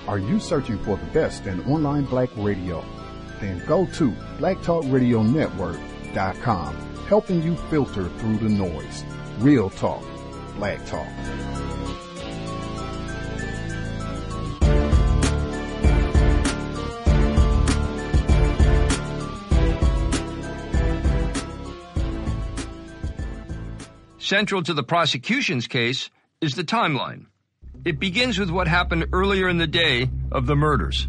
Are you searching for the best in online black radio? Then go to blacktalkradionetwork.com, helping you filter through the noise. Real talk, black talk. Central to the prosecution's case is the timeline. It begins with what happened earlier in the day of the murders.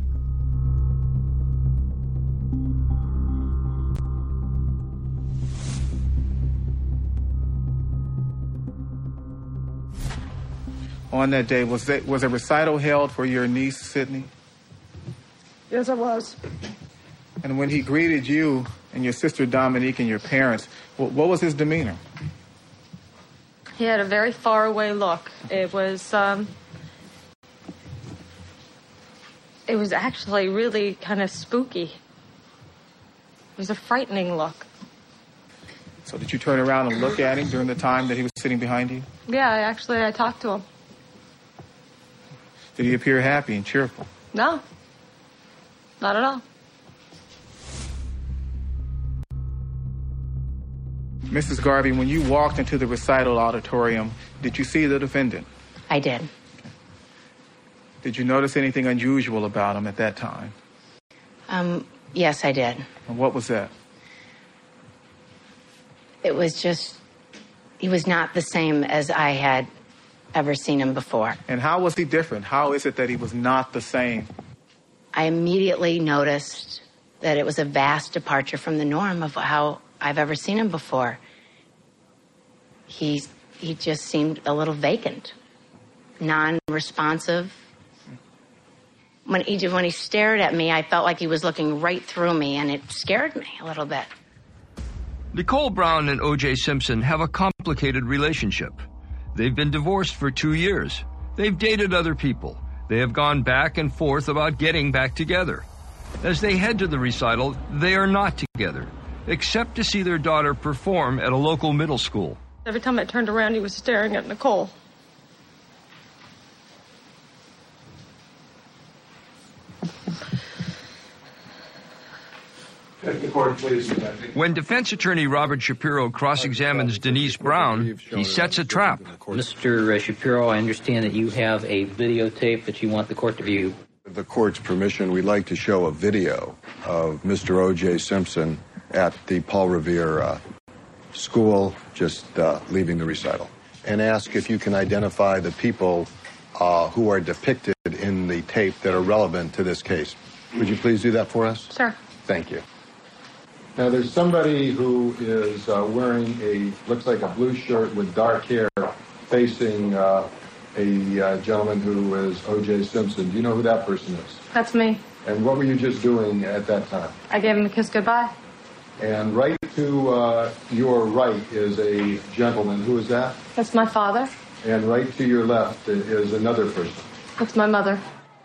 On that day, was a recital held for your niece, Sydney? Yes, it was. And when he greeted you and your sister Dominique and your parents, what was his demeanor? He had a very faraway look. It was actually really kind of spooky. It was a frightening look. So did you turn around and look at him during the time that he was sitting behind you? Yeah, I talked to him. Did he appear happy and cheerful? No, not at all. Mrs. Garvey, when you walked into the recital auditorium, did you see the defendant? I did. Did you notice anything unusual about him at that time? Yes, I did. And what was that? It was just, he was not the same as I had ever seen him before. And how was he different? How is it that he was not the same? I immediately noticed that it was a vast departure from the norm of how I've ever seen him before. He just seemed a little vacant, non-responsive. When he stared at me, I felt like he was looking right through me, and it scared me a little bit. Nicole Brown and O.J. Simpson have a complicated relationship. They've been divorced for 2 years. They've dated other people. They have gone back and forth about getting back together. As they head to the recital, they are not together, except to see their daughter perform at a local middle school. Every time I turned around, he was staring at Nicole. The court, please. When defense attorney Robert Shapiro cross-examines Denise Brown, he sets a trap. Mr. Shapiro, I understand that you have a videotape that you want the court to view. With the court's permission, we'd like to show a video of Mr. O.J. Simpson at the Paul Revere school, just leaving the recital, and ask if you can identify the people who are depicted in the tape that are relevant to this case. Would you please do that for us? Sure. Thank you. Now, there's somebody who is wearing looks like a blue shirt with dark hair, facing a gentleman who is O.J. Simpson. Do you know who that person is? That's me. And what were you just doing at that time? I gave him a kiss goodbye. And right to your right is a gentleman. Who is that? That's my father. And right to your left is another person. That's my mother.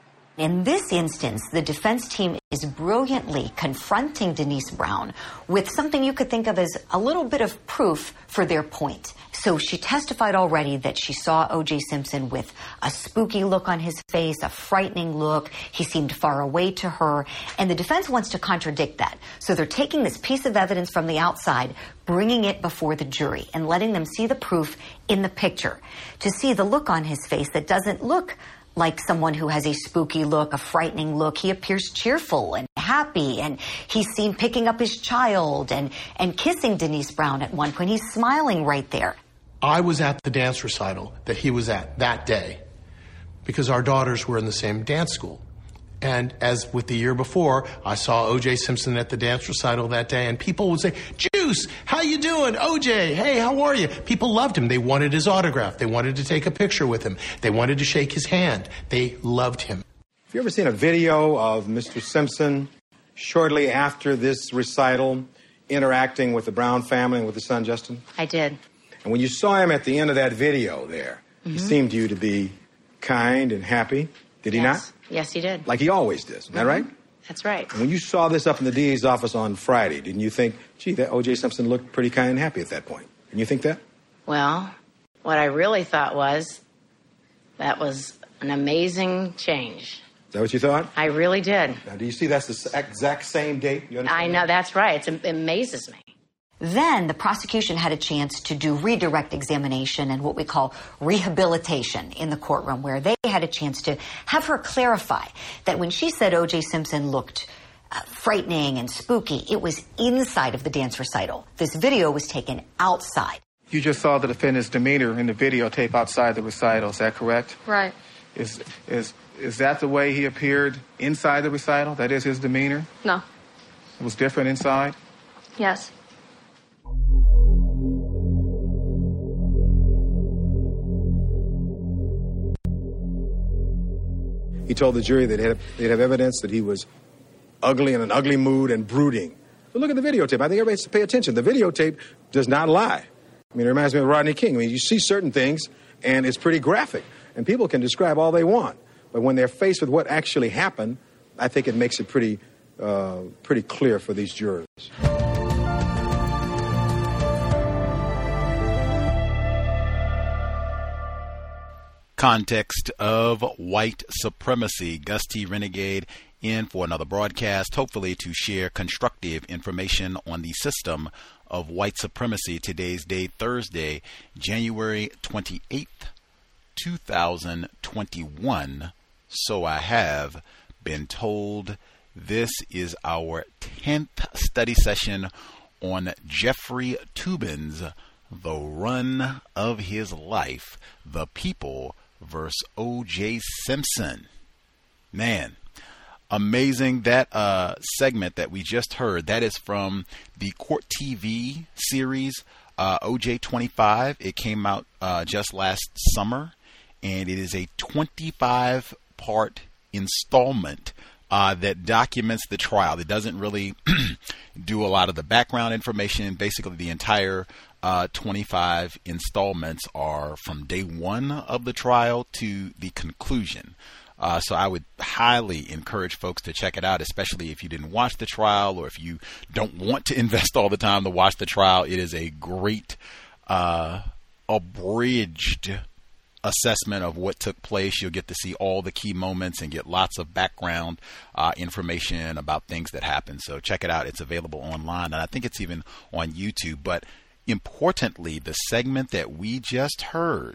In this instance, the defense team is brilliantly confronting Denise Brown with something you could think of as a little bit of proof for their point. So she testified already that she saw O.J. Simpson with a spooky look on his face, a frightening look. He seemed far away to her, and the defense wants to contradict that. So they're taking this piece of evidence from the outside, bringing it before the jury, and letting them see the proof in the picture. To see the look on his face that doesn't look like someone who has a spooky look, a frightening look. He appears cheerful and happy, and he's seen picking up his child and kissing Denise Brown at one point. He's smiling right there. I was at the dance recital that he was at that day because our daughters were in the same dance school. And as with the year before, I saw O.J. Simpson at the dance recital that day, and people would say, Juice, how you doing? O.J., hey, how are you? People loved him. They wanted his autograph. They wanted to take a picture with him. They wanted to shake his hand. They loved him. Have you ever seen a video of Mr. Simpson shortly after this recital interacting with the Brown family and with his son, Justin? I did. And when you saw him at the end of that video there, he seemed to you to be kind and happy. Did he not? Yes, he did. Like he always does. Isn't that right? That's right. And when you saw this up in the DA's office on Friday, didn't you think, gee, that O.J. Simpson looked pretty kind and happy at that point? Didn't you think that? Well, what I really thought was that was an amazing change Is that what you thought? I really did. Now, do you see that's the exact same date? You I know, that's right. It amazes me. Then the prosecution had a chance to do redirect examination and what we call rehabilitation in the courtroom, where they had a chance to have her clarify that when she said O.J. Simpson looked frightening and spooky, it was inside of the dance recital. This video was taken outside. You just saw the defendant's demeanor in the videotape outside the recital. Is that correct? Right. Is that the way he appeared inside the recital? That is his demeanor? No. It was different inside? Yes. He told the jury that they'd have evidence that he was ugly, in an ugly mood, and brooding. But look at the videotape. I think everybody has to pay attention. The videotape does not lie. I mean, it reminds me of Rodney King. I mean, you see certain things, and it's pretty graphic. And people can describe all they want. But when they're faced with what actually happened, I think it makes it pretty clear for these jurors. Context of white supremacy. Gus T. Renegade in for another broadcast, hopefully to share constructive information on the system of white supremacy. Today's date, Thursday, January 28th, 2021. So I have been told. This is our 10th study session on Jeffrey Toobin's The Run of His Life, The People versus O.J. Simpson. Man, amazing. That segment that we just heard, that is from the Court TV series OJ 25. It came out just last summer, and it is a 25-part installment that documents the trial. It doesn't really do a lot of the background information. Basically, the entire 25 installments are from day one of the trial to the conclusion. So I would highly encourage folks to check it out, especially if you didn't watch the trial or if you don't want to invest all the time to watch the trial. It is a great abridged assessment of what took place. You'll get to see all the key moments and get lots of background information about things that happened. So check it out. It's available online, and I think it's even on YouTube. But importantly, the segment that we just heard,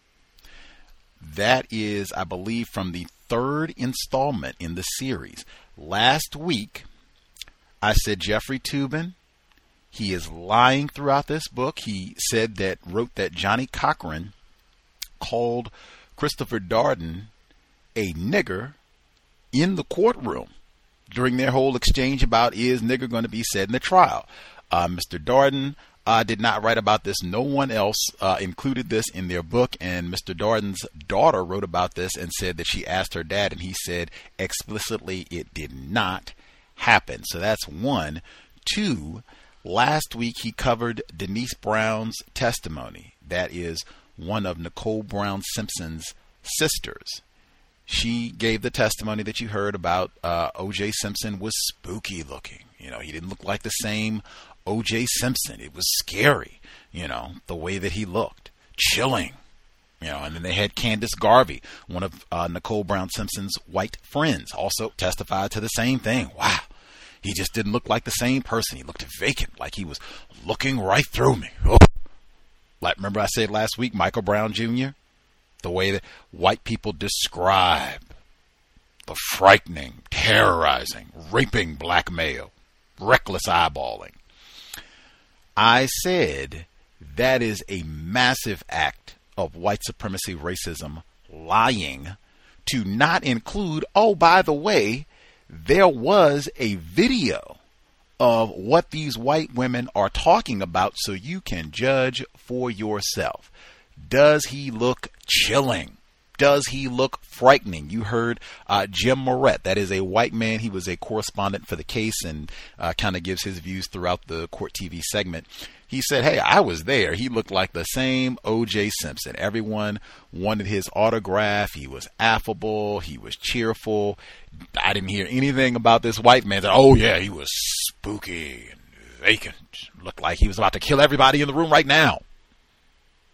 that is, I believe, from the third installment in the series. Last week, I said Jeffrey Toobin, he is lying throughout this book. He wrote that Johnny Cochran called Christopher Darden a nigger in the courtroom during their whole exchange about is nigger going to be said in the trial. Mr. Darden did not write about this. No one else included this in their book, and Mr. Darden's daughter wrote about this and said that she asked her dad, and he said explicitly it did not happen. So that's one. Two, last week he covered Denise Brown's testimony. That is one of Nicole Brown Simpson's sisters. She gave the testimony that you heard about O.J. Simpson was spooky looking. You know, he didn't look like the same O.J. Simpson. It was scary, you know, the way that he looked. Chilling. You know, and then they had Candace Garvey, one of Nicole Brown Simpson's white friends, also testified to the same thing. Wow. He just didn't look like the same person. He looked vacant, like he was looking right through me. Oh. Like, remember I said last week, Michael Brown Jr., the way that white people describe the frightening, terrorizing, raping black male, reckless eyeballing. I said that is a massive act of white supremacy racism lying to not include, oh, by the way, there was a video of what these white women are talking about so you can judge for yourself. Does he look chilling? Does he look frightening? You heard Jim Moret. That is a white man. He was a correspondent for the case and kind of gives his views throughout the Court TV segment. He said, hey, I was there. He looked like the same O.J. Simpson. Everyone wanted his autograph. He was affable. He was cheerful. I didn't hear anything about this white man. Oh, yeah, he was spooky and vacant. Looked like he was about to kill everybody in the room right now.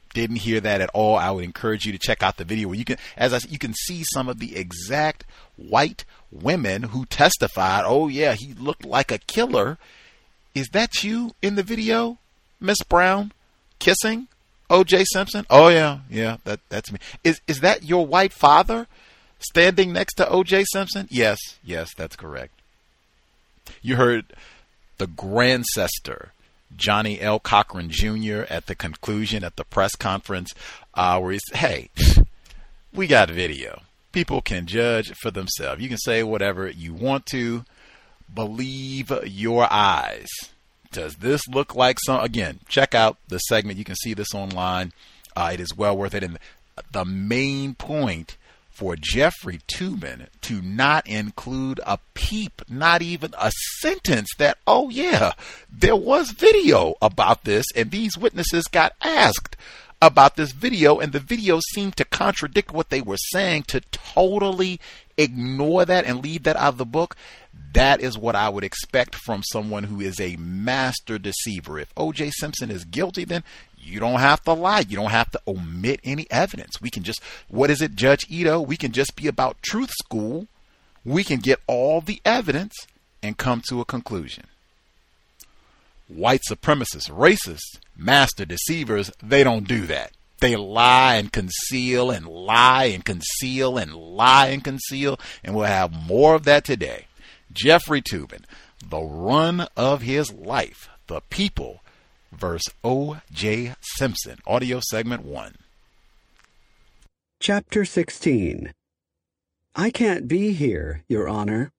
didn't hear that at all, I would encourage you to check out the video where you can see some of the exact white women who testified. Oh yeah, he looked like a killer. Is that you in the video, Miss Brown, kissing O.J. Simpson? Oh yeah, that's me. Is that your white father standing next to O.J. Simpson? Yes, that's correct. You heard the grandcestor, Johnny L. Cochran Jr., at the conclusion at the press conference where he said, hey, we got video. People can judge for themselves. You can say whatever you want to. Believe your eyes. Does this look like some? Again, check out the segment. You can see this online. It is well worth it. And the main point for Jeffrey Toobin to not include a peep, not even a sentence that, oh yeah, there was video about this and these witnesses got asked about this video and the video seemed to contradict what they were saying, to totally ignore that and leave that out of the book. That is what I would expect from someone who is a master deceiver. If O.J. Simpson is guilty, then you don't have to lie. You don't have to omit any evidence. We can just, what is it, Judge Ito? We can just be about truth school. We can get all the evidence and come to a conclusion. White supremacists, racists, master deceivers, they don't do that. They lie and conceal and lie and conceal and lie and conceal. And we'll have more of that today. Jeffrey Toobin, the run of his life, the people versus O.J. Simpson. Audio segment 1. Chapter 16. I can't be here, Your Honor.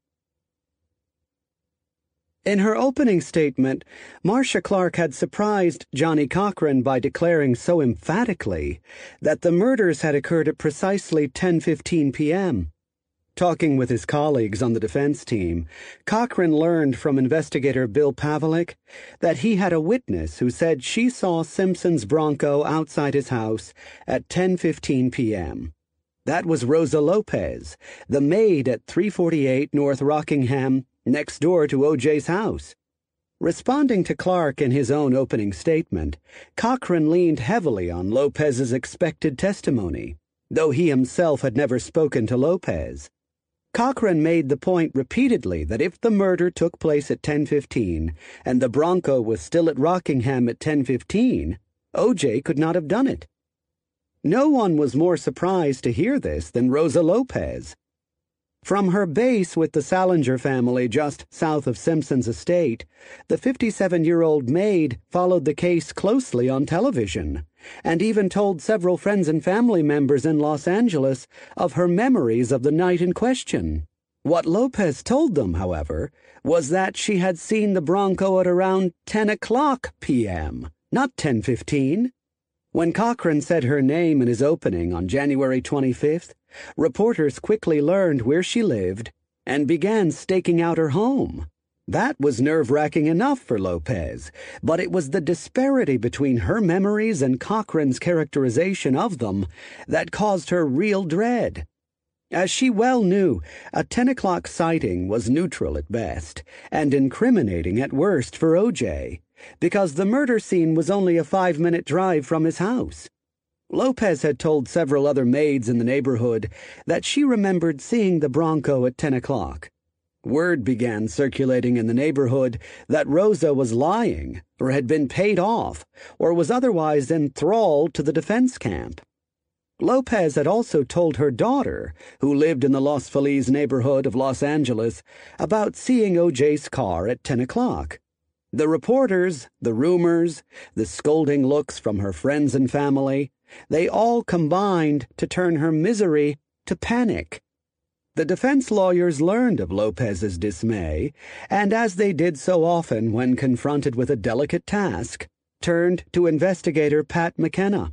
In her opening statement, Marcia Clark had surprised Johnny Cochran by declaring so emphatically that the murders had occurred at precisely 10:15 p.m. Talking with his colleagues on the defense team, Cochran learned from investigator Bill Pavlik that he had a witness who said she saw Simpson's Bronco outside his house at 10:15 p.m. That was Rosa Lopez, the maid at 348 North Rockingham, next door to O.J.'s house. Responding to Clark in his own opening statement, Cochran leaned heavily on Lopez's expected testimony, though he himself had never spoken to Lopez. Cochran made the point repeatedly that if the murder took place at 10:15 and the Bronco was still at Rockingham at 10:15, O.J. could not have done it. No one was more surprised to hear this than Rosa Lopez. From her base with the Salinger family just south of Simpson's estate, the 57-year-old maid followed the case closely on television, and even told several friends and family members in Los Angeles of her memories of the night in question. What Lopez told them, however, was that she had seen the Bronco at around 10 o'clock p.m., not 10:15. When Cochran said her name in his opening on January 25th, reporters quickly learned where she lived and began staking out her home. That was nerve-wracking enough for Lopez, but it was the disparity between her memories and Cochran's characterization of them that caused her real dread. As she well knew, a 10 o'clock sighting was neutral at best and incriminating at worst for O.J., because the murder scene was only a 5-minute drive from his house. Lopez had told several other maids in the neighborhood that she remembered seeing the Bronco at 10 o'clock. Word began circulating in the neighborhood that Rosa was lying, or had been paid off, or was otherwise enthralled to the defense camp. Lopez had also told her daughter, who lived in the Los Feliz neighborhood of Los Angeles, about seeing O.J.'s car at 10 o'clock. The reporters, the rumors, the scolding looks from her friends and family, they all combined to turn her misery to panic. The defense lawyers learned of Lopez's dismay, and as they did so often when confronted with a delicate task, turned to investigator Pat McKenna.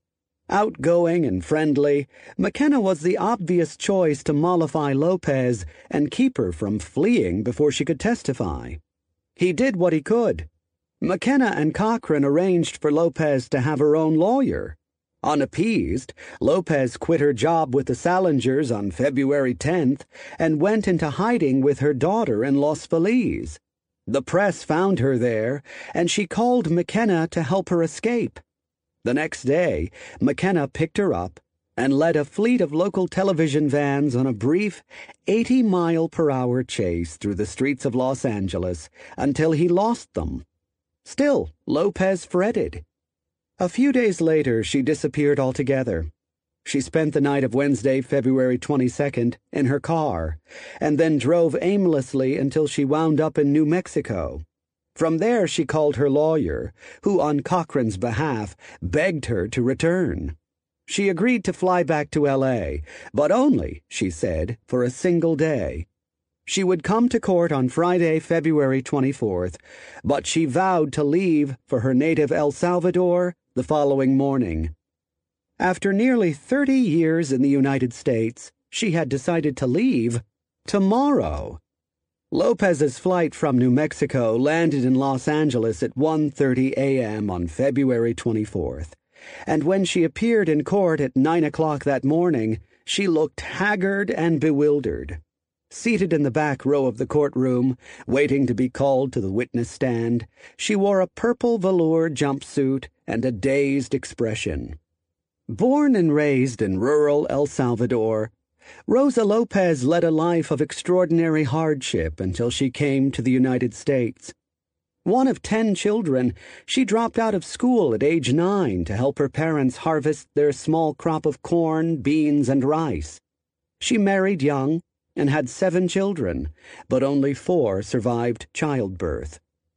Outgoing and friendly, McKenna was the obvious choice to mollify Lopez and keep her from fleeing before she could testify. He did what he could. McKenna and Cochran arranged for Lopez to have her own lawyer. Unappeased, Lopez quit her job with the Salingers on February 10th and went into hiding with her daughter in Los Feliz. The press found her there, and she called McKenna to help her escape. The next day, McKenna picked her up and led a fleet of local television vans on a brief 80-mile-per-hour chase through the streets of Los Angeles until he lost them. Still, Lopez fretted. A few days later, she disappeared altogether. She spent the night of Wednesday, February 22nd, in her car, and then drove aimlessly until she wound up in New Mexico. From there, she called her lawyer, who, on Cochran's behalf, begged her to return. She agreed to fly back to L.A., but only, she said, for a single day. She would come to court on Friday, February 24th, but she vowed to leave for her native El Salvador the following morning. After nearly 30 years in the United States, she had decided to leave tomorrow. Lopez's flight from New Mexico landed in Los Angeles at 1:30 a.m. on February 24th, and when she appeared in court at 9 o'clock that morning, she looked haggard and bewildered. Seated in the back row of the courtroom, waiting to be called to the witness stand, she wore a purple velour jumpsuit and a dazed expression. Born and raised in rural El Salvador, Rosa Lopez led a life of extraordinary hardship until she came to the United States. One of 10 children, she dropped out of school at age 9 to help her parents harvest their small crop of corn, beans, and rice. She married young and had 7 children, but only 4 survived childbirth.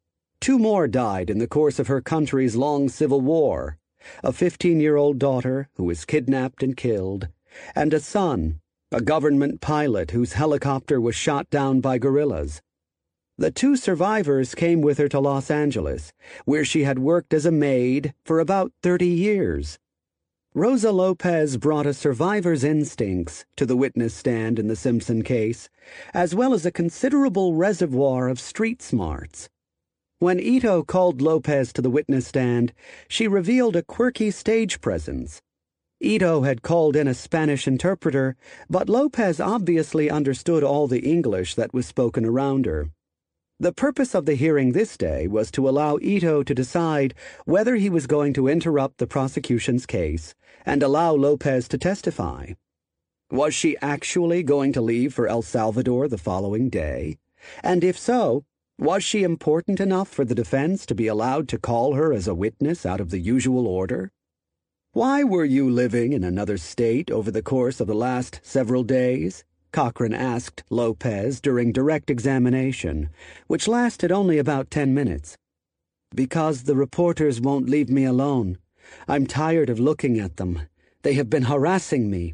2 more died in the course of her country's long civil war, a 15-year-old daughter who was kidnapped and killed, and a son, a government pilot whose helicopter was shot down by guerrillas. The 2 survivors came with her to Los Angeles, where she had worked as a maid for about 30 years. Rosa Lopez brought a survivor's instincts to the witness stand in the Simpson case, as well as a considerable reservoir of street smarts. When Ito called Lopez to the witness stand, she revealed a quirky stage presence. Ito had called in a Spanish interpreter, but Lopez obviously understood all the English that was spoken around her. The purpose of the hearing this day was to allow Ito to decide whether he was going to interrupt the prosecution's case and allow Lopez to testify. Was she actually going to leave for El Salvador the following day? And if so, was she important enough for the defense to be allowed to call her as a witness out of the usual order? "Why were you living in another state over the course of the last several days?" Cochran asked Lopez during direct examination, which lasted only about 10 minutes. "Because the reporters won't leave me alone. I'm tired of looking at them. They have been harassing me."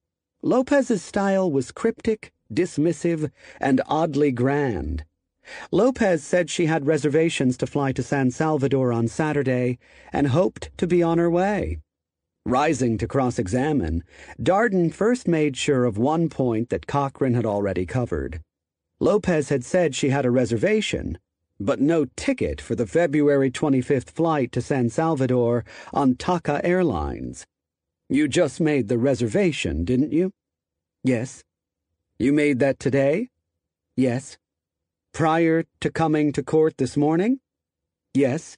Lopez's style was cryptic, dismissive, and oddly grand. Lopez said she had reservations to fly to San Salvador on Saturday and hoped to be on her way. Rising to cross-examine, Darden first made sure of one point that Cochran had already covered. Lopez had said she had a reservation, but no ticket for the February 25th flight to San Salvador on TACA Airlines. "You just made the reservation, didn't you?" "Yes." "You made that today?" "Yes." "Prior to coming to court this morning?" "Yes."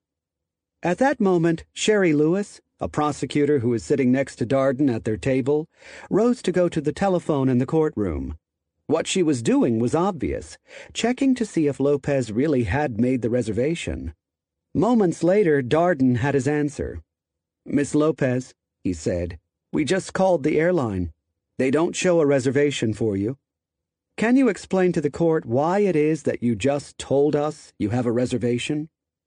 At that moment, Sherry Lewis, a prosecutor who was sitting next to Darden at their table, rose to go to the telephone in the courtroom. What she was doing was obvious, checking to see if Lopez really had made the reservation. Moments later, Darden had his answer. "Miss Lopez," he said, "we just called the airline. They don't show a reservation for you. Can you explain to the court why it is that you just told us you have a reservation?"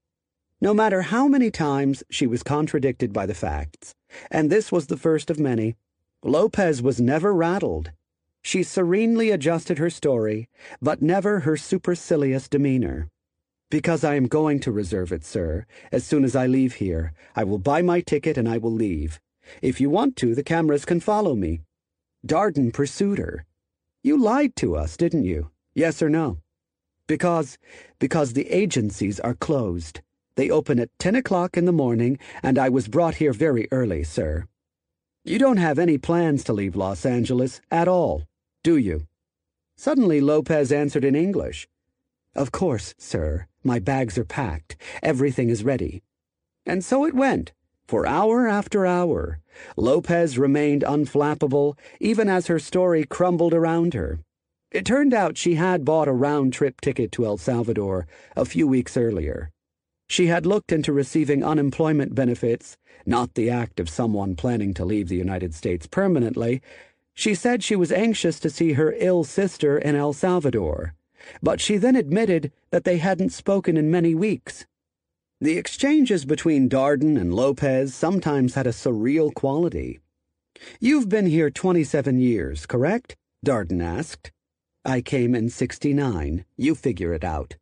No matter how many times she was contradicted by the facts, and this was the first of many, Lopez was never rattled. She serenely adjusted her story, but never her supercilious demeanor. "Because I am going to reserve it, sir. As soon as I leave here, I will buy my ticket and I will leave. If you want to, the cameras can follow me." Darden pursued her. "You lied to us, didn't you? Yes or no?" Because the agencies are closed. They open at 10 o'clock in the morning, and I was brought here very early, sir." "You don't have any plans to leave Los Angeles at all, do you?" Suddenly Lopez answered in English. "Of course, sir. My bags are packed. Everything is ready." And so it went, For hour after hour, Lopez remained unflappable even as her story crumbled around her. It turned out she had bought a round-trip ticket to El Salvador a few weeks earlier. She had looked into receiving unemployment benefits, not the act of someone planning to leave the United States permanently. She said she was anxious to see her ill sister in El Salvador, but she then admitted that they hadn't spoken in many weeks. The exchanges between Darden and Lopez sometimes had a surreal quality. "You've been here 27 years, correct?" Darden asked. "I came in 69. You figure it out."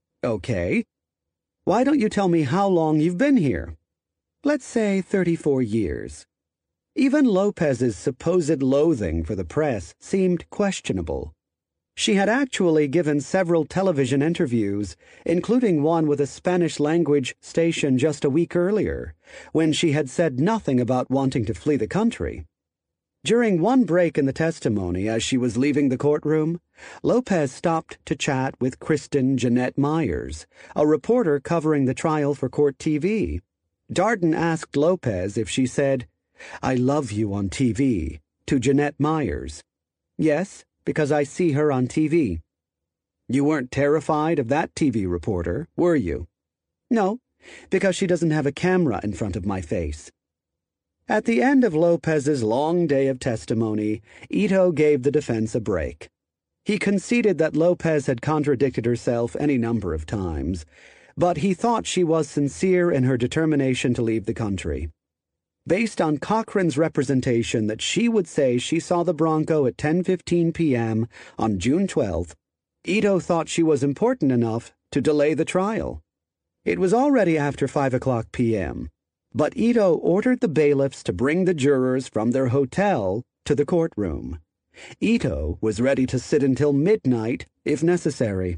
"Okay. Why don't you tell me how long you've been here?" "Let's say 34 years. Even Lopez's supposed loathing for the press seemed questionable. She had actually given several television interviews, including one with a Spanish-language station just a week earlier, when she had said nothing about wanting to flee the country. During one break in the testimony as she was leaving the courtroom, Lopez stopped to chat with Kristen Jeanette Myers, a reporter covering the trial for Court TV. Darden asked Lopez if she said, "I love you on TV," to Jeanette Myers. "Yes, because I see her on TV." "You weren't terrified of that TV reporter, were you?" "No, because she doesn't have a camera in front of my face." At the end of Lopez's long day of testimony, Ito gave the defense a break. He conceded that Lopez had contradicted herself any number of times, but he thought she was sincere in her determination to leave the country. Based on Cochran's representation that she would say she saw the Bronco at 10:15 p.m. on June 12th, Ito thought she was important enough to delay the trial. It was already after 5 o'clock p.m., but Ito ordered the bailiffs to bring the jurors from their hotel to the courtroom. Ito was ready to sit until midnight, if necessary.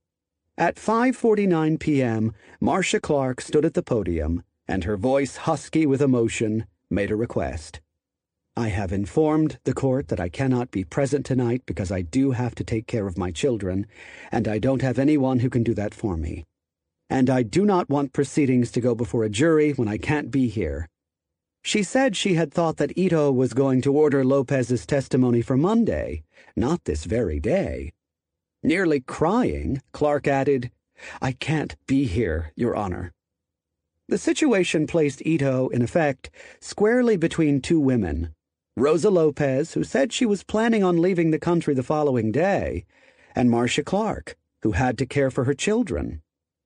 At 5:49 p.m., Marcia Clark stood at the podium, and her voice husky with emotion made a request. "I have informed the court that I cannot be present tonight because I do have to take care of my children, and I don't have anyone who can do that for me. And I do not want proceedings to go before a jury when I can't be here." She said she had thought that Ito was going to order Lopez's testimony for Monday, not this very day. Nearly crying, Clark added, "I can't be here, Your Honor." The situation placed Ito, in effect, squarely between two women. Rosa Lopez, who said she was planning on leaving the country the following day, and Marcia Clark, who had to care for her children.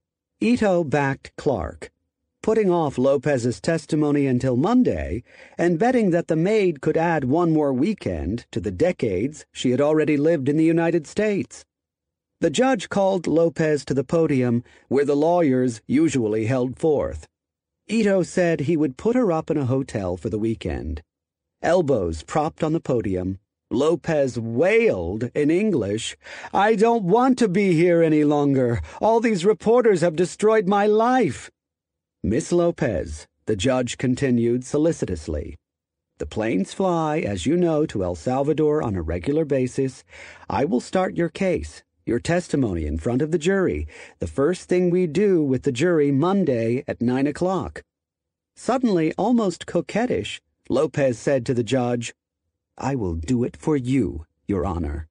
Ito backed Clark, putting off Lopez's testimony until Monday and betting that the maid could add one more weekend to the decades she had already lived in the United States. The judge called Lopez to the podium where the lawyers usually held forth. Ito said he would put her up in a hotel for the weekend. Elbows propped on the podium, Lopez wailed in English, "I don't want to be here any longer. All these reporters have destroyed my life." "Miss Lopez," the judge continued solicitously, "the planes fly, as you know, to El Salvador on a regular basis. I will start your case, your testimony in front of the jury, the first thing we do with the jury Monday at 9 o'clock. Suddenly, almost coquettish, Lopez said to the judge, "I will do it for you, Your Honor."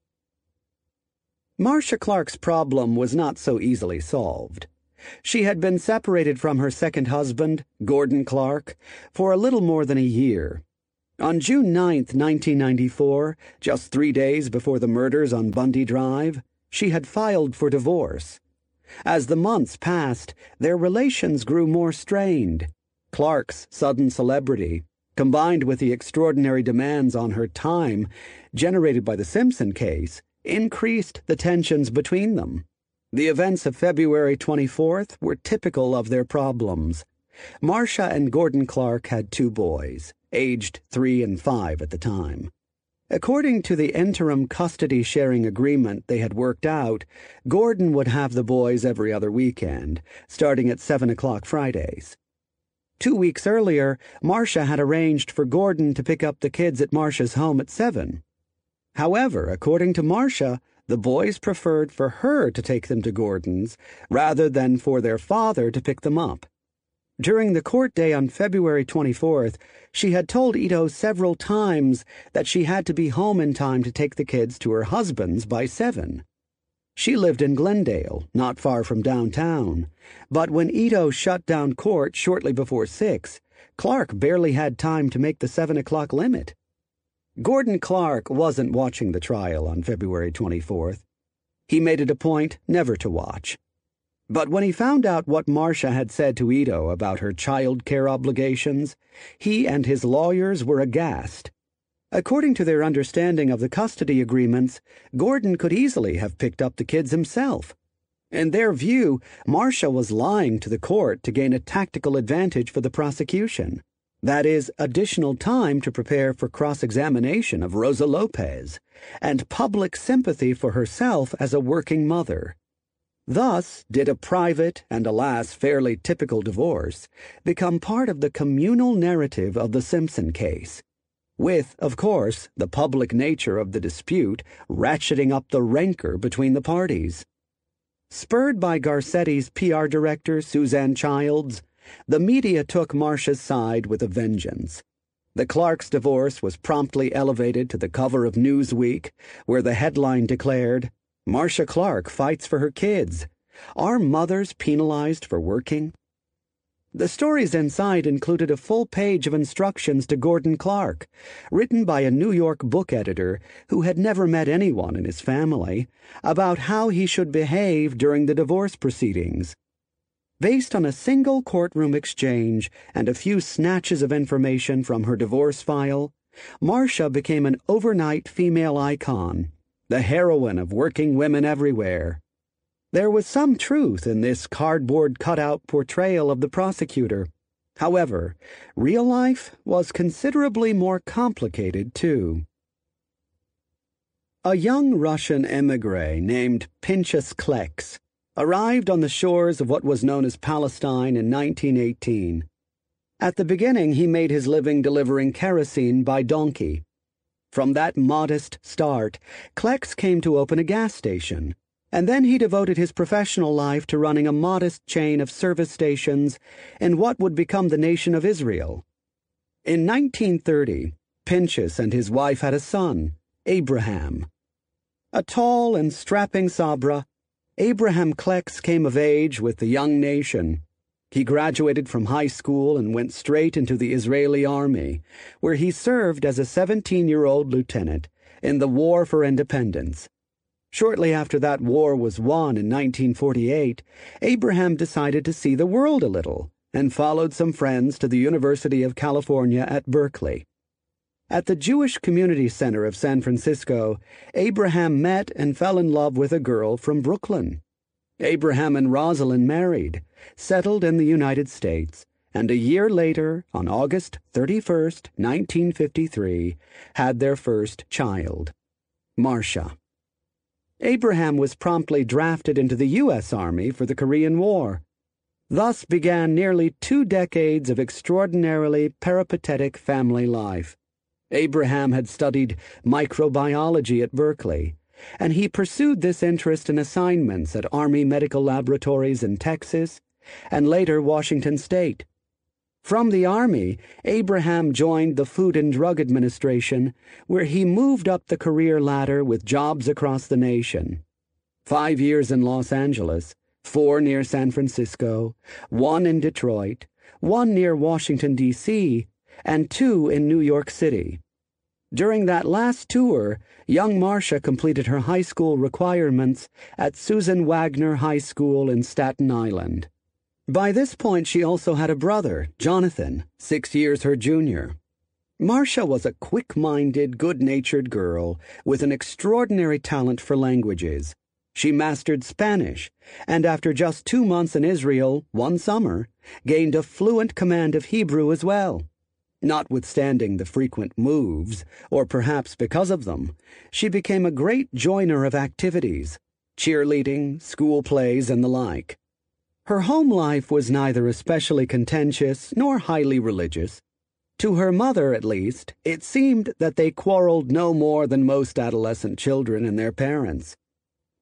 Marcia Clark's problem was not so easily solved. She had been separated from her second husband, Gordon Clark, for a little more than a year. On June 9, 1994, just 3 days before the murders on Bundy Drive, she had filed for divorce. As the months passed, their relations grew more strained. Clark's sudden celebrity, combined with the extraordinary demands on her time generated by the Simpson case, increased the tensions between them. The events of February 24th were typical of their problems. Marcia and Gordon Clark had 2 boys, aged 3 and 5 at the time. According to the interim custody-sharing agreement they had worked out, Gordon would have the boys every other weekend, starting at 7 o'clock Fridays. 2 weeks earlier, Marcia had arranged for Gordon to pick up the kids at Marcia's home at 7. However, according to Marcia, the boys preferred for her to take them to Gordon's rather than for their father to pick them up. During the court day on February 24th, she had told Ito several times that she had to be home in time to take the kids to her husband's by 7. She lived in Glendale, not far from downtown, but when Ito shut down court shortly before 6, Clark barely had time to make the 7 o'clock limit. Gordon Clark wasn't watching the trial on February 24th. He made it a point never to watch. But when he found out what Marcia had said to Ito about her child care obligations, he and his lawyers were aghast. According to their understanding of the custody agreements, Gordon could easily have picked up the kids himself. In their view, Marcia was lying to the court to gain a tactical advantage for the prosecution. That is, additional time to prepare for cross-examination of Rosa Lopez, and public sympathy for herself as a working mother. Thus did a private and, alas, fairly typical divorce become part of the communal narrative of the Simpson case, with, of course, the public nature of the dispute ratcheting up the rancor between the parties. Spurred by Garcetti's PR director, Suzanne Childs, the media took Marcia's side with a vengeance. The Clarks' divorce was promptly elevated to the cover of Newsweek, where the headline declared, "Marcia Clark fights for her kids. Are mothers penalized for working?" The stories inside included a full page of instructions to Gordon Clark, written by a New York book editor who had never met anyone in his family, about how he should behave during the divorce proceedings. Based on a single courtroom exchange and a few snatches of information from her divorce file, Marcia became an overnight female icon, the heroine of working women everywhere. There was some truth in this cardboard cutout portrayal of the prosecutor. However, real life was considerably more complicated, too. A young Russian émigré named Pinchas Kleks arrived on the shores of what was known as Palestine in 1918. At the beginning, he made his living delivering kerosene by donkey. From that modest start, Kleks came to open a gas station, and then he devoted his professional life to running a modest chain of service stations in what would become the nation of Israel. In 1930, Pinchas and his wife had a son, Abraham. A tall and strapping Sabra, Abraham Kleks came of age with the young nation. He graduated from high school and went straight into the Israeli army, where he served as a 17-year-old lieutenant in the War for Independence. Shortly after that war was won in 1948, Abraham decided to see the world a little and followed some friends to the University of California at Berkeley. At the Jewish Community Center of San Francisco, Abraham met and fell in love with a girl from Brooklyn. Abraham and Rosalind married, settled in the United States, and a year later, on August 31st, 1953, had their first child, Marcia. Abraham was promptly drafted into the U.S. Army for the Korean War. Thus began nearly 2 decades of extraordinarily peripatetic family life. Abraham had studied microbiology at Berkeley, and he pursued this interest in assignments at Army medical laboratories in Texas and later Washington State. From the Army, Abraham joined the Food and Drug Administration, where he moved up the career ladder with jobs across the nation. 5 years in Los Angeles, 4 near San Francisco, 1 in Detroit, 1 near Washington, D.C., and 2 in New York City. During that last tour, young Marcia completed her high school requirements at Susan Wagner High School in Staten Island. By this point, she also had a brother, Jonathan, 6 years her junior. Marcia was a quick-minded, good-natured girl with an extraordinary talent for languages. She mastered Spanish, and after just 2 months in Israel, one summer, gained a fluent command of Hebrew as well. Notwithstanding the frequent moves, or perhaps because of them, she became a great joiner of activities, cheerleading, school plays, and the like. Her home life was neither especially contentious nor highly religious. To her mother, at least, it seemed that they quarreled no more than most adolescent children and their parents.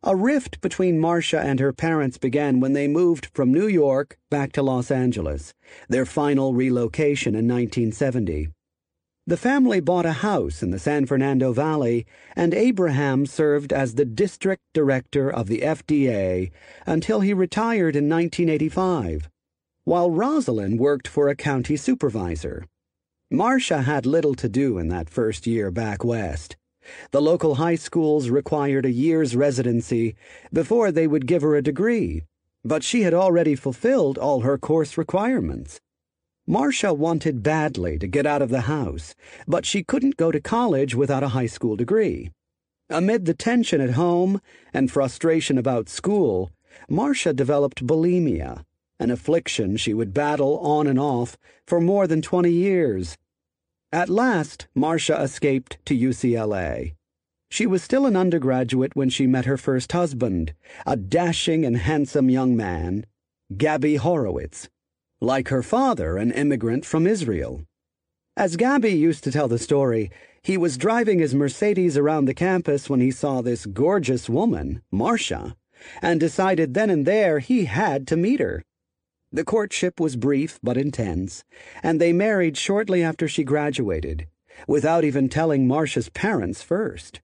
A rift between Marcia and her parents began when they moved from New York back to Los Angeles, their final relocation in 1970. The family bought a house in the San Fernando Valley, and Abraham served as the district director of the FDA until he retired in 1985, while Rosalind worked for a county supervisor. Marcia had little to do in that first year back west. The local high schools required a year's residency before they would give her a degree, but she had already fulfilled all her course requirements. Marcia wanted badly to get out of the house, but she couldn't go to college without a high school degree. Amid the tension at home and frustration about school, Marcia developed bulimia, an affliction she would battle on and off for more than 20 years. At last, Marcia escaped to UCLA. She was still an undergraduate when she met her first husband, a dashing and handsome young man, Gabby Horowitz. Like her father, an immigrant from Israel. As Gabby used to tell the story, he was driving his Mercedes around the campus when he saw this gorgeous woman, Marcia, and decided then and there he had to meet her. The courtship was brief but intense, and they married shortly after she graduated, without even telling Marcia's parents first.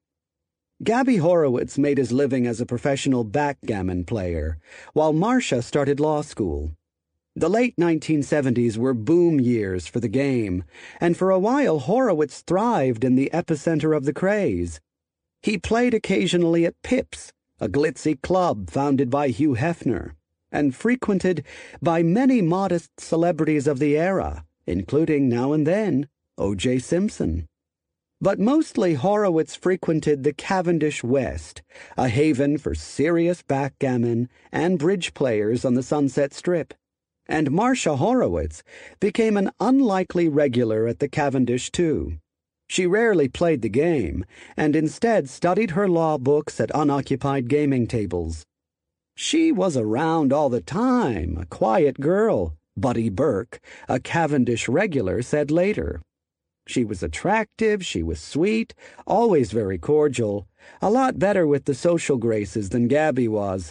Gabby Horowitz made his living as a professional backgammon player, while Marcia started law school. The late 1970s were boom years for the game, and for a while Horowitz thrived in the epicenter of the craze. He played occasionally at Pips, a glitzy club founded by Hugh Hefner, and frequented by many modest celebrities of the era, including, now and then, O.J. Simpson. But mostly Horowitz frequented the Cavendish West, a haven for serious backgammon and bridge players on the Sunset Strip. And Marcia Horowitz became an unlikely regular at the Cavendish, too. She rarely played the game, and instead studied her law books at unoccupied gaming tables. She was around all the time, a quiet girl, Buddy Burke, a Cavendish regular, said later. She was attractive, she was sweet, always very cordial, a lot better with the social graces than Gabby was.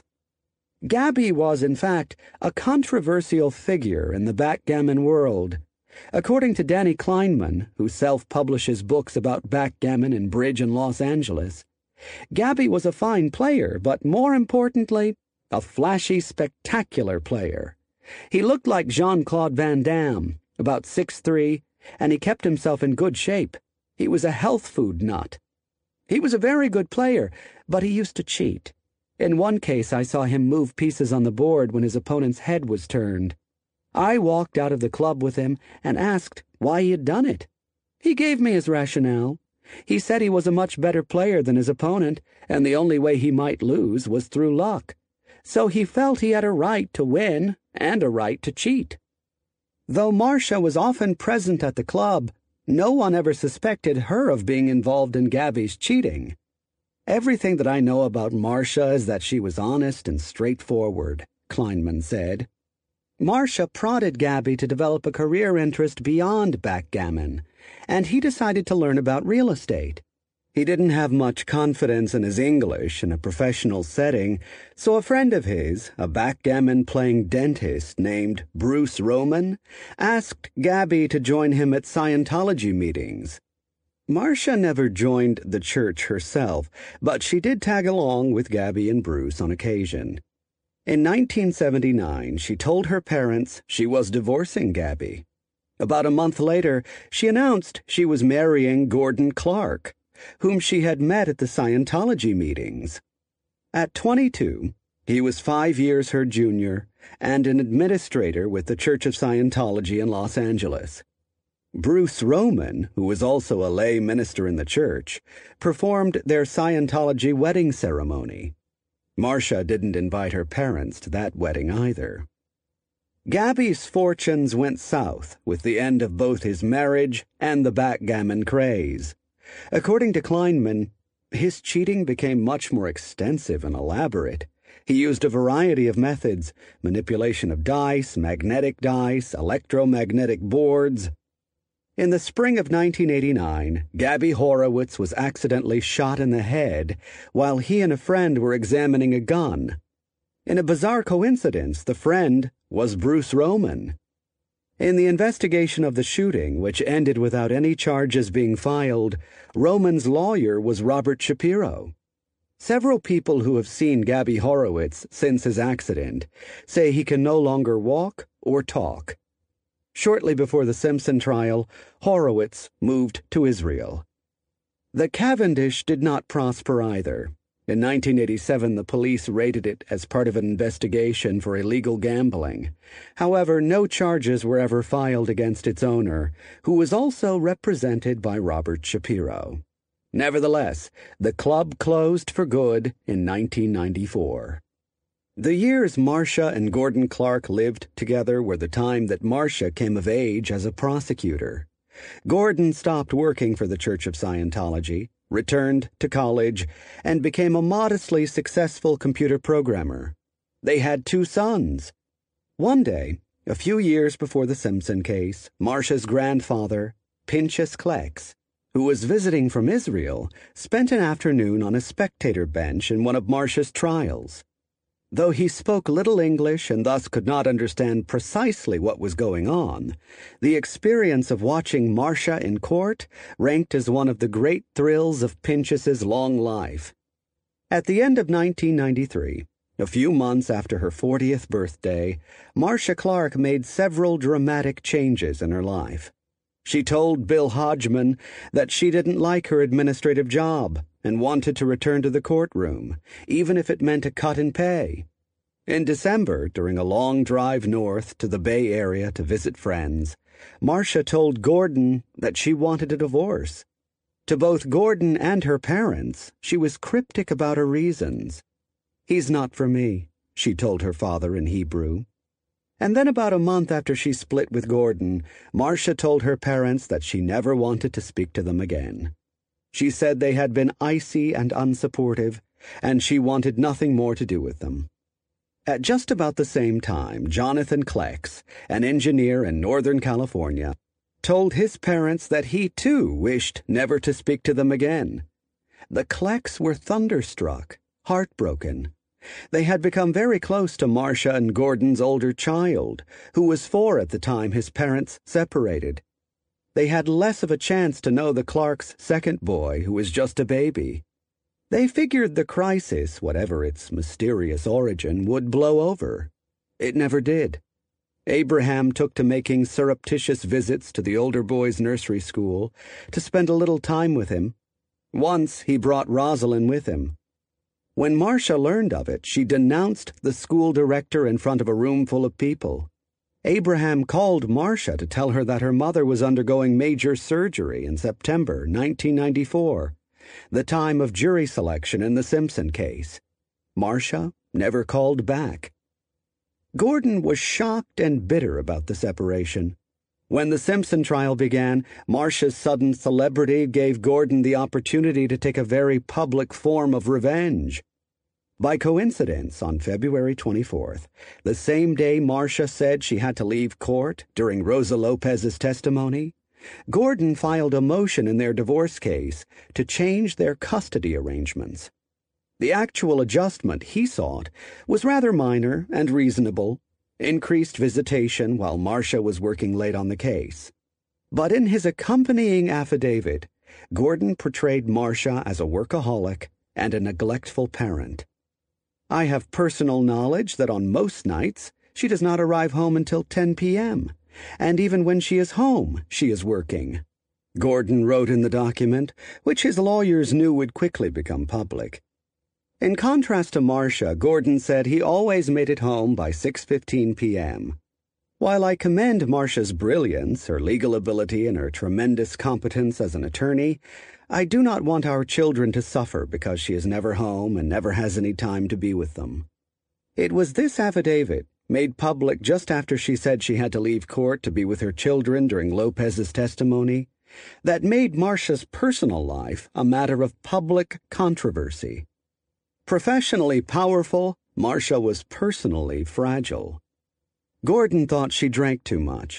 Gabby was, in fact, a controversial figure in the backgammon world. According to Danny Kleinman, who self-publishes books about backgammon and bridge in Los Angeles, Gabby was a fine player, but more importantly, a flashy, spectacular player. He looked like Jean-Claude Van Damme, about 6'3", and he kept himself in good shape. He was a health food nut. He was a very good player, but he used to cheat. In one case, I saw him move pieces on the board when his opponent's head was turned. I walked out of the club with him and asked why he had done it. He gave me his rationale. He said he was a much better player than his opponent, and the only way he might lose was through luck. So he felt he had a right to win and a right to cheat. Though Marcia was often present at the club, no one ever suspected her of being involved in Gabby's cheating. Everything that I know about Marcia is that she was honest and straightforward, Kleinman said. Marcia prodded Gabby to develop a career interest beyond backgammon, and he decided to learn about real estate. He didn't have much confidence in his English in a professional setting, so a friend of his, a backgammon-playing dentist named Bruce Roman, asked Gabby to join him at Scientology meetings. Marcia never joined the church herself, but she did tag along with Gabby and Bruce on occasion. In 1979, she told her parents she was divorcing Gabby. About a month later, she announced she was marrying Gordon Clark, whom she had met at the Scientology meetings. At 22, he was 5 years her junior and an administrator with the Church of Scientology in Los Angeles. Bruce Roman, who was also a lay minister in the church, performed their Scientology wedding ceremony. Marcia didn't invite her parents to that wedding either. Gabby's fortunes went south with the end of both his marriage and the backgammon craze. According to Kleinman, his cheating became much more extensive and elaborate. He used a variety of methods: manipulation of dice, magnetic dice, electromagnetic boards. In the spring of 1989, Gabby Horowitz was accidentally shot in the head while he and a friend were examining a gun. In a bizarre coincidence, the friend was Bruce Roman. In the investigation of the shooting, which ended without any charges being filed, Roman's lawyer was Robert Shapiro. Several people who have seen Gabby Horowitz since his accident say he can no longer walk or talk. Shortly before the Simpson trial, Horowitz moved to Israel. The Cavendish did not prosper either. In 1987, the police raided it as part of an investigation for illegal gambling. However, no charges were ever filed against its owner, who was also represented by Robert Shapiro. Nevertheless, the club closed for good in 1994. The years Marcia and Gordon Clark lived together were the time that Marcia came of age as a prosecutor. Gordon stopped working for the Church of Scientology, returned to college, and became a modestly successful computer programmer. They had 2 sons. One day, a few years before the Simpson case, Marcia's grandfather, Pinchas Klex, who was visiting from Israel, spent an afternoon on a spectator bench in one of Marcia's trials. Though he spoke little English and thus could not understand precisely what was going on, the experience of watching Marcia in court ranked as one of the great thrills of Pinchas's long life. At the end of 1993, a few months after her 40th birthday, Marcia Clark made several dramatic changes in her life. She told Bill Hodgman that she didn't like her administrative job and wanted to return to the courtroom, even if it meant a cut in pay. In December, during a long drive north to the Bay Area to visit friends, Marcia told Gordon that she wanted a divorce. To both Gordon and her parents, she was cryptic about her reasons. "He's not for me," she told her father in Hebrew. And then about a month after she split with Gordon, Marcia told her parents that she never wanted to speak to them again. She said they had been icy and unsupportive, and she wanted nothing more to do with them. At just about the same time, Jonathan Klex, an engineer in Northern California, told his parents that he too wished never to speak to them again. The Klex were thunderstruck, heartbroken. They had become very close to Marcia and Gordon's older child, who was 4 at the time his parents separated. They had less of a chance to know the Clarks' second boy, who was just a baby. They figured the crisis, whatever its mysterious origin, would blow over. It never did. Abraham took to making surreptitious visits to the older boy's nursery school to spend a little time with him. Once he brought Rosalind with him. When Marcia learned of it, she denounced the school director in front of a room full of people. Abraham called Marcia to tell her that her mother was undergoing major surgery in September 1994, the time of jury selection in the Simpson case. Marcia never called back. Gordon was shocked and bitter about the separation. When the Simpson trial began, Marcia's sudden celebrity gave Gordon the opportunity to take a very public form of revenge. By coincidence, on February 24th, the same day Marcia said she had to leave court during Rosa Lopez's testimony, Gordon filed a motion in their divorce case to change their custody arrangements. The actual adjustment he sought was rather minor and reasonable, increased visitation while Marcia was working late on the case. But in his accompanying affidavit, Gordon portrayed Marcia as a workaholic and a neglectful parent. "I have personal knowledge that on most nights she does not arrive home until 10 p.m., and even when she is home, she is working," Gordon wrote in the document, which his lawyers knew would quickly become public. In contrast to Marcia, Gordon said he always made it home by 6:15 p.m. While I commend Marcia's brilliance, her legal ability, and her tremendous competence as an attorney, I do not want our children to suffer because she is never home and never has any time to be with them. It was this affidavit, made public just after she said she had to leave court to be with her children during Lopez's testimony, that made Marcia's personal life a matter of public controversy. Professionally powerful, Marcia was personally fragile. Gordon thought she drank too much.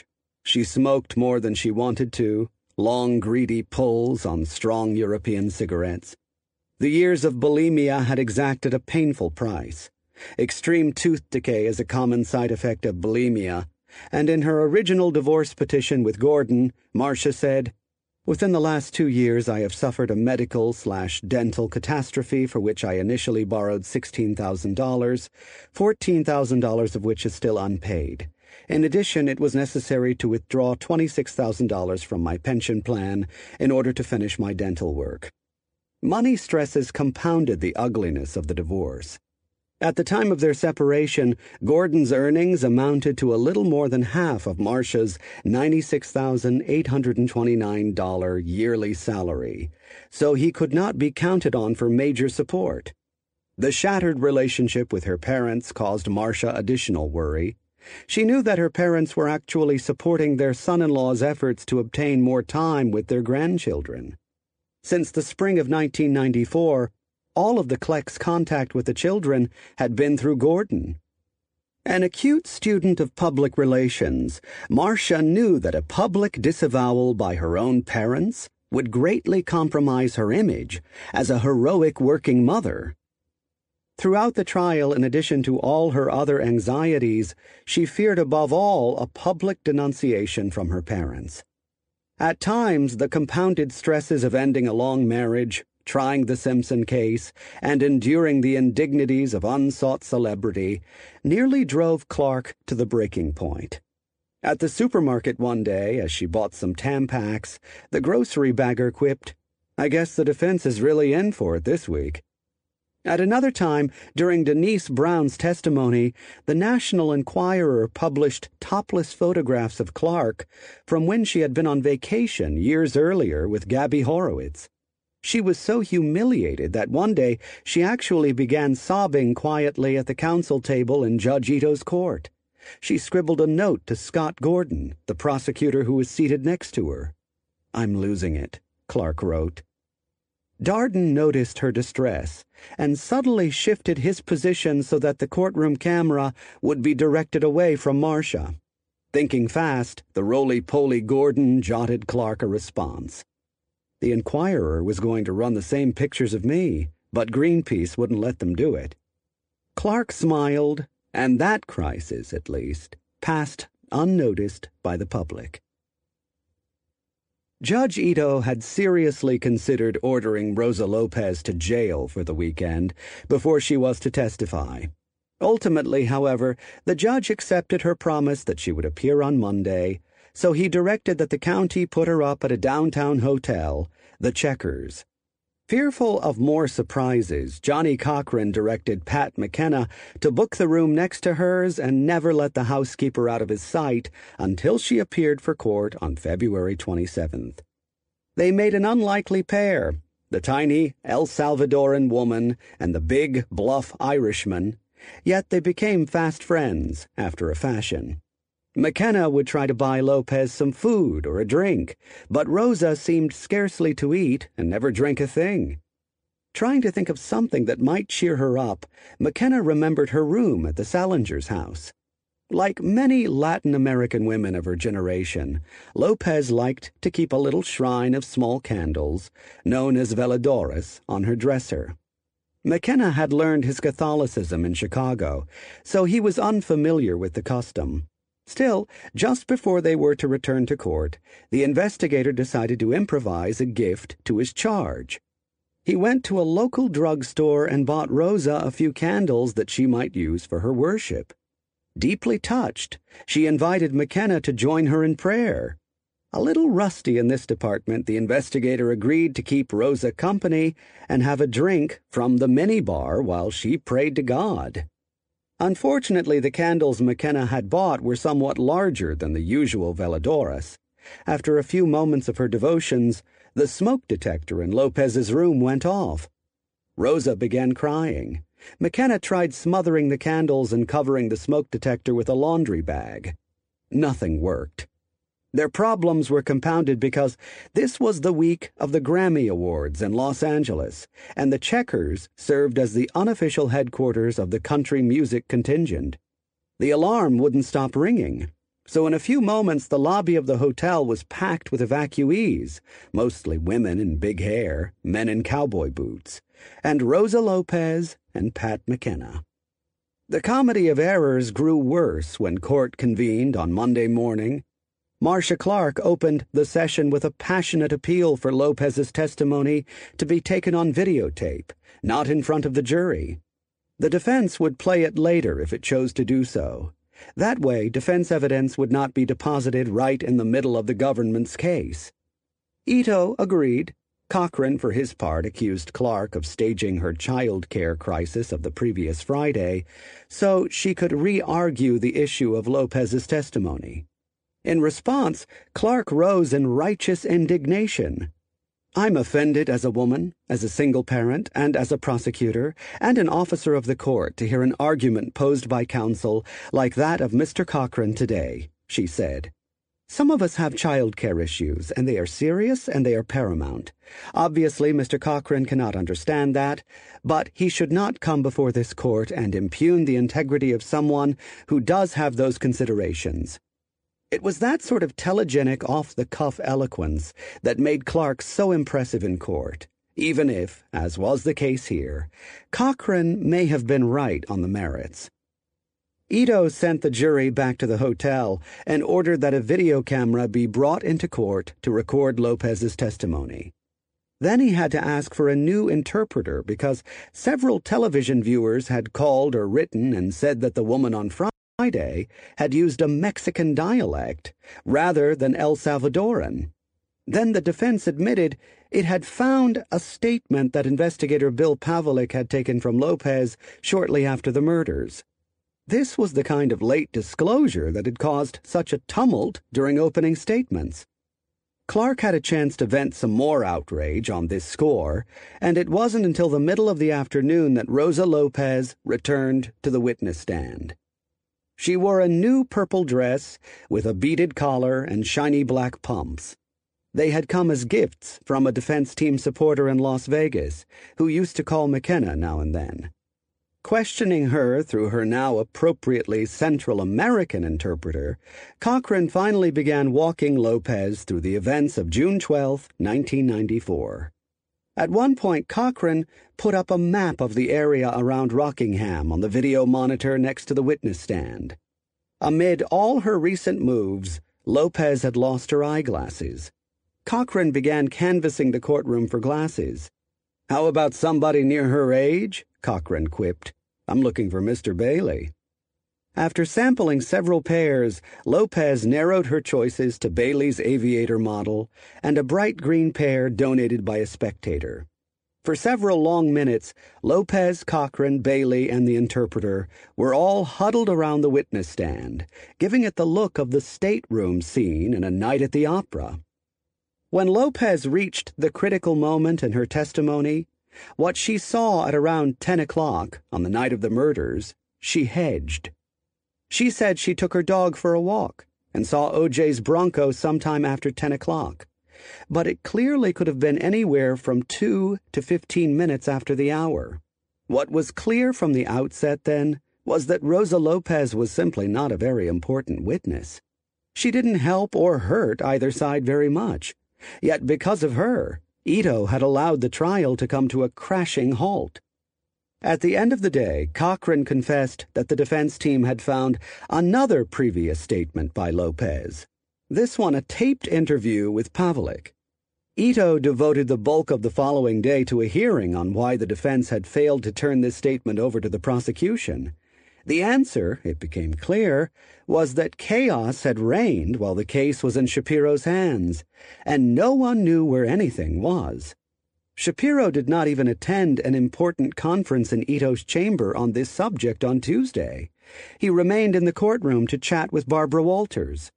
She smoked more than she wanted to, long greedy pulls on strong European cigarettes. The years of bulimia had exacted a painful price. Extreme tooth decay is a common side effect of bulimia, and in her original divorce petition with Gordon, Marcia said, "Within the last 2 years I have suffered a medical/dental catastrophe for which I initially borrowed $16,000, $14,000 of which is still unpaid. In addition, it was necessary to withdraw $26,000 from my pension plan in order to finish my dental work." Money stresses compounded the ugliness of the divorce. At the time of their separation, Gordon's earnings amounted to a little more than half of Marcia's $96,829 yearly salary, so he could not be counted on for major support. The shattered relationship with her parents caused Marcia additional worry. She knew that her parents were actually supporting their son-in-law's efforts to obtain more time with their grandchildren. Since the spring of 1994, all of the Kleck's contact with the children had been through Gordon. An acute student of public relations, Marcia knew that a public disavowal by her own parents would greatly compromise her image as a heroic working mother. Throughout the trial, in addition to all her other anxieties, she feared above all a public denunciation from her parents. At times, the compounded stresses of ending a long marriage, trying the Simpson case, and enduring the indignities of unsought celebrity nearly drove Clark to the breaking point. At the supermarket one day, as she bought some Tampax, the grocery bagger quipped, "I guess the defense is really in for it this week." At another time, during Denise Brown's testimony, the National Enquirer published topless photographs of Clark from when she had been on vacation years earlier with Gabby Horowitz. She was so humiliated that one day she actually began sobbing quietly at the counsel table in Judge Ito's court. She scribbled a note to Scott Gordon, the prosecutor who was seated next to her. "I'm losing it," Clark wrote. Darden noticed her distress and subtly shifted his position so that the courtroom camera would be directed away from Marcia. Thinking fast, the roly-poly Gordon jotted Clark a response. The Enquirer was going to run the same pictures of me, but Greenpeace wouldn't let them do it. Clark smiled, and that crisis, at least, passed unnoticed by the public. Judge Ito had seriously considered ordering Rosa Lopez to jail for the weekend before she was to testify. Ultimately, however, the judge accepted her promise that she would appear on Monday, so he directed that the county put her up at a downtown hotel, the Checkers. Fearful of more surprises, Johnny Cochran directed Pat McKenna to book the room next to hers and never let the housekeeper out of his sight until she appeared for court on February 27th. They made an unlikely pair, the tiny El Salvadoran woman and the big, bluff Irishman, yet they became fast friends after a fashion. McKenna would try to buy Lopez some food or a drink, but Rosa seemed scarcely to eat and never drank a thing. Trying to think of something that might cheer her up, McKenna remembered her room at the Salingers' house. Like many Latin American women of her generation, Lopez liked to keep a little shrine of small candles, known as veladoras, on her dresser. McKenna had learned his Catholicism in Chicago, so he was unfamiliar with the custom. Still, just before they were to return to court, the investigator decided to improvise a gift to his charge. He went to a local drugstore and bought Rosa a few candles that she might use for her worship. Deeply touched, she invited McKenna to join her in prayer. A little rusty in this department, the investigator agreed to keep Rosa company and have a drink from the minibar while she prayed to God. Unfortunately, the candles McKenna had bought were somewhat larger than the usual veladoras. After a few moments of her devotions, the smoke detector in Lopez's room went off. Rosa began crying. McKenna tried smothering the candles and covering the smoke detector with a laundry bag. Nothing worked. Their problems were compounded because this was the week of the Grammy Awards in Los Angeles, and the Checkers served as the unofficial headquarters of the country music contingent. The alarm wouldn't stop ringing. So in a few moments, the lobby of the hotel was packed with evacuees, mostly women in big hair, men in cowboy boots, and Rosa Lopez and Pat McKenna. The comedy of errors grew worse when court convened on Monday morning. Marcia Clark opened the session with a passionate appeal for Lopez's testimony to be taken on videotape, not in front of the jury. The defense would play it later if it chose to do so. That way, defense evidence would not be deposited right in the middle of the government's case. Ito agreed. Cochran, for his part, accused Clark of staging her child care crisis of the previous Friday so she could re-argue the issue of Lopez's testimony. In response, Clark rose in righteous indignation. "I'm offended as a woman, as a single parent, and as a prosecutor, and an officer of the court to hear an argument posed by counsel like that of Mr. Cochran today," she said. "Some of us have child care issues, and they are serious and they are paramount. Obviously, Mr. Cochran cannot understand that, but he should not come before this court and impugn the integrity of someone who does have those considerations." It was that sort of telegenic, off-the-cuff eloquence that made Clark so impressive in court, even if, as was the case here, Cochran may have been right on the merits. Ito sent the jury back to the hotel and ordered that a video camera be brought into court to record Lopez's testimony. Then he had to ask for a new interpreter because several television viewers had called or written and said that the woman on Friday had used a Mexican dialect rather than El Salvadoran. Then the defense admitted it had found a statement that investigator Bill Pavlik had taken from Lopez shortly after the murders. This was the kind of late disclosure that had caused such a tumult during opening statements. Clark had a chance to vent some more outrage on this score, and it wasn't until the middle of the afternoon that Rosa Lopez returned to the witness stand. She wore a new purple dress with a beaded collar and shiny black pumps. They had come as gifts from a defense team supporter in Las Vegas, who used to call McKenna now and then. Questioning her through her now appropriately Central American interpreter, Cochran finally began walking Lopez through the events of June 12, 1994. At one point, Cochran put up a map of the area around Rockingham on the video monitor next to the witness stand. Amid all her recent moves, Lopez had lost her eyeglasses. Cochran began canvassing the courtroom for glasses. "How about somebody near her age?" Cochran quipped. "I'm looking for Mr. Bailey." After sampling several pairs, Lopez narrowed her choices to Bailey's aviator model and a bright green pair donated by a spectator. For several long minutes, Lopez, Cochran, Bailey, and the interpreter were all huddled around the witness stand, giving it the look of the stateroom scene in A Night at the Opera. When Lopez reached the critical moment in her testimony, what she saw at around 10 o'clock on the night of the murders, she hedged. She said she took her dog for a walk and saw O.J.'s Bronco sometime after 10 o'clock, but it clearly could have been anywhere from 2 to 15 minutes after the hour. What was clear from the outset, then, was that Rosa Lopez was simply not a very important witness. She didn't help or hurt either side very much, yet because of her, Ito had allowed the trial to come to a crashing halt. At the end of the day, Cochran confessed that the defense team had found another previous statement by Lopez, this one a taped interview with Pavlik. Ito devoted the bulk of the following day to a hearing on why the defense had failed to turn this statement over to the prosecution. The answer, it became clear, was that chaos had reigned while the case was in Shapiro's hands, and no one knew where anything was. Shapiro did not even attend an important conference in Ito's chamber on this subject on Tuesday. He remained in the courtroom to chat with Barbara Walters.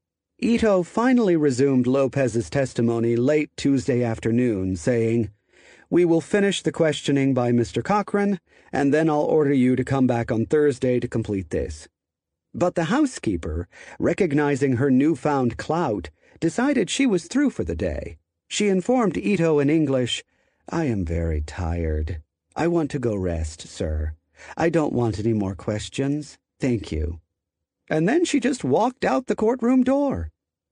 Ito finally resumed Lopez's testimony late Tuesday afternoon, saying, "We will finish the questioning by Mr. Cochran, and then I'll order you to come back on Thursday to complete this." But the housekeeper, recognizing her newfound clout, decided she was through for the day. She informed Ito in English, "I am very tired. I want to go rest, sir. I don't want any more questions. Thank you." And then she just walked out the courtroom door.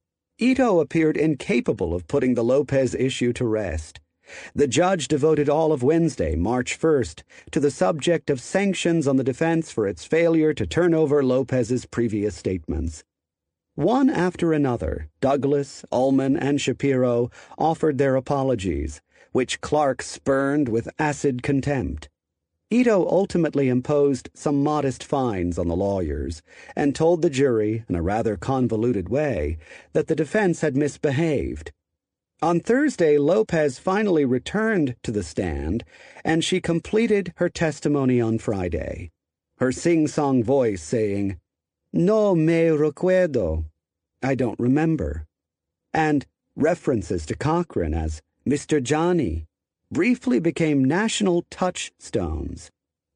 Ito appeared incapable of putting the Lopez issue to rest. The judge devoted all of Wednesday, March 1st, to the subject of sanctions on the defense for its failure to turn over Lopez's previous statements. One after another, Douglas, Ullman, and Shapiro offered their apologies, which Clark spurned with acid contempt. Ito ultimately imposed some modest fines on the lawyers and told the jury, in a rather convoluted way, that the defense had misbehaved. On Thursday, Lopez finally returned to the stand, and she completed her testimony on Friday, her sing-song voice saying, "No me recuerdo," I don't remember, and references to Cochran as Mr. Johnny briefly became national touchstones.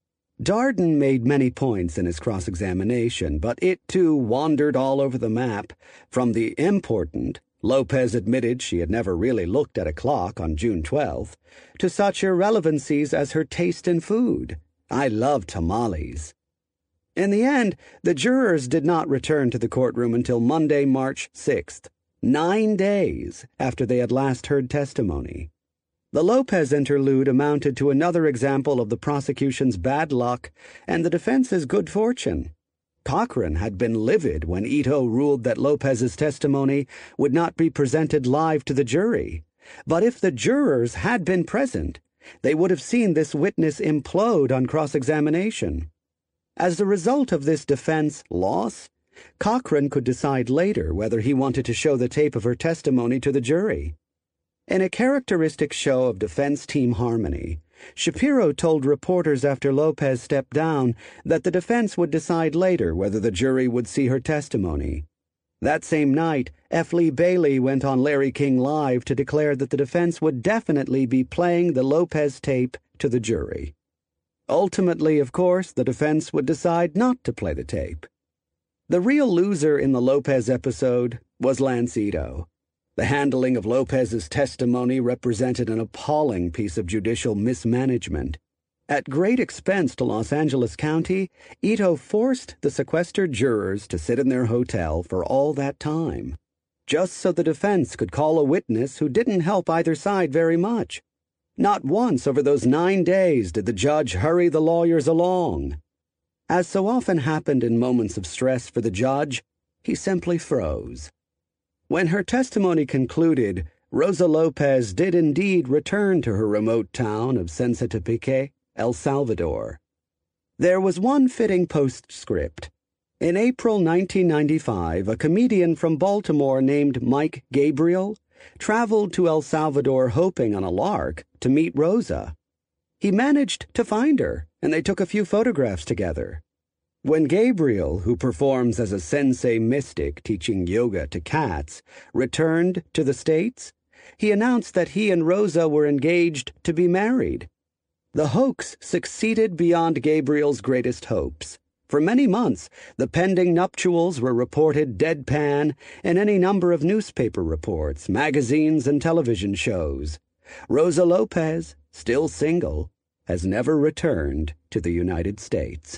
Darden made many points in his cross-examination, but it too wandered all over the map, from the important Lopez admitted she had never really looked at a clock on June 12th, to such irrelevancies as her taste in food. I love tamales. In the end, the jurors did not return to the courtroom until Monday, March 6th, 9 days after they had last heard testimony. The Lopez interlude amounted to another example of the prosecution's bad luck and the defense's good fortune. Cochran had been livid when Ito ruled that Lopez's testimony would not be presented live to the jury. But if the jurors had been present, they would have seen this witness implode on cross-examination. As the result of this defense loss, Cochran could decide later whether he wanted to show the tape of her testimony to the jury. In a characteristic show of defense team harmony, Shapiro told reporters after Lopez stepped down that the defense would decide later whether the jury would see her testimony. That same night, F. Lee Bailey went on Larry King Live to declare that the defense would definitely be playing the Lopez tape to the jury. Ultimately, of course, the defense would decide not to play the tape. The real loser in the Lopez episode was Lance Ito. The handling of Lopez's testimony represented an appalling piece of judicial mismanagement. At great expense to Los Angeles County, Ito forced the sequestered jurors to sit in their hotel for all that time, just so the defense could call a witness who didn't help either side very much. Not once over those 9 days did the judge hurry the lawyers along. As so often happened in moments of stress for the judge, he simply froze. When her testimony concluded, Rosa Lopez did indeed return to her remote town of Sensetepeque, El Salvador. There was one fitting postscript. In April 1995, a comedian from Baltimore named Mike Gabriel traveled to El Salvador hoping on a lark to meet Rosa. He managed to find her, and they took a few photographs together. When Gabriel, who performs as a sensei mystic teaching yoga to cats, returned to the States, he announced that he and Rosa were engaged to be married. The hoax succeeded beyond Gabriel's greatest hopes. For many months, the pending nuptials were reported deadpan in any number of newspaper reports, magazines, and television shows. Rosa Lopez, still single, has never returned to the United States.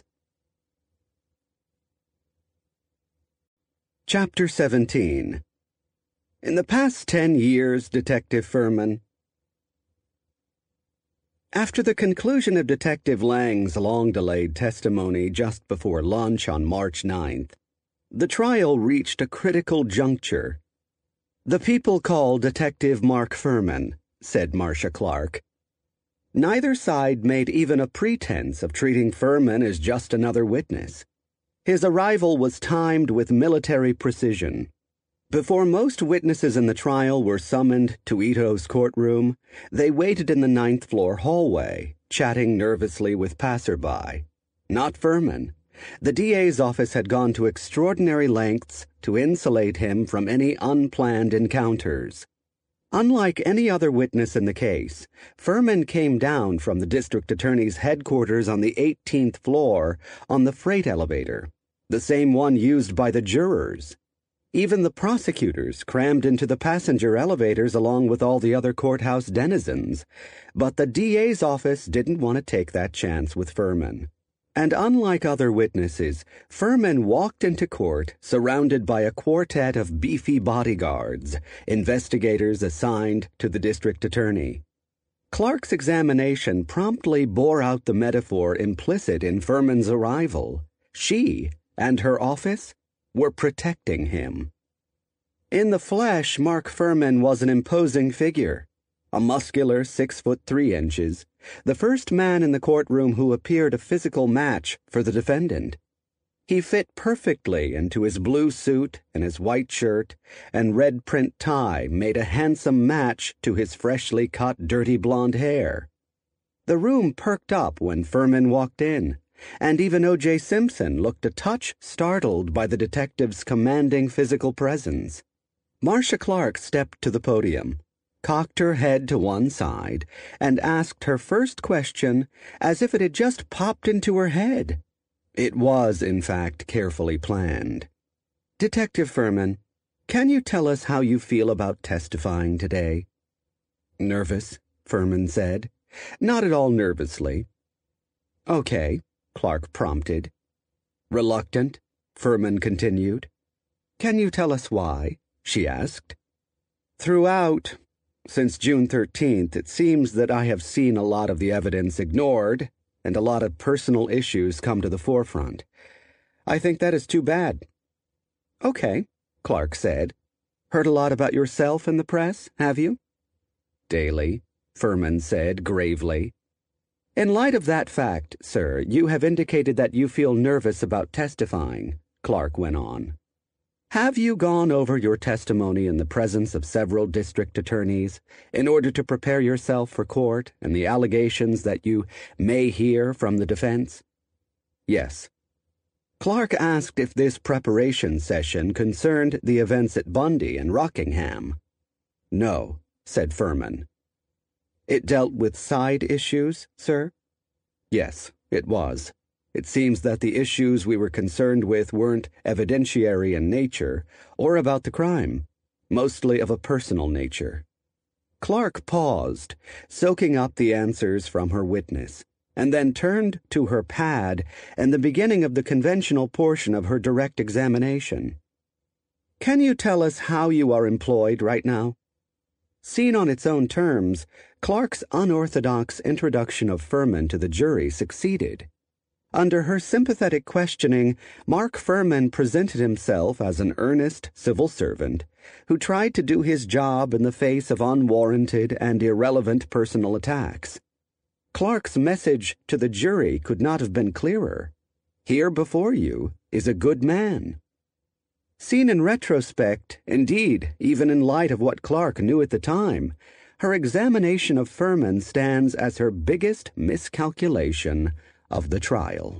Chapter 17. In the past 10 years, Detective Furman. After the conclusion of Detective Lang's long-delayed testimony just before lunch on March 9th, the trial reached a critical juncture. "The people call Detective Mark Furman," said Marcia Clark. Neither side made even a pretense of treating Furman as just another witness. His arrival was timed with military precision. Before most witnesses in the trial were summoned to Ito's courtroom, they waited in the 9th-floor hallway, chatting nervously with passerby. Not Furman. The DA's office had gone to extraordinary lengths to insulate him from any unplanned encounters. Unlike any other witness in the case, Furman came down from the district attorney's headquarters on the 18th floor on the freight elevator, the same one used by the jurors. Even the prosecutors crammed into the passenger elevators along with all the other courthouse denizens. But the DA's office didn't want to take that chance with Furman. And unlike other witnesses, Furman walked into court surrounded by a quartet of beefy bodyguards, investigators assigned to the district attorney. Clark's examination promptly bore out the metaphor implicit in Furman's arrival. She and her office were protecting him. In the flesh, Mark Furman was an imposing figure. A muscular 6'3", the first man in the courtroom who appeared a physical match for the defendant. He fit perfectly into his blue suit, and his white shirt and red print tie made a handsome match to his freshly cut dirty blonde hair. The room perked up when Furman walked in, and even O.J. Simpson looked a touch startled by the detective's commanding physical presence. Marcia Clark stepped to the podium, cocked her head to one side, and asked her first question as if it had just popped into her head. It was, in fact, carefully planned. "Detective Furman, can you tell us how you feel about testifying today?" "Nervous," Furman said, not at all nervously. "Okay," Clark prompted. "Reluctant?" Furman continued. "Can you tell us why?" she asked. "Throughout, since June 13th, it seems that I have seen a lot of the evidence ignored and a lot of personal issues come to the forefront. I think that is too bad." "Okay," Clark said. "Heard a lot about yourself in the press, have you?" "Daily," Furman said gravely. "In light of that fact, sir, you have indicated that you feel nervous about testifying," Clark went on. "Have you gone over your testimony in the presence of several district attorneys in order to prepare yourself for court and the allegations that you may hear from the defense?" "Yes." Clark asked if this preparation session concerned the events at Bundy and Rockingham. "No," said Furman. "It dealt with side issues, sir?" "Yes, it was. It seems that the issues we were concerned with weren't evidentiary in nature or about the crime, mostly of a personal nature." Clark paused, soaking up the answers from her witness, and then turned to her pad and the beginning of the conventional portion of her direct examination. "Can you tell us how you are employed right now?" Seen on its own terms, Clark's unorthodox introduction of Furman to the jury succeeded. Under her sympathetic questioning, Mark Furman presented himself as an earnest civil servant who tried to do his job in the face of unwarranted and irrelevant personal attacks. Clark's message to the jury could not have been clearer. Here before you is a good man. Seen in retrospect, indeed, even in light of what Clark knew at the time, her examination of Furman stands as her biggest miscalculation of the trial.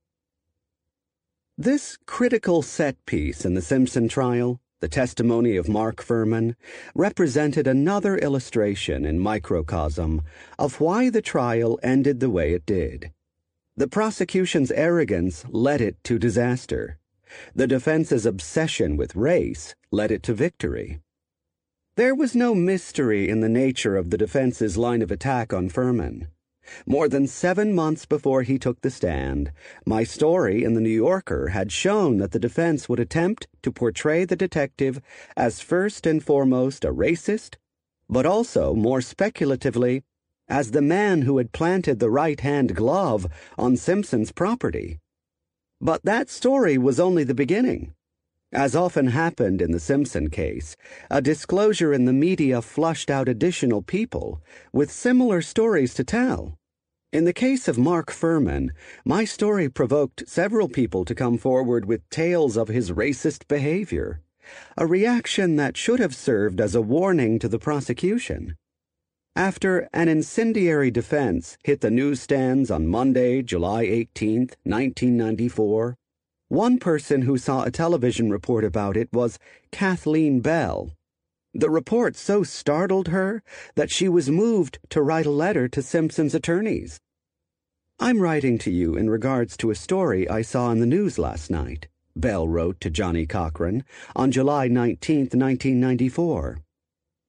This critical set piece in the Simpson trial, the testimony of Mark Furman, represented another illustration in microcosm of why the trial ended the way it did. The prosecution's arrogance led it to disaster. The defense's obsession with race led it to victory. There was no mystery in the nature of the defense's line of attack on Furman. More than 7 months before he took the stand, my story in The New Yorker had shown that the defense would attempt to portray the detective as first and foremost a racist, but also, more speculatively, as the man who had planted the right-hand glove on Simpson's property. But that story was only the beginning. As often happened in the Simpson case, a disclosure in the media flushed out additional people with similar stories to tell. In the case of Mark Furman, my story provoked several people to come forward with tales of his racist behavior, a reaction that should have served as a warning to the prosecution. After an incendiary defense hit the newsstands on Monday, July 18, 1994, one person who saw a television report about it was Kathleen Bell. The report so startled her that she was moved to write a letter to Simpson's attorneys. "I'm writing to you in regards to a story I saw in the news last night," Bell wrote to Johnny Cochran on July 19, 1994.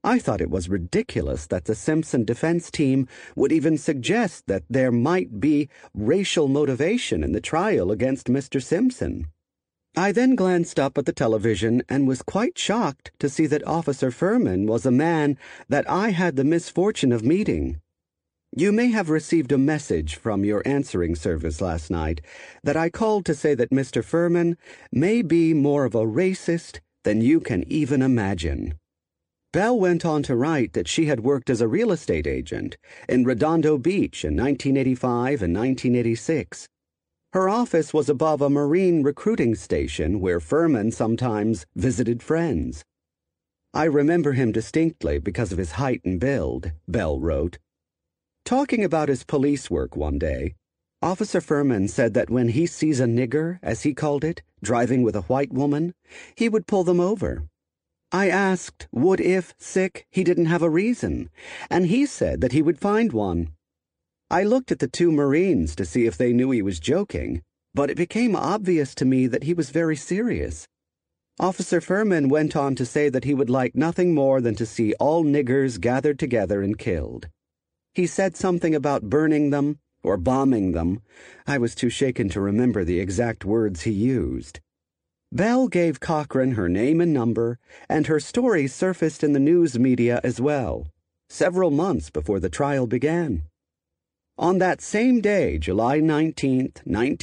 I thought it was ridiculous that the Simpson defense team would even suggest that there might be racial motivation in the trial against Mr. Simpson. I then glanced up at the television and was quite shocked to see that Officer Furman was a man that I had the misfortune of meeting. You may have received a message from your answering service last night that I called to say that Mr. Furman may be more of a racist than you can even imagine. Belle went on to write that she had worked as a real estate agent in Redondo Beach in 1985 and 1986. Her office was above a Marine recruiting station where Furman sometimes visited friends. I remember him distinctly because of his height and build, Belle wrote. Talking about his police work one day, Officer Furman said that when he sees a nigger, as he called it, driving with a white woman, he would pull them over. I asked, would if, sick, he didn't have a reason, and he said that he would find one. I looked at the two Marines to see if they knew he was joking, but it became obvious to me that he was very serious. Officer Furman went on to say that he would like nothing more than to see all niggers gathered together and killed. He said something about burning them or bombing them. I was too shaken to remember the exact words he used. Belle gave Cochran her name and number, and her story surfaced in the news media as well, several months before the trial began. On that same day, July 19th,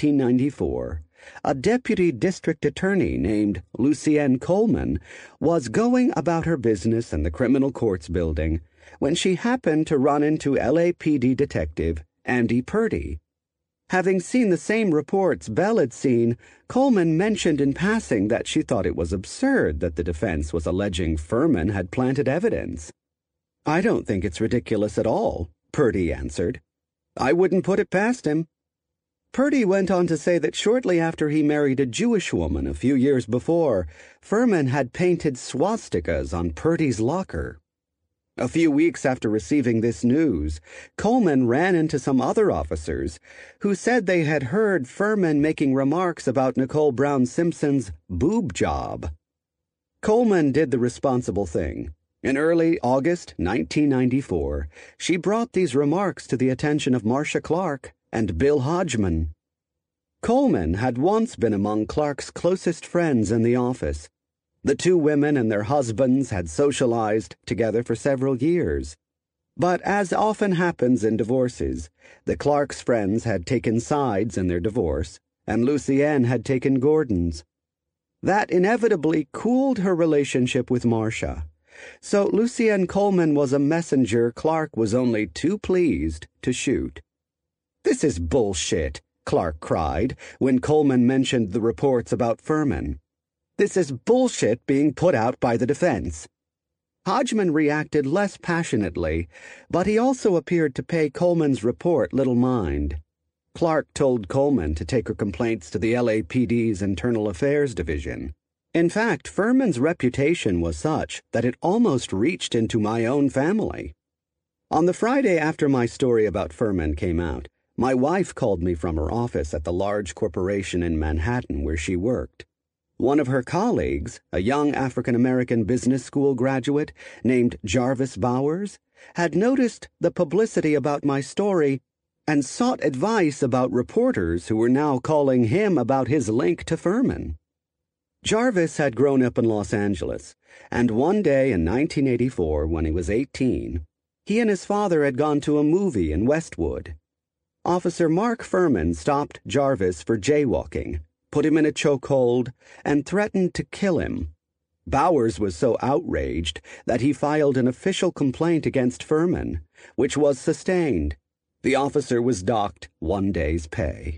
1994, a deputy district attorney named Lucienne Coleman was going about her business in the criminal courts building when she happened to run into LAPD detective Andy Purdy. Having seen the same reports Belle had seen, Coleman mentioned in passing that she thought it was absurd that the defense was alleging Furman had planted evidence. "I don't think it's ridiculous at all," Purdy answered. "I wouldn't put it past him." Purdy went on to say that shortly after he married a Jewish woman a few years before, Furman had painted swastikas on Purdy's locker. A few weeks after receiving this news, Coleman ran into some other officers who said they had heard Furman making remarks about Nicole Brown Simpson's boob job. Coleman did the responsible thing. In early August 1994, she brought these remarks to the attention of Marcia Clark and Bill Hodgman. Coleman had once been among Clark's closest friends in the office. The two women and their husbands had socialized together for several years. But as often happens in divorces, the Clark's friends had taken sides in their divorce, and Lucienne had taken Gordon's. That inevitably cooled her relationship with Marcia. So Lucienne Coleman was a messenger Clark was only too pleased to shoot. "This is bullshit," Clark cried when Coleman mentioned the reports about Furman. "This is bullshit being put out by the defense." Hodgman reacted less passionately, but he also appeared to pay Coleman's report little mind. Clark told Coleman to take her complaints to the LAPD's Internal Affairs Division. In fact, Furman's reputation was such that it almost reached into my own family. On the Friday after my story about Furman came out, my wife called me from her office at the large corporation in Manhattan where she worked. One of her colleagues, a young African-American business school graduate named Jarvis Bowers, had noticed the publicity about my story and sought advice about reporters who were now calling him about his link to Furman. Jarvis had grown up in Los Angeles, and one day in 1984, when he was 18, he and his father had gone to a movie in Westwood. Officer Mark Furman stopped Jarvis for jaywalking, put him in a chokehold, and threatened to kill him. Bowers was so outraged that he filed an official complaint against Furman, which was sustained. The officer was docked 1 day's pay.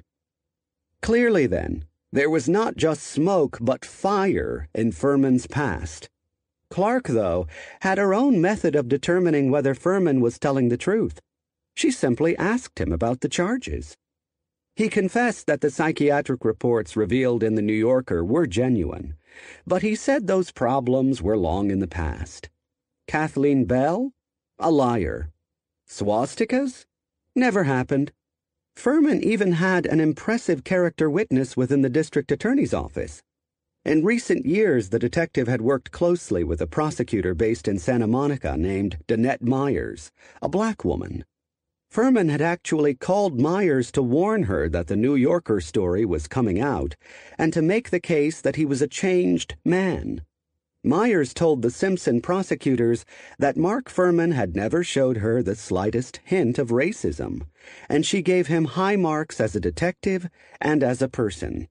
Clearly, then, there was not just smoke but fire in Furman's past. Clark, though, had her own method of determining whether Furman was telling the truth. She simply asked him about the charges. He confessed that the psychiatric reports revealed in the New Yorker were genuine, but he said those problems were long in the past. Kathleen Bell? A liar. Swastikas? Never happened. Furman even had an impressive character witness within the district attorney's office. In recent years, the detective had worked closely with a prosecutor based in Santa Monica named Danette Myers, a black woman. Furman had actually called Myers to warn her that the New Yorker story was coming out and to make the case that he was a changed man. Myers told the Simpson prosecutors that Mark Furman had never showed her the slightest hint of racism, and she gave him high marks as a detective and as a person.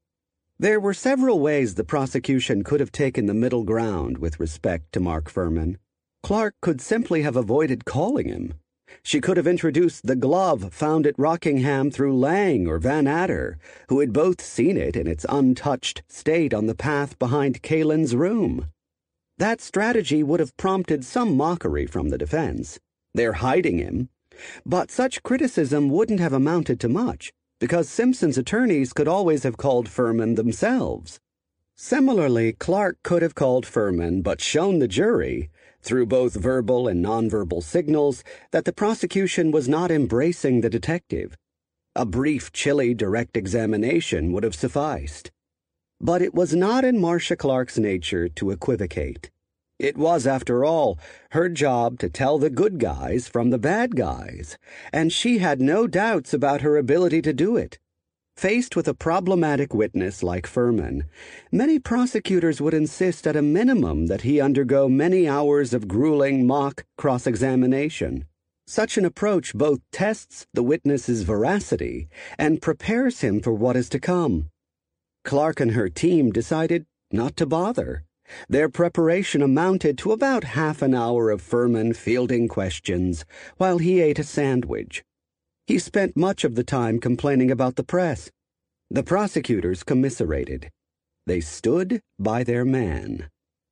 There were several ways the prosecution could have taken the middle ground with respect to Mark Furman. Clark could simply have avoided calling him. She could have introduced the glove found at Rockingham through Lang or Van Adder, who had both seen it in its untouched state on the path behind Kalen's room. That strategy would have prompted some mockery from the defense. They're hiding him. But such criticism wouldn't have amounted to much, because Simpson's attorneys could always have called Furman themselves. Similarly, Clark could have called Furman but shown the jury, through both verbal and nonverbal signals, that the prosecution was not embracing the detective. A brief, chilly direct examination would have sufficed. But it was not in Marcia Clark's nature to equivocate. It was, after all, her job to tell the good guys from the bad guys, and she had no doubts about her ability to do it. Faced with a problematic witness like Furman, many prosecutors would insist at a minimum that he undergo many hours of grueling mock cross-examination. Such an approach both tests the witness's veracity and prepares him for what is to come. Clark and her team decided not to bother. Their preparation amounted to about half an hour of Furman fielding questions while he ate a sandwich. He spent much of the time complaining about the press. The prosecutors commiserated. They stood by their man.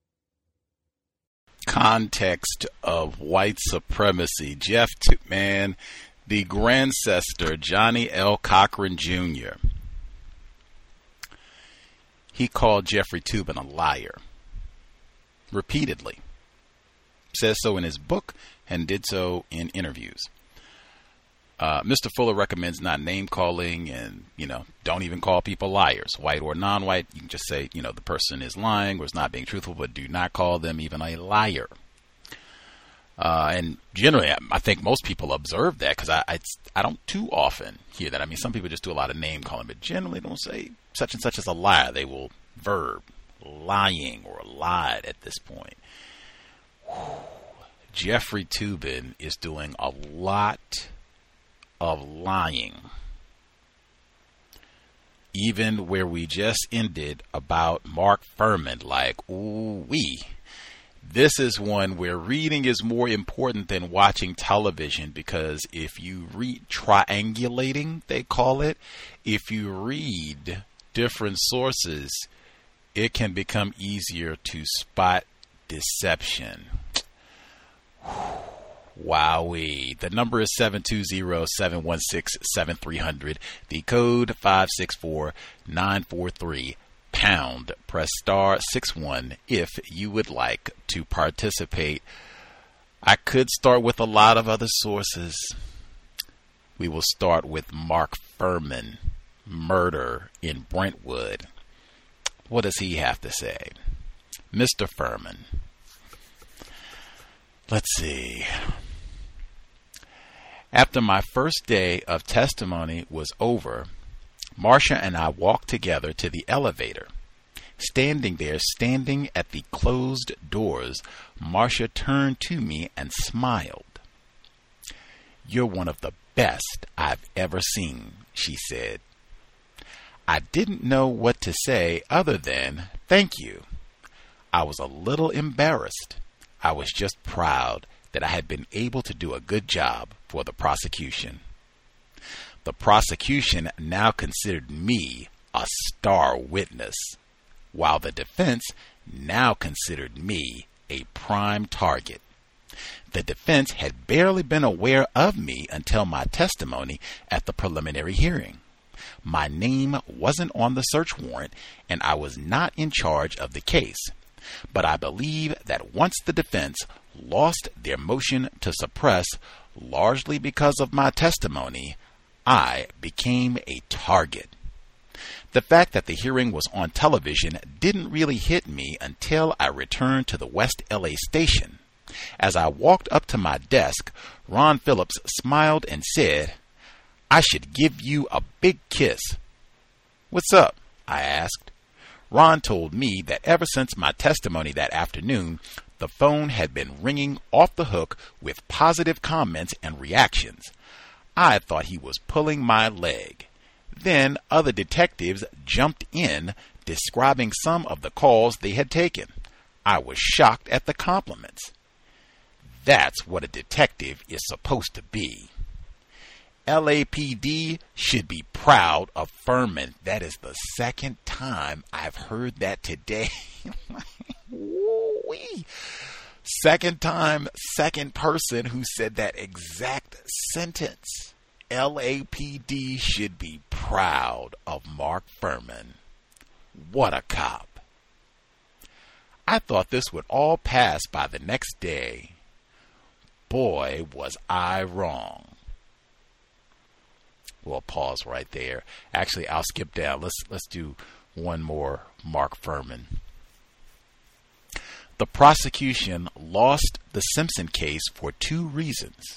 Context of white supremacy. Jeff, the grandcestor, Johnny L. Cochran Jr., he called Jeffrey Toobin a liar. Repeatedly. Says so in his book and did so in interviews. Mr. Fuller recommends not name-calling and, don't even call people liars, white or non-white. You can just say, the person is lying or is not being truthful, but do not call them even a liar. And generally, I think most people observe that because I don't too often hear that. I mean, some people just do a lot of name-calling, but generally don't say such and such is a liar. They will verb lying or lied at this point. Jeffrey Toobin is doing a lot of lying. Even where we just ended about Mark Furman, like, ooh-wee. This is one where reading is more important than watching television, because if you read triangulating, they call it, if you read different sources, it can become easier to spot deception. Wowee. The number is 720-716-7300. The code 564-943 #. Press *61 if you would like to participate. I could start with a lot of other sources. We will start with Mark Furman, murder in Brentwood. What does he have to say? Mr. Furman. Let's see. After my first day of testimony was over, Marcia and I walked together to the elevator. Standing at the closed doors, Marcia turned to me and smiled. "You're one of the best I've ever seen," she said. I didn't know what to say other than thank you. I was a little embarrassed. I was just proud that I had been able to do a good job for the prosecution. The prosecution now considered me a star witness, while the defense now considered me a prime target. The defense had barely been aware of me until my testimony at the preliminary hearing. My name wasn't on the search warrant, and I was not in charge of the case. But I believe that once the defense lost their motion to suppress, largely because of my testimony, I became a target. The fact that the hearing was on television didn't really hit me until I returned to the West LA station. As I walked up to my desk, Ron Phillips smiled and said, "I should give you a big kiss." "What's up?" I asked. Ron told me that ever since my testimony that afternoon, the phone had been ringing off the hook with positive comments and reactions. I thought he was pulling my leg. Then other detectives jumped in, describing some of the calls they had taken. I was shocked at the compliments. That's what a detective is supposed to be. LAPD should be proud of Furman. That is the second time I've heard that today. Second time, second person who said that exact sentence. LAPD should be proud of Mark Furman. What a cop. I thought this would all pass by the next day. Boy, was I wrong. We'll pause right there. Actually, I'll skip down. Let's do one more Mark Furman. The prosecution lost the Simpson case for two reasons.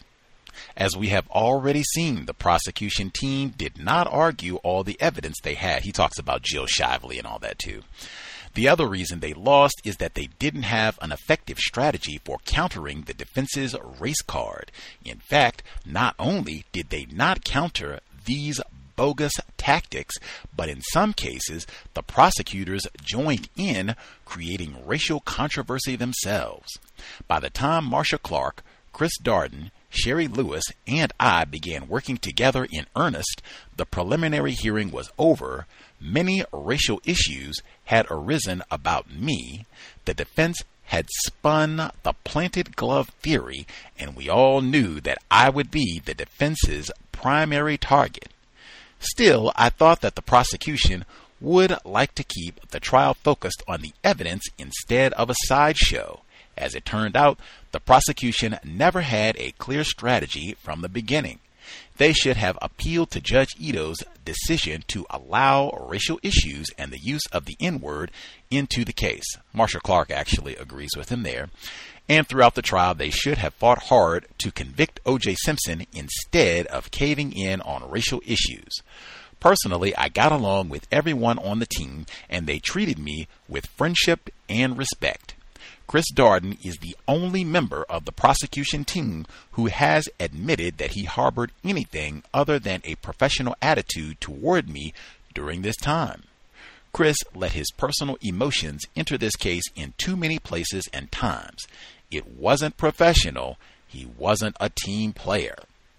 As we have already seen, the prosecution team did not argue all the evidence they had. He talks about Jill Shively and all that too. The other reason they lost is that they didn't have an effective strategy for countering the defense's race card. In fact, not only did they not counter these bogus tactics, but in some cases, the prosecutors joined in, creating racial controversy themselves. By the time Marcia Clark, Chris Darden, Sherry Lewis, and I began working together in earnest, the preliminary hearing was over. Many racial issues had arisen about me. The defense had spun the planted glove theory, and we all knew that I would be the defense's primary target. Still, I thought that the prosecution would like to keep the trial focused on the evidence instead of a sideshow. As it turned out, the prosecution never had a clear strategy from the beginning. They should have appealed to Judge Ito's decision to allow racial issues and the use of the N-word into the case. Marcia Clark actually agrees with him there. And throughout the trial, they should have fought hard to convict O.J. Simpson instead of caving in on racial issues. Personally, I got along with everyone on the team, and they treated me with friendship and respect. Chris Darden is the only member of the prosecution team who has admitted that he harbored anything other than a professional attitude toward me during this time. Chris let his personal emotions enter this case in too many places and times. It wasn't professional. He wasn't a team player.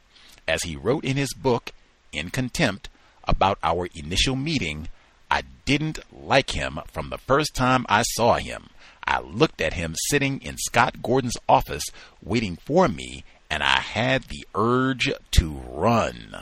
As he wrote in his book, In Contempt, about our initial meeting, I didn't like him from the first time I saw him. I looked at him sitting in Scott Gordon's office waiting for me, and I had the urge to run.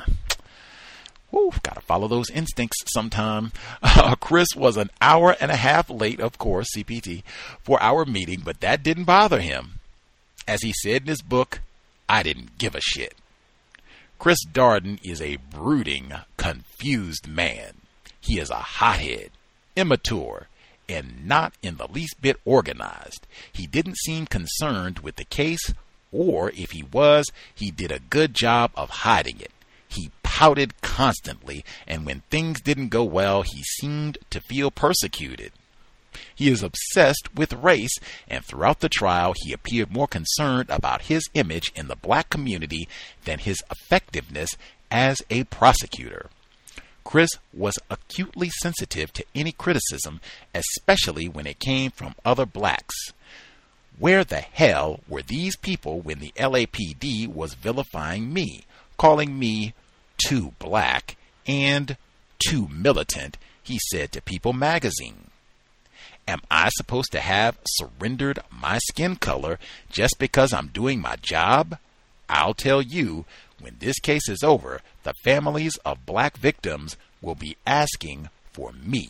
Gotta follow those instincts sometime. Chris was an hour and a half late, of course, CPT, for our meeting, but that didn't bother him. As he said in his book, I didn't give a shit. Chris Darden is a brooding, confused man. He is a hothead, immature, and not in the least bit organized. He didn't seem concerned with the case, or if he was, he did a good job of hiding it. He pouted constantly, and when things didn't go well, he seemed to feel persecuted. He is obsessed with race, and throughout the trial, he appeared more concerned about his image in the black community than his effectiveness as a prosecutor. Chris was acutely sensitive to any criticism, especially when it came from other blacks. Where the hell were these people when the LAPD was vilifying me, calling me too black and too militant, he said to People magazine. Am I supposed to have surrendered my skin color just because I'm doing my job? I'll tell you, when this case is over, the families of black victims will be asking for me.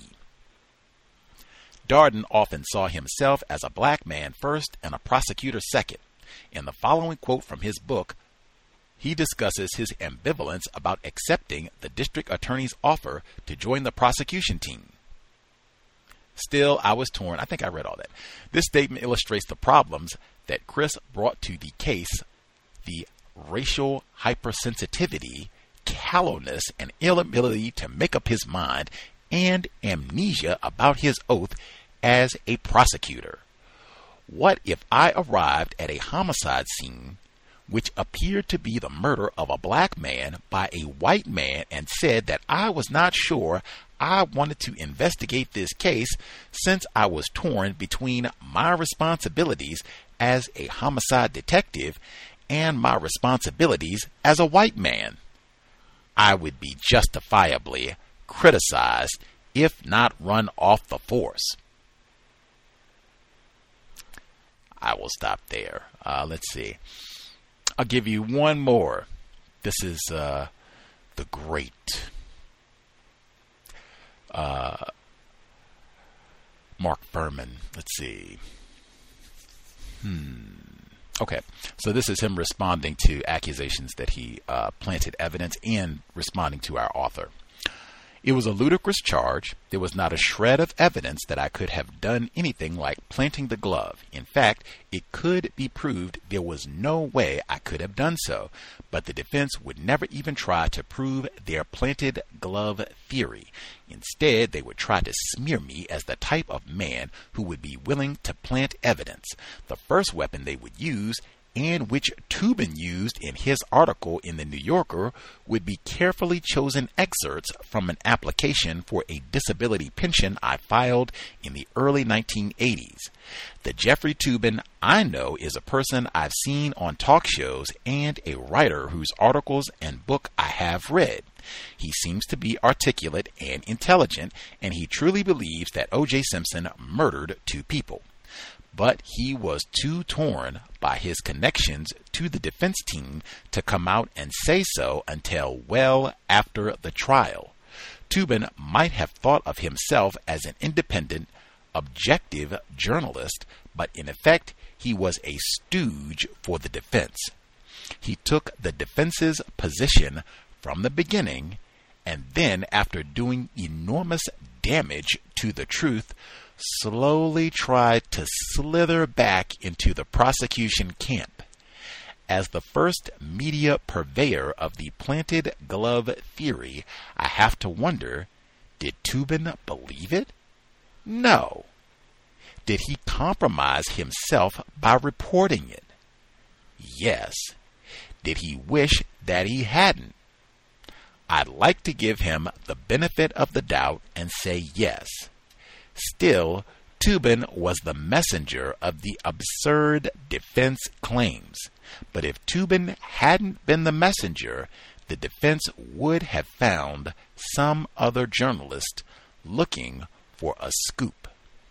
Darden often saw himself as a black man first and a prosecutor second. In the following quote from his book, he discusses his ambivalence about accepting the district attorney's offer to join the prosecution team. Still, I was torn. I think I read all that. This statement illustrates the problems that Chris brought to the case: the racial hypersensitivity, callousness, and inability to make up his mind, and amnesia about his oath as a prosecutor. What if I arrived at a homicide scene which appeared to be the murder of a black man by a white man and said that I was not sure I wanted to investigate this case since I was torn between my responsibilities as a homicide detective and my responsibilities as a white man? I would be justifiably criticized, if not run off the force. I will stop there. Let's see. I'll give you one more. This is the great Mark Fuhrman. Let's see. Okay, so this is him responding to accusations that he planted evidence and responding to our author. It was a ludicrous charge. There was not a shred of evidence that I could have done anything like planting the glove. In fact, it could be proved there was no way I could have done so, but the defense would never even try to prove their planted glove theory. Instead, they would try to smear me as the type of man who would be willing to plant evidence. The first weapon they would use, and which Toobin used in his article in the New Yorker, would be carefully chosen excerpts from an application for a disability pension I filed in the early 1980s. The Jeffrey Toobin I know is a person I've seen on talk shows and a writer whose articles and book I have read. He seems to be articulate and intelligent, and he truly believes that O.J. Simpson murdered 2 people. But he was too torn by his connections to the defense team to come out and say so until well after the trial. Toobin might have thought of himself as an independent, objective journalist, but in effect he was a stooge for the defense. He took the defense's position from the beginning, and then, after doing enormous damage to the truth, slowly tried to slither back into the prosecution camp. As the first media purveyor of the planted glove theory, I have to wonder, did Toobin believe it? No. Did he compromise himself by reporting it? Yes. Did he wish that he hadn't? I'd like to give him the benefit of the doubt and say yes. Still, Toobin was the messenger of the absurd defense claims. But if Toobin hadn't been the messenger, the defense would have found some other journalist looking for a scoop.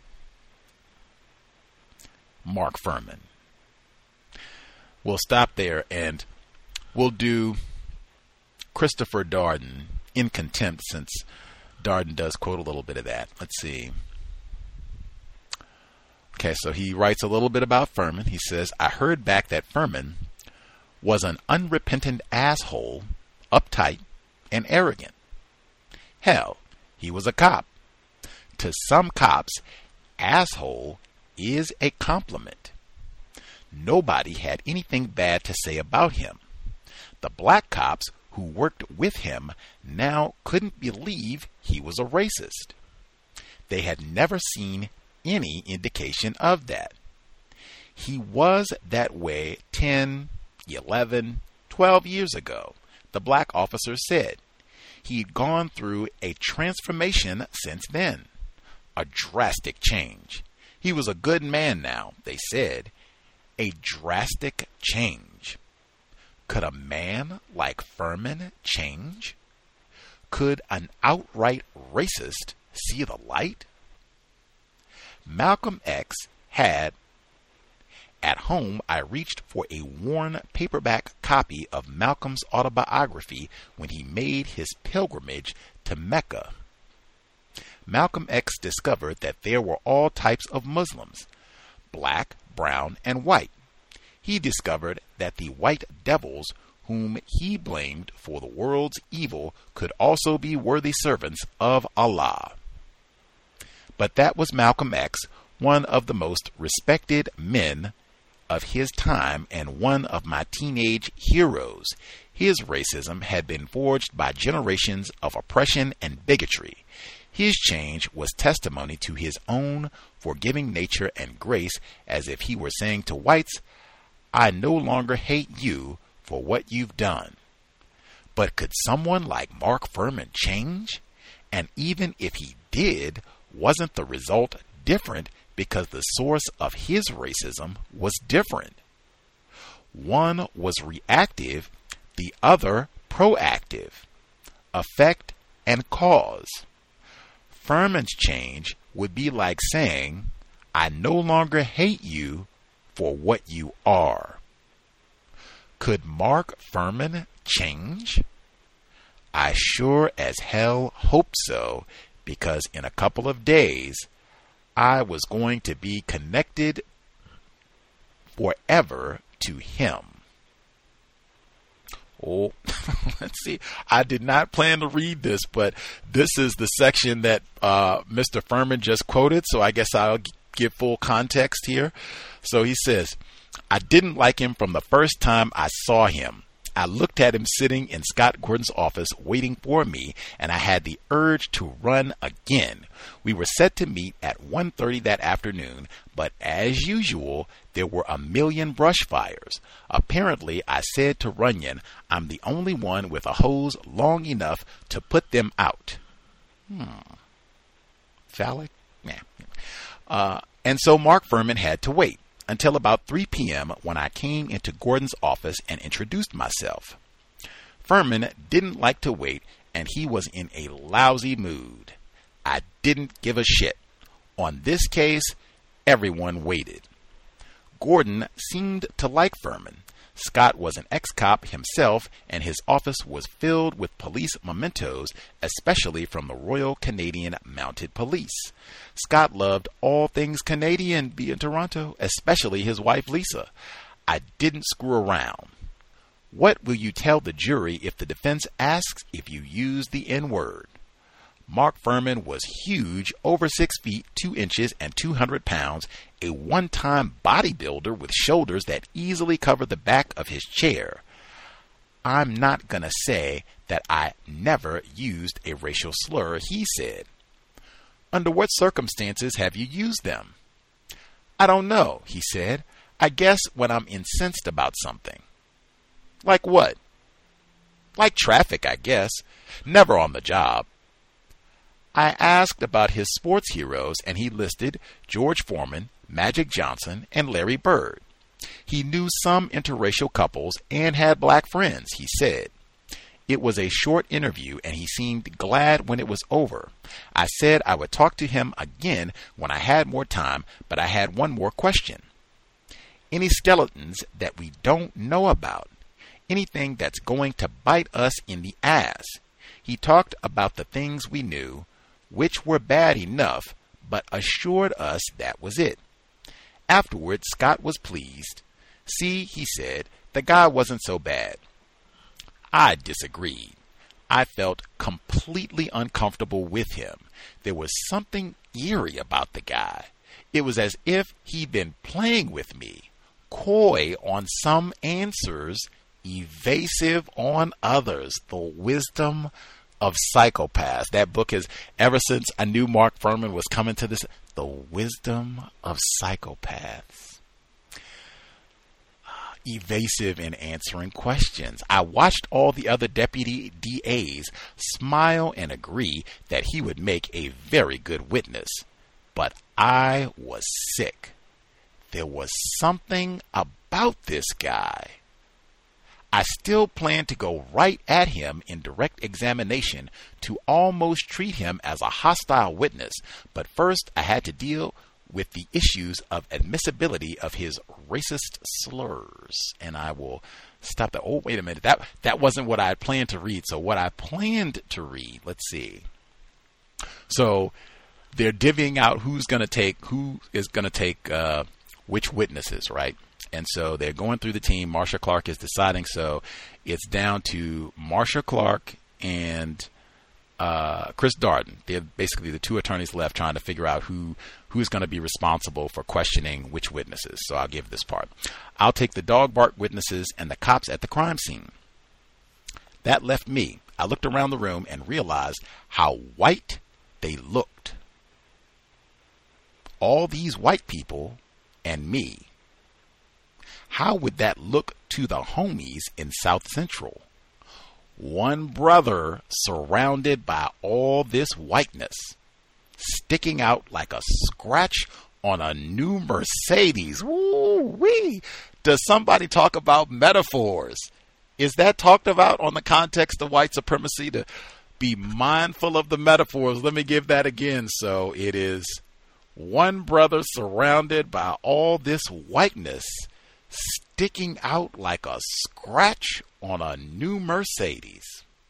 Mark Fuhrman. We'll stop there and we'll do Christopher Darden in contempt, since Darden does quote a little bit of that. Let's see. Okay, so he writes a little bit about Fuhrman. He says, I heard back that Fuhrman was an unrepentant asshole, uptight, and arrogant. Hell, he was a cop. To some cops, asshole is a compliment. Nobody had anything bad to say about him. The black cops who worked with him now couldn't believe he was a racist. They had never seen any indication of that. He was that way 10, 11, 12 years ago, the black officer said. He'd gone through a transformation since then. A drastic change. He was a good man now, they said. A drastic change. Could a man like Fuhrman change? Could an outright racist see the light? Malcolm X had, at home, I reached for a worn paperback copy of Malcolm's autobiography when he made his pilgrimage to Mecca. Malcolm X discovered that there were all types of Muslims, black, brown, and white. He discovered that the white devils whom he blamed for the world's evil could also be worthy servants of Allah. But that was Malcolm X, one of the most respected men of his time and one of my teenage heroes. His racism had been forged by generations of oppression and bigotry. His change was testimony to his own forgiving nature and grace, as if he were saying to whites, I no longer hate you for what you've done. But could someone like Mark Fuhrman change? And even if he did, wasn't the result different because the source of his racism was different? One was reactive, the other proactive. Effect and cause. Fuhrman's change would be like saying, I no longer hate you for what you are. Could Mark Fuhrman change? I sure as hell hope so, because in a couple of days, I was going to be connected forever to him. Oh, let's see. I did not plan to read this, but this is the section that Mr. Fuhrman just quoted, so I guess I'll give full context here. So he says, I didn't like him from the first time I saw him. I looked at him sitting in Scott Gordon's office waiting for me, and I had the urge to run again. We were set to meet at 1:30 that afternoon, but as usual, there were a million brush fires. Apparently, I said to Runyon, I'm the only one with a hose long enough to put them out. Phallic? Yeah. And so Mark Fuhrman had to wait until about 3 p.m. when I came into Gordon's office and introduced myself. Fuhrman didn't like to wait, and he was in a lousy mood. I didn't give a shit. On this case, everyone waited. Gordon seemed to like Fuhrman. Scott was an ex-cop himself, and his office was filled with police mementos, especially from the Royal Canadian Mounted Police. Scott loved all things Canadian in Toronto, especially his wife Lisa. I didn't screw around. What will you tell the jury if the defense asks if you use the N-word? Mark Fuhrman was huge, over 6 feet, 2 inches, and 200 pounds, a one-time bodybuilder with shoulders that easily covered the back of his chair. I'm not going to say that I never used a racial slur, he said. Under what circumstances have you used them? I don't know, he said. I guess when I'm incensed about something. Like what? Like traffic, I guess. Never on the job. I asked about his sports heroes, and he listed George Foreman, Magic Johnson, and Larry Bird. He knew some interracial couples and had black friends, he said. It was a short interview, and he seemed glad when it was over. I said I would talk to him again when I had more time, but I had one more question. Any skeletons that we don't know about? Anything that's going to bite us in the ass? He talked about the things we knew, which were bad enough, but assured us that was it. Afterward, Scott was pleased. See, he said, the guy wasn't so bad. I disagreed. I felt completely uncomfortable with him. There was something eerie about the guy. It was as if he'd been playing with me, coy on some answers, evasive on others. The wisdom of psychopaths. That book is, ever since I knew Mark Fuhrman was coming to this, The Wisdom of Psychopaths. Evasive in answering questions. I watched all the other deputy DAs smile and agree that he would make a very good witness. But I was sick. There was something about this guy. I still plan to go right at him in direct examination to almost treat him as a hostile witness, but first I had to deal with the issues of admissibility of his racist slurs. And I will stop that. Oh, wait a minute. That wasn't what I had planned to read. So what I planned to read, let's see. So they're divvying out who is going to take which witnesses, right? And so they're going through the team. Marcia Clark is deciding. So it's down to Marcia Clark and Chris Darden. They're basically the two attorneys left trying to figure out who's going to be responsible for questioning which witnesses. So I'll give this part. I'll take the dog bark witnesses and the cops at the crime scene. That left me. I looked around the room and realized how white they looked. All these white people and me. How would that look to the homies in South Central? One brother surrounded by all this whiteness, sticking out like a scratch on a new Mercedes. Woo-wee! Does somebody talk about metaphors? Is that talked about on the context of white supremacy? To be mindful of the metaphors. Let me give that again. So it is one brother surrounded by all this whiteness, sticking out like a scratch on a new Mercedes.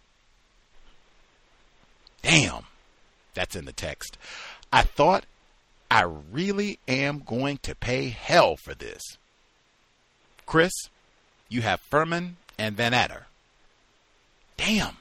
Damn, that's in the text. I thought, I really am going to pay hell for this. Chris, you have Furman and Van Atter. Damn.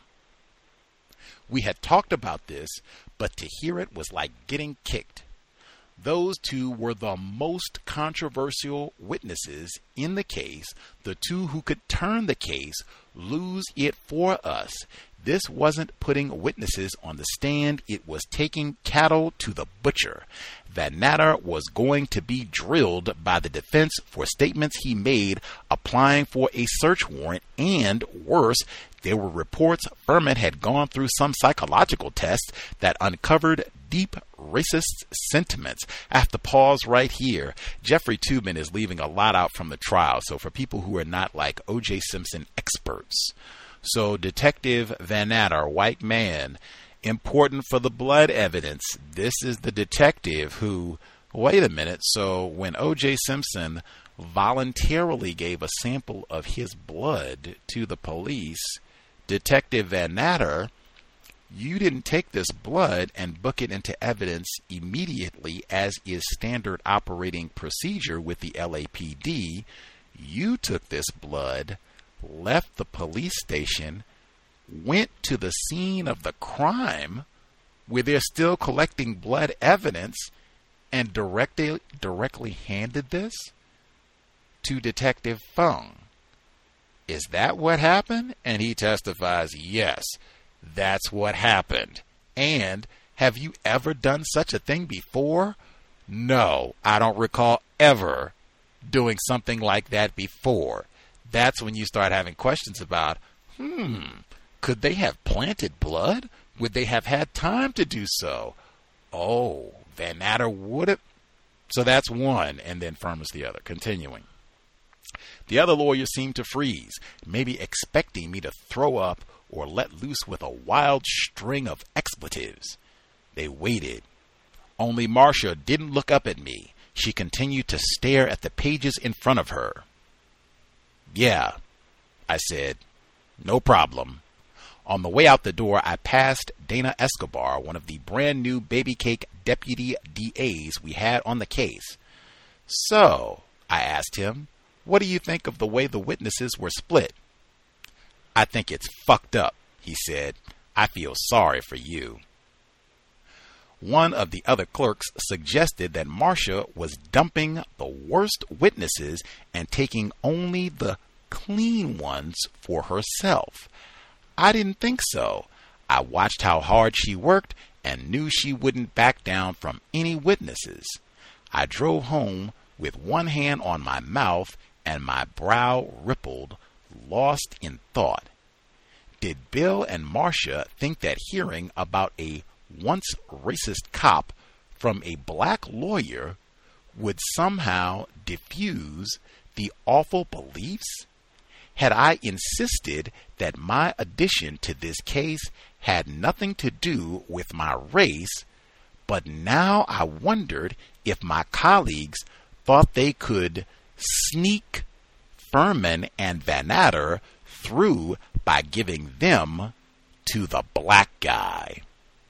We had talked about this, but to hear it was like getting kicked. Those two were the most controversial witnesses in the case, the two who could turn the case, lose it for us. This wasn't putting witnesses on the stand, it was taking cattle to the butcher. Van Natter was going to be drilled by the defense for statements he made applying for a search warrant, and worse, there were reports Furman had gone through some psychological tests that uncovered deep racist sentiments. I have to pause right here. Jeffrey Toobin is leaving a lot out from the trial, so for people who are not like O.J. Simpson experts. So Detective Van Natter, white man, important for the blood evidence. This is the detective who, wait a minute, so when O.J. Simpson voluntarily gave a sample of his blood to the police, Detective Van Natter, you didn't take this blood and book it into evidence immediately, as is standard operating procedure with the LAPD. You took this blood, left the police station, went to the scene of the crime where they're still collecting blood evidence, and directly handed this to Detective Fung. Is that what happened? And he testifies, yes, that's what happened. And have you ever done such a thing before? No, I don't recall ever doing something like that before. That's when you start having questions about, could they have planted blood? Would they have had time to do so? Oh, Van Natter would have. So that's one, and then Furman's the other. Continuing. The other lawyer seemed to freeze, maybe expecting me to throw up or let loose with a wild string of expletives. They waited. Only Marcia didn't look up at me. She continued to stare at the pages in front of her. Yeah, I said. No problem. On the way out the door, I passed Dana Escobar, one of the brand new baby cake deputy DAs we had on the case. So, I asked him, what do you think of the way the witnesses were split? I think it's fucked up, he said. I feel sorry for you. One of the other clerks suggested that Marcia was dumping the worst witnesses and taking only the clean ones for herself. I didn't think so. I watched how hard she worked and knew she wouldn't back down from any witnesses. I drove home with one hand on my mouth and my brow rippled, lost in thought. Did Bill and Marcia think that hearing about a once racist cop from a black lawyer would somehow diffuse the awful beliefs? Had I insisted that my addition to this case had nothing to do with my race, but now I wondered if my colleagues thought they could sneak Furman and Van Natter through by giving them to the black guy.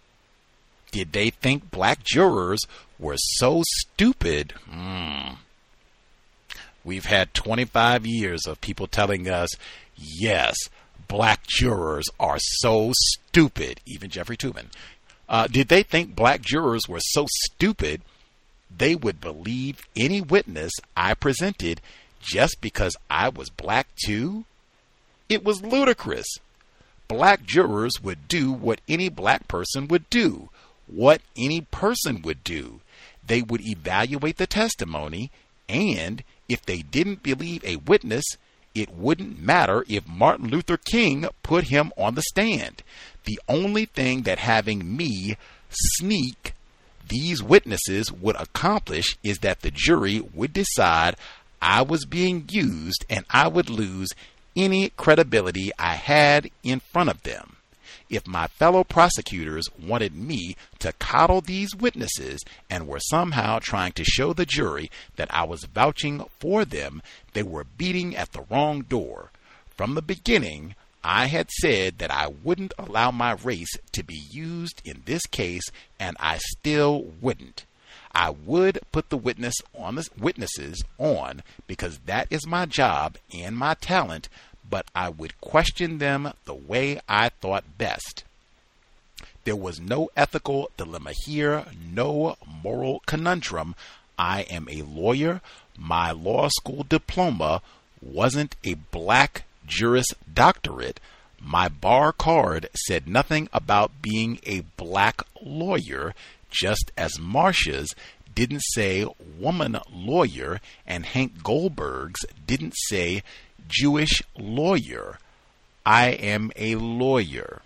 Did they think black jurors were so stupid? We've had 25 years of people telling us, yes, black jurors are so stupid, even Jeffrey Toobin. Did they think black jurors were so stupid they would believe any witness I presented just because I was black too? It was ludicrous. Black jurors would do what any black person would do, what any person would do. They would evaluate the testimony, and if they didn't believe a witness, it wouldn't matter if Martin Luther King put him on the stand. The only thing that having me sneak these witnesses would accomplish is that the jury would decide I was being used and I would lose any credibility I had in front of them. If my fellow prosecutors wanted me to coddle these witnesses and were somehow trying to show the jury that I was vouching for them, they were beating at the wrong door. From the beginning, I had said that I wouldn't allow my race to be used in this case, and I still wouldn't. I would put the witnesses on because that is my job and my talent, but I would question them the way I thought best. There was no ethical dilemma here, no moral conundrum. I am a lawyer. My law school diploma wasn't a black Juris Doctorate. My bar card said nothing about being a black lawyer, just as Marsha's didn't say woman lawyer and Hank Goldberg's didn't say Jewish lawyer. I am a lawyer.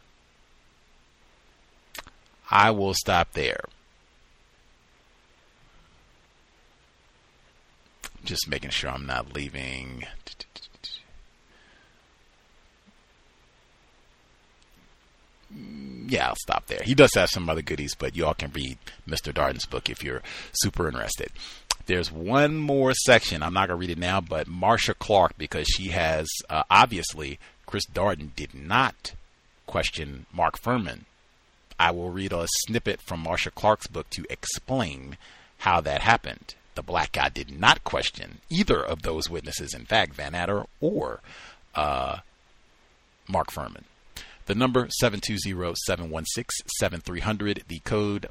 I will stop there. Just making sure I'm not leaving. Yeah, I'll stop there. He does have some other goodies, but you all can read Mr. Darden's book if you're super interested. There's one more section. I'm not going to read it now, but Marcia Clark, because she has, obviously, Chris Darden did not question Mark Furman. I will read a snippet from Marcia Clark's book to explain how that happened. The black guy did not question either of those witnesses, in fact, Van Adder or Mark Furman. The number 720-716-7300, the code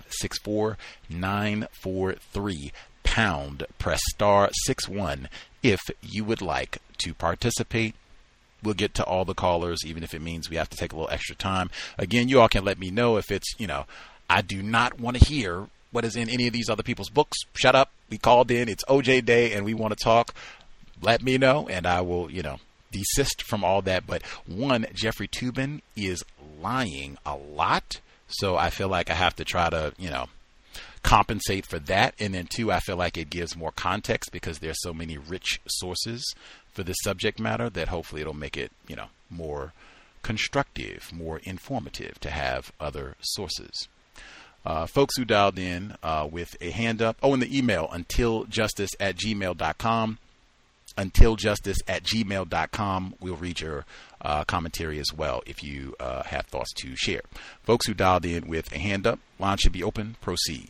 564-943, pound, press star 61 if you would like to participate. We'll get to all the callers, even if it means we have to take a little extra time. Again, you all can let me know if it's, I do not want to hear what is in any of these other people's books. Shut up. We called in. It's OJ Day and we want to talk. Let me know and I will, desist from all that. But one, Jeffrey Toobin is lying a lot. So I feel like I have to try to, compensate for that. And then two, I feel like it gives more context because there's so many rich sources for this subject matter that hopefully it'll make it, more constructive, more informative to have other sources. Folks who dialed in with a hand up. Oh, and the email, untiljustice@gmail.com. Untiljustice@gmail.com. We'll read your commentary as well if you have thoughts to share. Folks who dialed in with a hand up, line should be open. Proceed.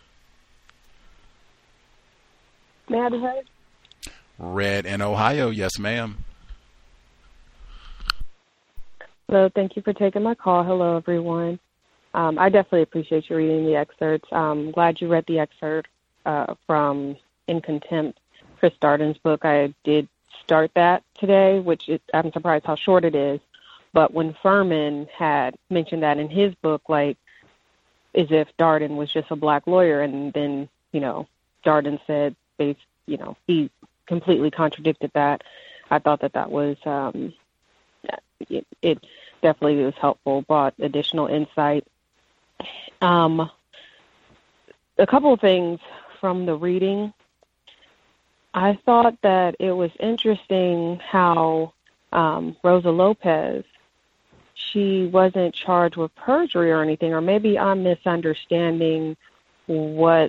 May I be heard? Red in Ohio. Yes, ma'am. Hello. Thank you for taking my call. Hello, everyone. I definitely appreciate you reading the excerpts. I'm glad you read the excerpt from In Contempt, Chris Darden's book. I did start that today, I'm surprised how short it is. But when Furman had mentioned that in his book, like, as if Darden was just a black lawyer, and then, Darden said, he completely contradicted that. I thought that was, it definitely was helpful, brought additional insight. A couple of things from the reading. I thought that it was interesting how Rosa Lopez, she wasn't charged with perjury or anything, or maybe I'm misunderstanding what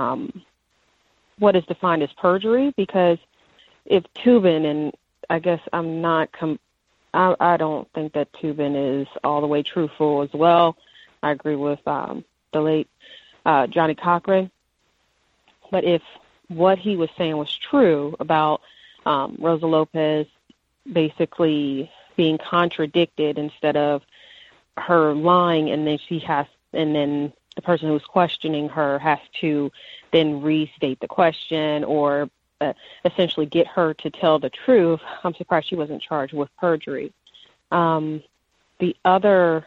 is defined as perjury, because if Toobin, and I guess I'm not, I don't think that Toobin is all the way truthful as well. I agree with the late Johnny Cochran. But if what he was saying was true about Rosa Lopez basically being contradicted instead of her lying, and then the person who's questioning her has to then restate the question or essentially get her to tell the truth. I'm surprised she wasn't charged with perjury. The other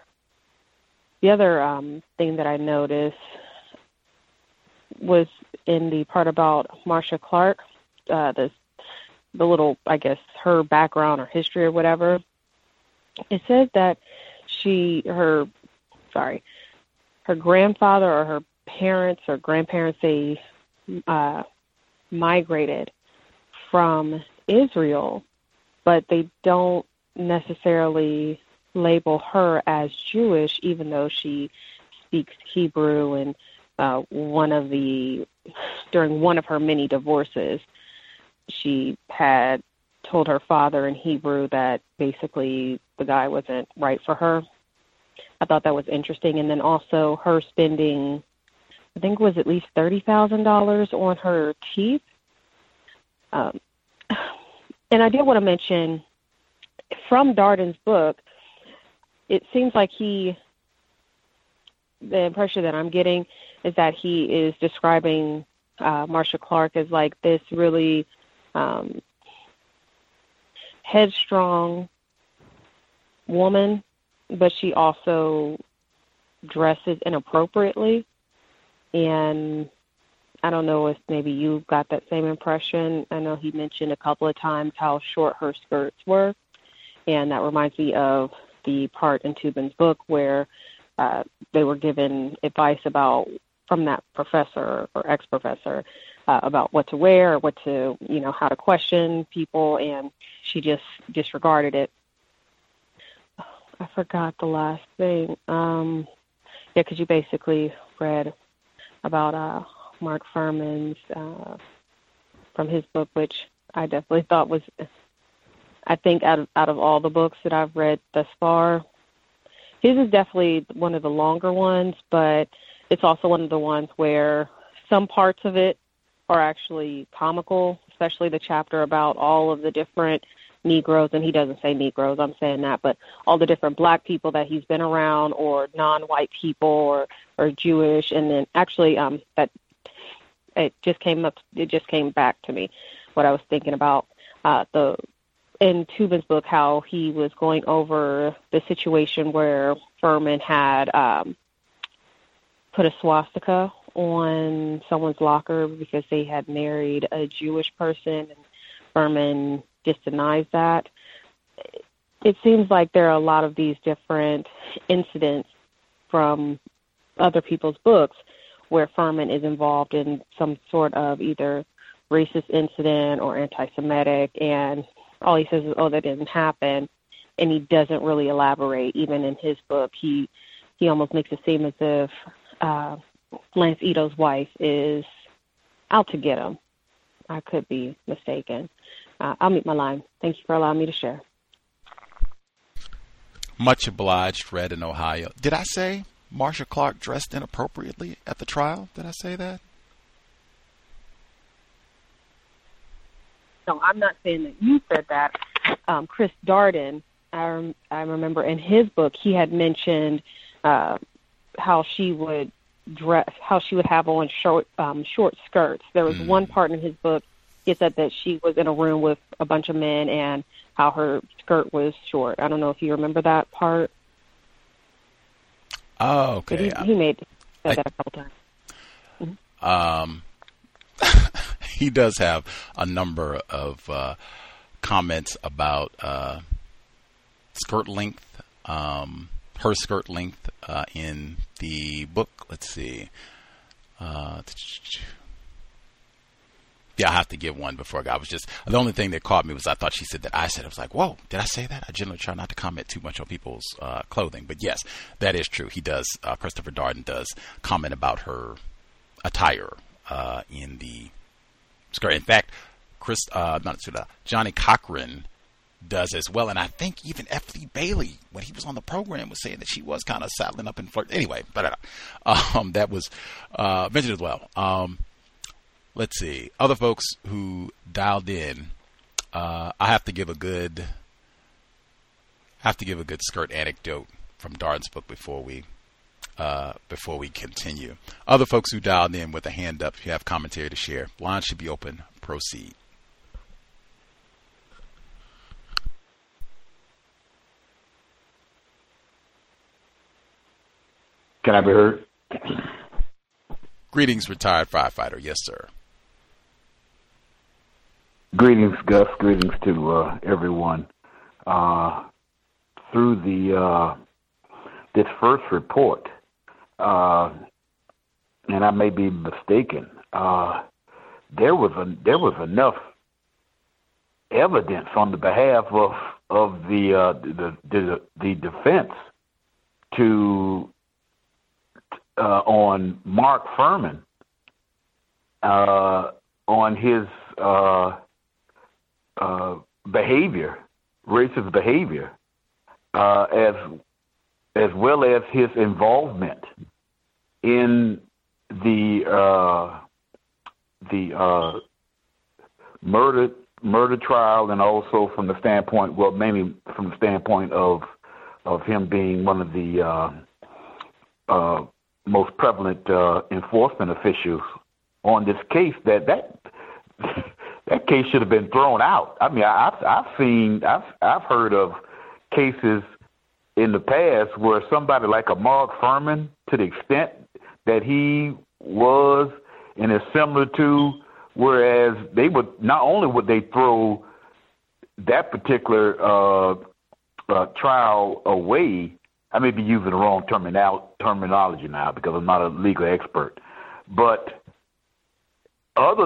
thing that I noticed was in the part about Marcia Clark, the little, I guess, her background or history or whatever. It says that her grandfather or her parents or grandparents, they migrated from Israel, but they don't necessarily label her as Jewish, even though she speaks Hebrew. And during one of her many divorces, she had told her father in Hebrew that basically the guy wasn't right for her. I thought that was interesting. And then also her spending, I think it was at least $30,000 on her teeth. And I did want to mention, from Darden's book, it seems like the impression that I'm getting is that he is describing Marcia Clark as like this really headstrong woman, but she also dresses inappropriately. And I don't know if maybe you got that same impression. I know he mentioned a couple of times how short her skirts were, and that reminds me of the part in Toobin's book where they were given advice from that professor or ex-professor about what to wear, what to, how to question people, and she just disregarded it. I forgot the last thing. Because you basically read about Mark Furman's, from his book, which I definitely thought was, I think out of all the books that I've read thus far, his is definitely one of the longer ones, but it's also one of the ones where some parts of it are actually comical, especially the chapter about all of the different Negroes, and he doesn't say Negroes, I'm saying that, but all the different black people that he's been around, or non-white people, or Jewish, and then actually that it just came back to me what I was thinking about in Toobin's book, how he was going over the situation where Furman had put a swastika on someone's locker because they had married a Jewish person, and Furman just denies that. It seems like there are a lot of these different incidents from other people's books where Furman is involved in some sort of either racist incident or anti-Semitic, and all he says is, oh, that didn't happen, and he doesn't really elaborate. Even in his book, he almost makes it seem as if Lance Ito's wife is out to get him. I could be mistaken. I'll mute my line. Thank you for allowing me to share. Much obliged, Red in Ohio. Did I say Marcia Clark dressed inappropriately at the trial? Did I say that? No, I'm not saying that you said that. Chris Darden, I remember in his book, he had mentioned how she would dress, how she would have on short skirts. There was one part in his book, he said that she was in a room with a bunch of men and how her skirt was short. I don't know if you remember that part. Oh, okay. But he said that a couple times. He does have a number of comments about skirt length, her skirt length in the book. Let's see. Yeah, I have to give one before I was just, the only thing that caught me was I thought she said that I said, I was like, whoa, did I say that? I generally try not to comment too much on people's clothing, but yes, that is true. He does, Christopher Darden does comment about her attire in the skirt. In fact, Johnny Cochran does as well, and I think even F. Lee Bailey, when he was on the program, was saying that she was kind of saddling up and flirt. Anyway, but that was mentioned as well. let's see. Other folks who dialed in, I have to give a good skirt anecdote from Darden's book before we continue. Other folks who dialed in with a hand up, if you have commentary to share, line should be open. Proceed. Can I be heard? Greetings, retired firefighter. Yes, sir. Greetings, Gus. Greetings to everyone. Through this first report, and I may be mistaken, there was enough evidence on the behalf of the defense to on Mark Fuhrman on his behavior, racist behavior, as well as his involvement in the murder trial, and also from the standpoint, well, mainly from the standpoint of him being one of the most prevalent enforcement officials on this case. That case should have been thrown out. I mean, I've heard of cases in the past where somebody like a Mark Fuhrman, to the extent that he was and is similar to, whereas they would not only would they throw that particular trial away. I may be using the wrong terminology now because I'm not a legal expert, but other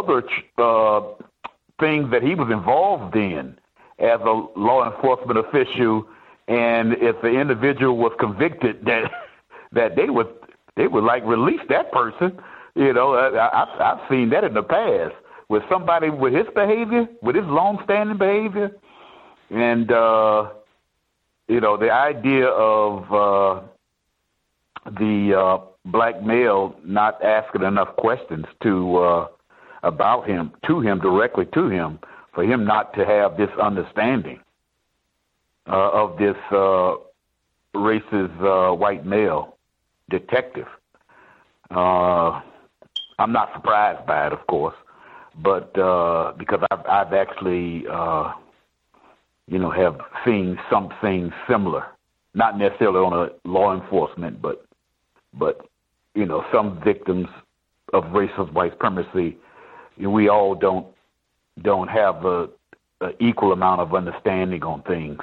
things that he was involved in as a law enforcement official, and if the individual was convicted, that they would like release that person. You know, I've seen that in the past with somebody with his behavior, with his long-standing behavior, and you know, the idea of the black male not asking enough questions about him, directly to him, for him not to have this understanding of this racist white male detective. I'm not surprised by it, of course, but because I've actually have seen something similar, not necessarily on a law enforcement, but some victims of racist white supremacy, we all don't have a equal amount of understanding on things.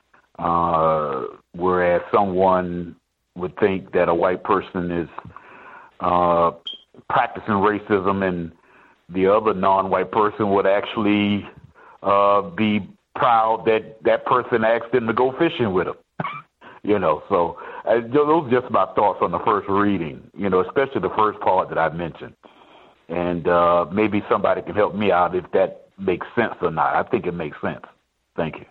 Whereas someone would think that a white person is practicing racism, and the other non-white person would actually be proud that person asked them to go fishing with him. So those are just my thoughts on the first reading, especially the first part that I mentioned. And maybe somebody can help me out if that makes sense or not. I think it makes sense. Thank you.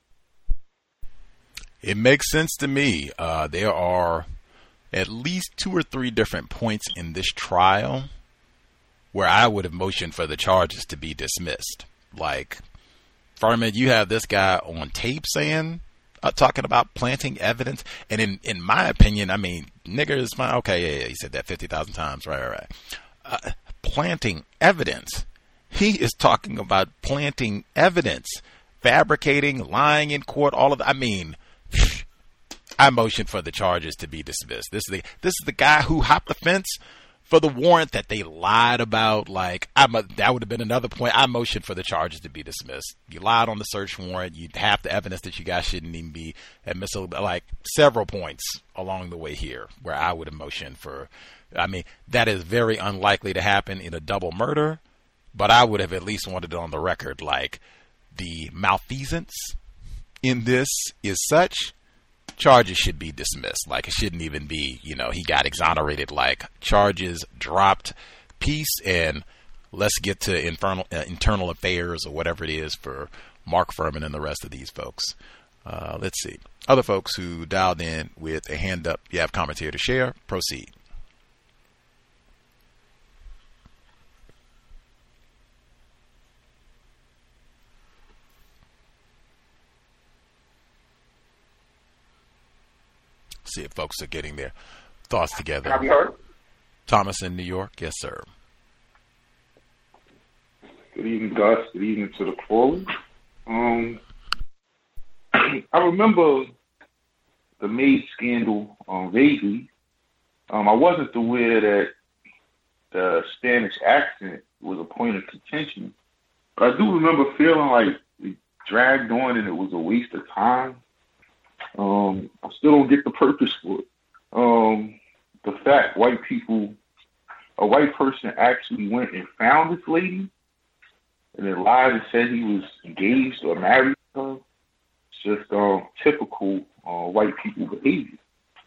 It makes sense to me. There are at least 2 or 3 different points in this trial where I would have motioned for the charges to be dismissed. Like, Fuhrman, you have this guy on tape saying, talking about planting evidence. And in my opinion, I mean, nigger is fine. Okay, yeah, he said that 50,000 times. Right. Planting evidence. He is talking about planting evidence, fabricating, lying in court, all of that. I mean, I motion for the charges to be dismissed. This is the guy who hopped the fence for the warrant that they lied about. Like, that would have been another point. I motion for the charges to be dismissed. You lied on the search warrant. You have the evidence that you guys shouldn't even be admissible. Like, several points along the way here where I would have motioned for. I mean, that is very unlikely to happen in a double murder, but I would have at least wanted it on the record. Like, the malfeasance in this is such, charges should be dismissed. Like, it shouldn't even be, he got exonerated. Like, charges dropped, peace, and let's get to internal affairs or whatever it is for Mark Fuhrman and the rest of these folks. Let's see. Other folks who dialed in with a hand up, you have commentary to share, proceed. see if folks are getting their thoughts together. Have you heard? Thomas in New York. Yes, sir. Good evening, Gus. Good evening to the callers. I remember the maid scandal vaguely. I wasn't aware that the Spanish accent was a point of contention, but I do remember feeling like it dragged on and it was a waste of time. I still don't get the purpose for it. The fact a white person actually went and found this lady and then lied and said he was engaged or married to her. It's just typical white people behavior.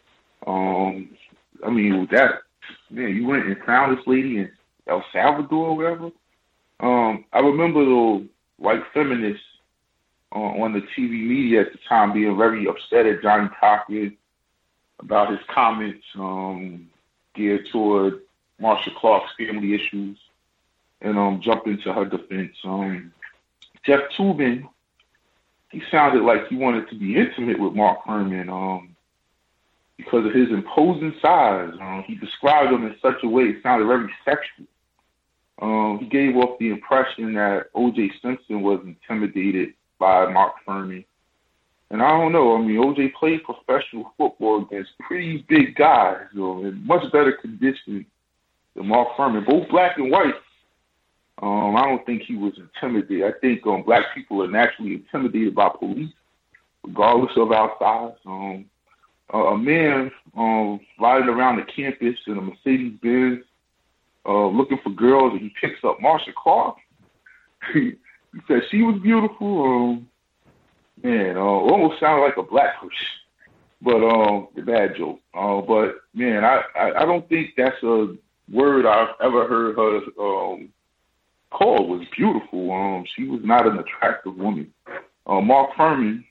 I mean, with that, man, you went and found this lady in El Salvador or wherever. I remember the white feminists on the TV media at the time being very upset at Johnny Cochran about his comments geared toward Marsha Clark's family issues, and jumping to her defense. Jeff Toobin, he sounded like he wanted to be intimate with Mark Fuhrman because of his imposing size. He described him in such a way it sounded very sexual. He gave off the impression that O.J. Simpson was intimidated by Mark Fuhrman. And I don't know. I mean, O.J. played professional football against pretty big guys, in much better condition than Mark Fuhrman, both black and white. I don't think he was intimidated. I think black people are naturally intimidated by police, regardless of our size. A man riding around the campus in a Mercedes-Benz looking for girls, and he picks up Marsha Clark. He said she was beautiful. Man, almost sounded like a black person. But the bad joke. But man, I don't think that's a word I've ever heard her call was beautiful. She was not an attractive woman. Mark Fuhrman,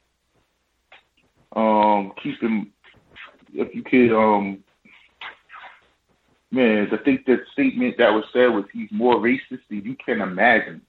keep him, if you could, man, I think that statement that was said was he's more racist than you can imagine.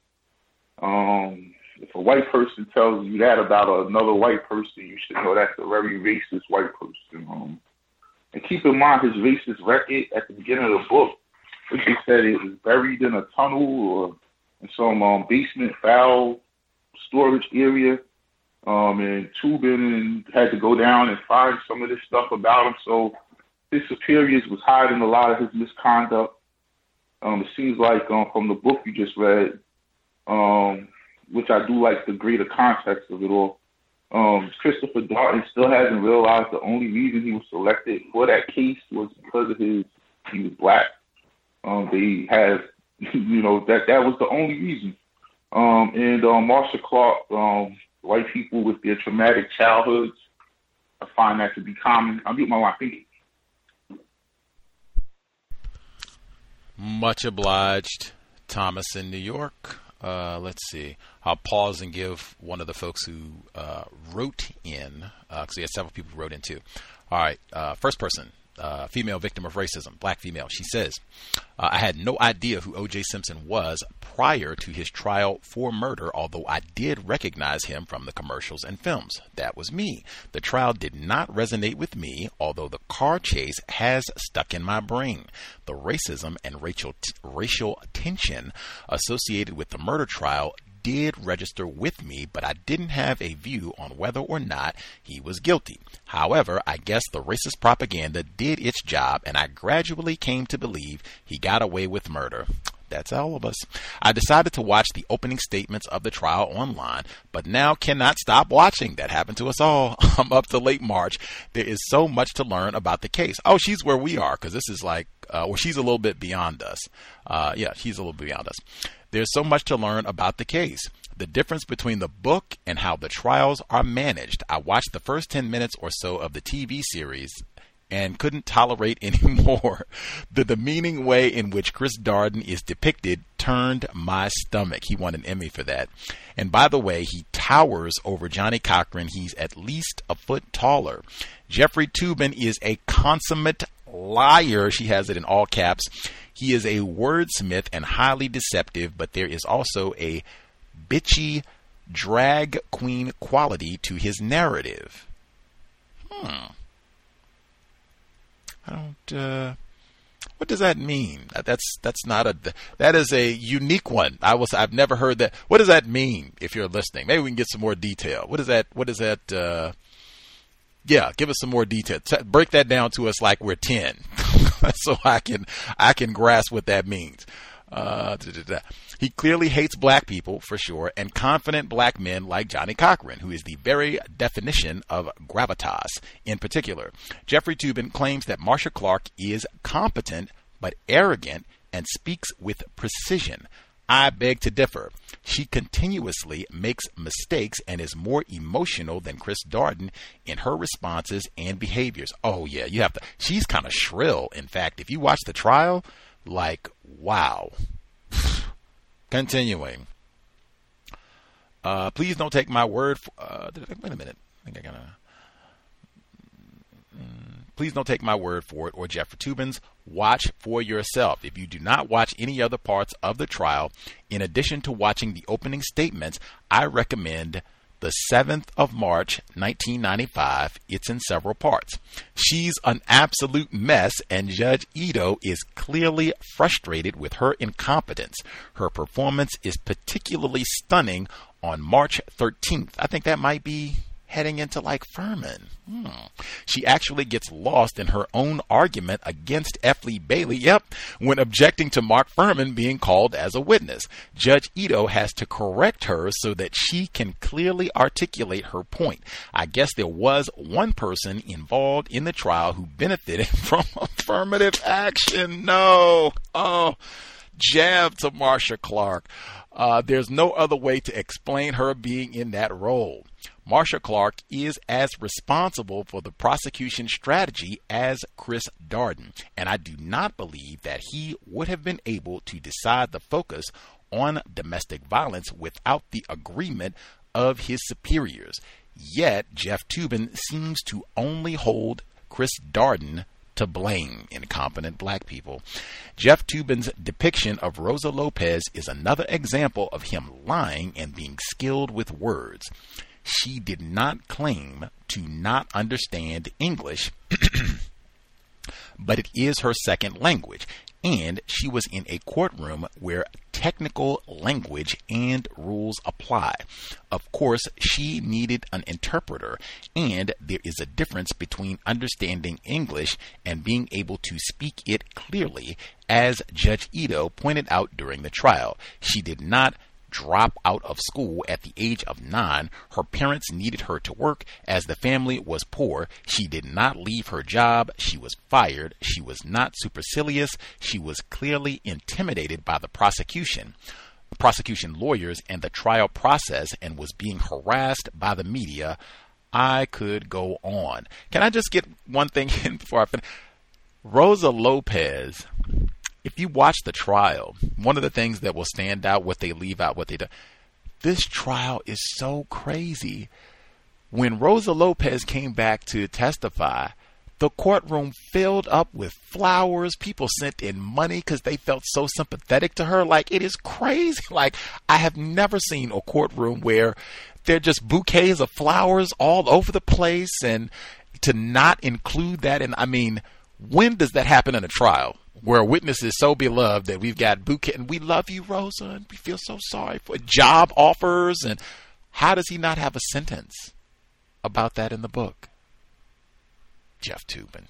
If a white person tells you that about another white person, you should know that's a very racist white person. And keep in mind his racist record at the beginning of the book, which he said it was buried in a tunnel or in some basement foul storage area. And Toobin had to go down and find some of this stuff about him. So his superiors was hiding a lot of his misconduct. It seems like from the book you just read, which I do like the greater context of it all, Christopher Darden still hasn't realized the only reason he was selected for that case was because of he was black. They have, that was the only reason. And Marsha Clark, white people with their traumatic childhoods, I find that to be common. I'll mute my line. Thank you. Much obliged, Thomas in New York. Let's see. I'll pause and give one of the folks who wrote in, because we had several people who wrote in too. All right. First person, female victim of racism, black female. She says, I had no idea who O.J. Simpson was prior to his trial for murder, although I did recognize him from the commercials and films. That was me. The trial did not resonate with me, although the car chase has stuck in my brain. The racism and racial tension associated with the murder trial did register with me, but I didn't have a view on whether or not he was guilty. However, I guess the racist propaganda did its job, and I gradually came to believe he got away with murder. That's all of us. I decided to watch the opening statements of the trial online, but now cannot stop watching. That happened to us all. I'm up to late March. There is so much to learn about the case. Oh, she's where we are, because this is like, she's a little bit beyond us. Yeah, she's a little bit beyond us. There's so much to learn about the case. The difference between the book and how the trials are managed. I watched the first 10 minutes or so of the TV series and couldn't tolerate anymore. The demeaning way in which Chris Darden is depicted turned my stomach. He won an Emmy for that. And by the way, he towers over Johnny Cochran. He's at least a foot taller. Jeffrey Toobin is a consummate liar. She has it in all caps. He is a wordsmith and highly deceptive, but there is also a bitchy drag queen quality to his narrative. what does that mean? That is a unique one. I've never heard that. What does that mean? If you're listening, maybe we can get some more detail. What is that? Yeah, give us some more detail. Break that down to us like we're 10, so I can grasp what that means. He clearly hates black people, for sure, and confident black men like Johnnie Cochran, who is the very definition of gravitas in particular. Jeffrey Toobin claims that Marcia Clark is competent but arrogant and speaks with precision. I beg to differ. She continuously makes mistakes and is more emotional than Chris Darden in her responses and behaviors. Oh, yeah, you have to. She's kind of shrill. In fact, if you watch the trial, like, wow. Continuing. Please don't take my word for... wait a minute. I think I gotta... Please don't take my word for it or Jeffrey Toobin's. Watch for yourself. If you do not watch any other parts of the trial, in addition to watching the opening statements, I recommend the 7th of March, 1995. It's in several parts. She's an absolute mess, and Judge Ito is clearly frustrated with her incompetence. Her performance is particularly stunning on March 13th. I think that might be heading into like Furman. She actually gets lost in her own argument against F. Lee Bailey, when objecting to Mark Furman being called as a witness. Judge Ito has to correct her so that she can clearly articulate her point. I guess there was one person involved in the trial who benefited from affirmative action. No. Oh, jab to Marcia Clark. There's no other way to explain her being in that role. Marcia Clark is as responsible for the prosecution strategy as Chris Darden, and I do not believe that he would have been able to decide the focus on domestic violence without the agreement of his superiors. Yet, Jeff Toobin seems to only hold Chris Darden to blame. Incompetent black people. Jeff Toobin's depiction of Rosa Lopez is another example of him lying and being skilled with words. She did not claim to not understand English, but it is her second language, and she was in a courtroom where technical language and rules apply. Of course, she needed an interpreter, and there is a difference between understanding English and being able to speak it clearly, as Judge Ito pointed out during the trial. She did not drop out of school at the age of 9. Her parents needed her to work as the family was poor. She did not leave her job. She was fired. She was not supercilious. She was clearly intimidated by the prosecution lawyers and the trial process, and was being harassed by the media. I could go on. Can I just get one thing in before I finish? Rosa Lopez, if you watch the trial, one of the things that will stand out, what they leave out, what they do, this trial is so crazy. When Rosa Lopez came back to testify, the courtroom filled up with flowers. People sent in money because they felt so sympathetic to her. Like, it is crazy. Like, I have never seen a courtroom where there are just bouquets of flowers all over the place, and to not include that. And I mean, when does that happen in a trial? Where a witness is so beloved that we've got bouquet, and we love you, Rosa, and we feel so sorry for job offers. And how does he not have a sentence about that in the book? Jeff Toobin.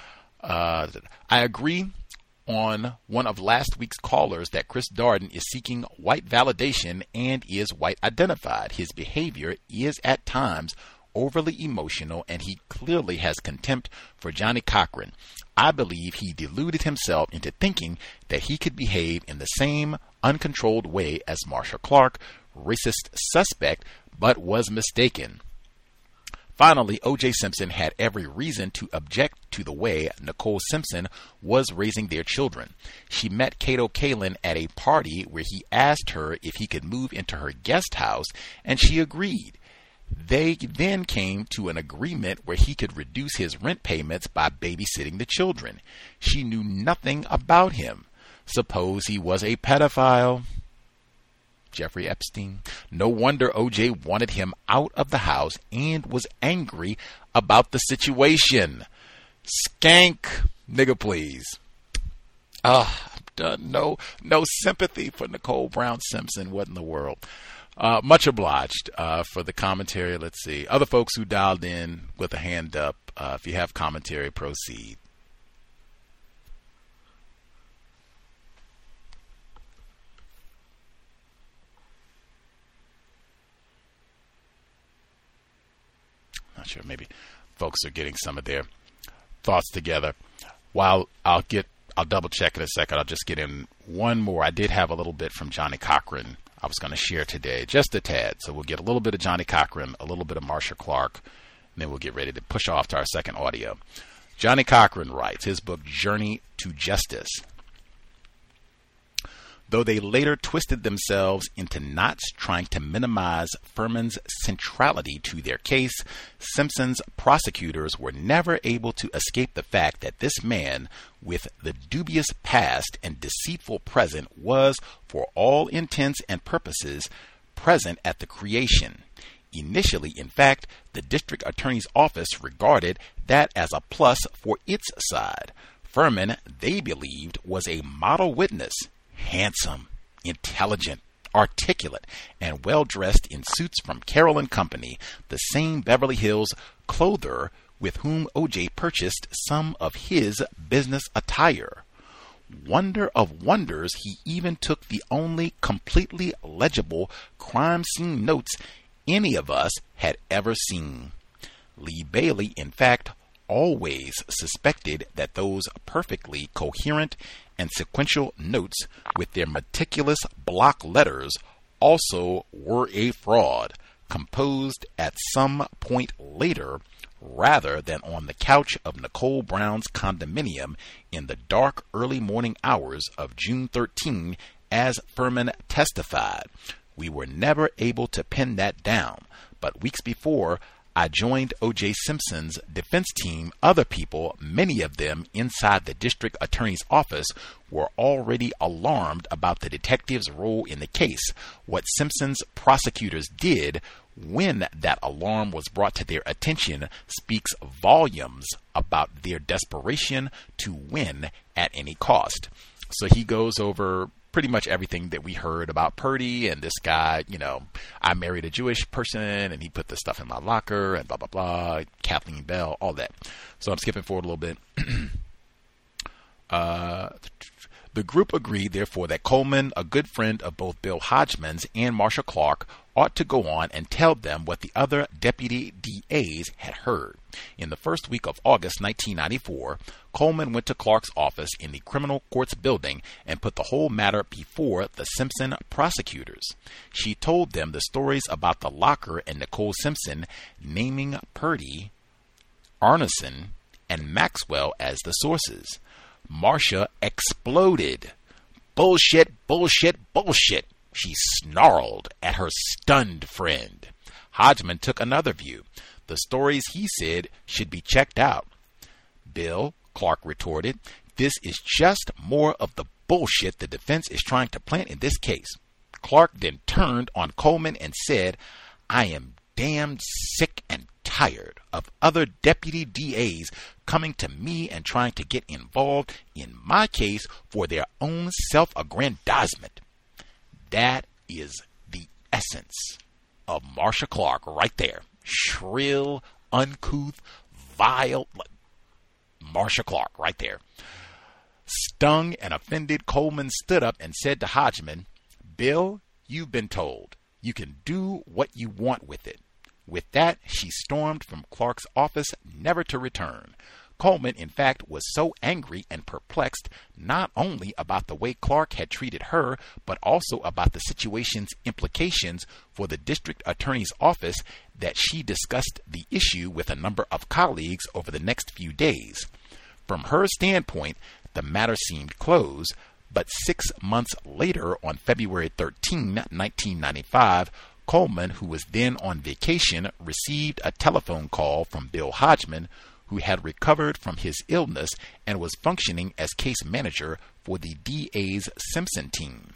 I agree on one of last week's callers that Chris Darden is seeking white validation and is white identified. His behavior is at times overly emotional, and he clearly has contempt for Johnnie Cochran. I believe he deluded himself into thinking that he could behave in the same uncontrolled way as Marcia Clark, racist suspect, but was mistaken. Finally, O.J. Simpson had every reason to object to the way Nicole Simpson was raising their children. She met Kato Kaelin at a party where he asked her if he could move into her guest house, and she agreed. They then came to an agreement where he could reduce his rent payments by babysitting the children. She knew nothing about him. Suppose he was a pedophile? Jeffrey Epstein. No wonder O.J. wanted him out of the house and was angry about the situation. Skank. Nigga, please. I'm done. No sympathy for Nicole Brown Simpson. What in the world? Much obliged for the commentary. Let's see. Other folks who dialed in with a hand up, if you have commentary, proceed. Not sure. Maybe folks are getting some of their thoughts together. While I'll double check in a second. I'll just get in one more. I did have a little bit from Johnny Cochran I was going to share today, just a tad. So we'll get a little bit of Johnny Cochran, a little bit of Marcia Clark, and then we'll get ready to push off to our second audio. Johnny Cochran writes his book, Journey to Justice. Though they later twisted themselves into knots trying to minimize Furman's centrality to their case, Simpson's prosecutors were never able to escape the fact that this man, with the dubious past and deceitful present, was, for all intents and purposes, present at the creation. Initially, in fact, the district attorney's office regarded that as a plus for its side. Furman, they believed, was a model witness. Handsome, intelligent, articulate, and well-dressed in suits from Carroll & Company, the same Beverly Hills clothier with whom O.J. purchased some of his business attire. Wonder of wonders, he even took the only completely legible crime scene notes any of us had ever seen. Lee Bailey, in fact, always suspected that those perfectly coherent and sequential notes with their meticulous block letters also were a fraud, composed at some point later rather than on the couch of Nicole Brown's condominium in the dark early morning hours of June 13, as Furman testified. We were never able to pin that down, but weeks before I joined O.J. Simpson's defense team, other people, many of them inside the district attorney's office, were already alarmed about the detective's role in the case. What Simpson's prosecutors did when that alarm was brought to their attention speaks volumes about their desperation to win at any cost. So he goes over pretty much everything that we heard about Purdy and this guy, I married a Jewish person and he put this stuff in my locker and blah, blah, blah, Kathleen Bell, all that. So I'm skipping forward a little bit. The group agreed, therefore, that Coleman, a good friend of both Bill Hodgman's and Marcia Clark, ought to go on and tell them what the other deputy DAs had heard. In the first week of August 1994, Coleman went to Clark's office in the criminal courts building and put the whole matter before the Simpson prosecutors. She told them the stories about the locker and Nicole Simpson, naming Purdy, Arneson, and Maxwell as the sources. Marcia exploded. Bullshit, bullshit, bullshit, she snarled at her stunned friend. Hodgman took another view. The stories, he said, should be checked out. Bill, Clark retorted, this is just more of the bullshit the defense is trying to plant in this case. Clark then turned on Coleman and said, I am damned sick and tired of other deputy DAs coming to me and trying to get involved in my case for their own self-aggrandizement. That is the essence of Marcia Clark right there. Shrill, uncouth, vile Marcia Clark right there. Stung and offended, Coleman stood up and said to Hodgman, Bill, you've been told. You can do what you want with it. With that, she stormed from Clark's office, never to return. Coleman, in fact, was so angry and perplexed not only about the way Clark had treated her, but also about the situation's implications for the district attorney's office that she discussed the issue with a number of colleagues over the next few days. From her standpoint, the matter seemed closed, but 6 months later, on February 13, 1995, Coleman, who was then on vacation, received a telephone call from Bill Hodgman, who had recovered from his illness and was functioning as case manager for the DA's Simpson team.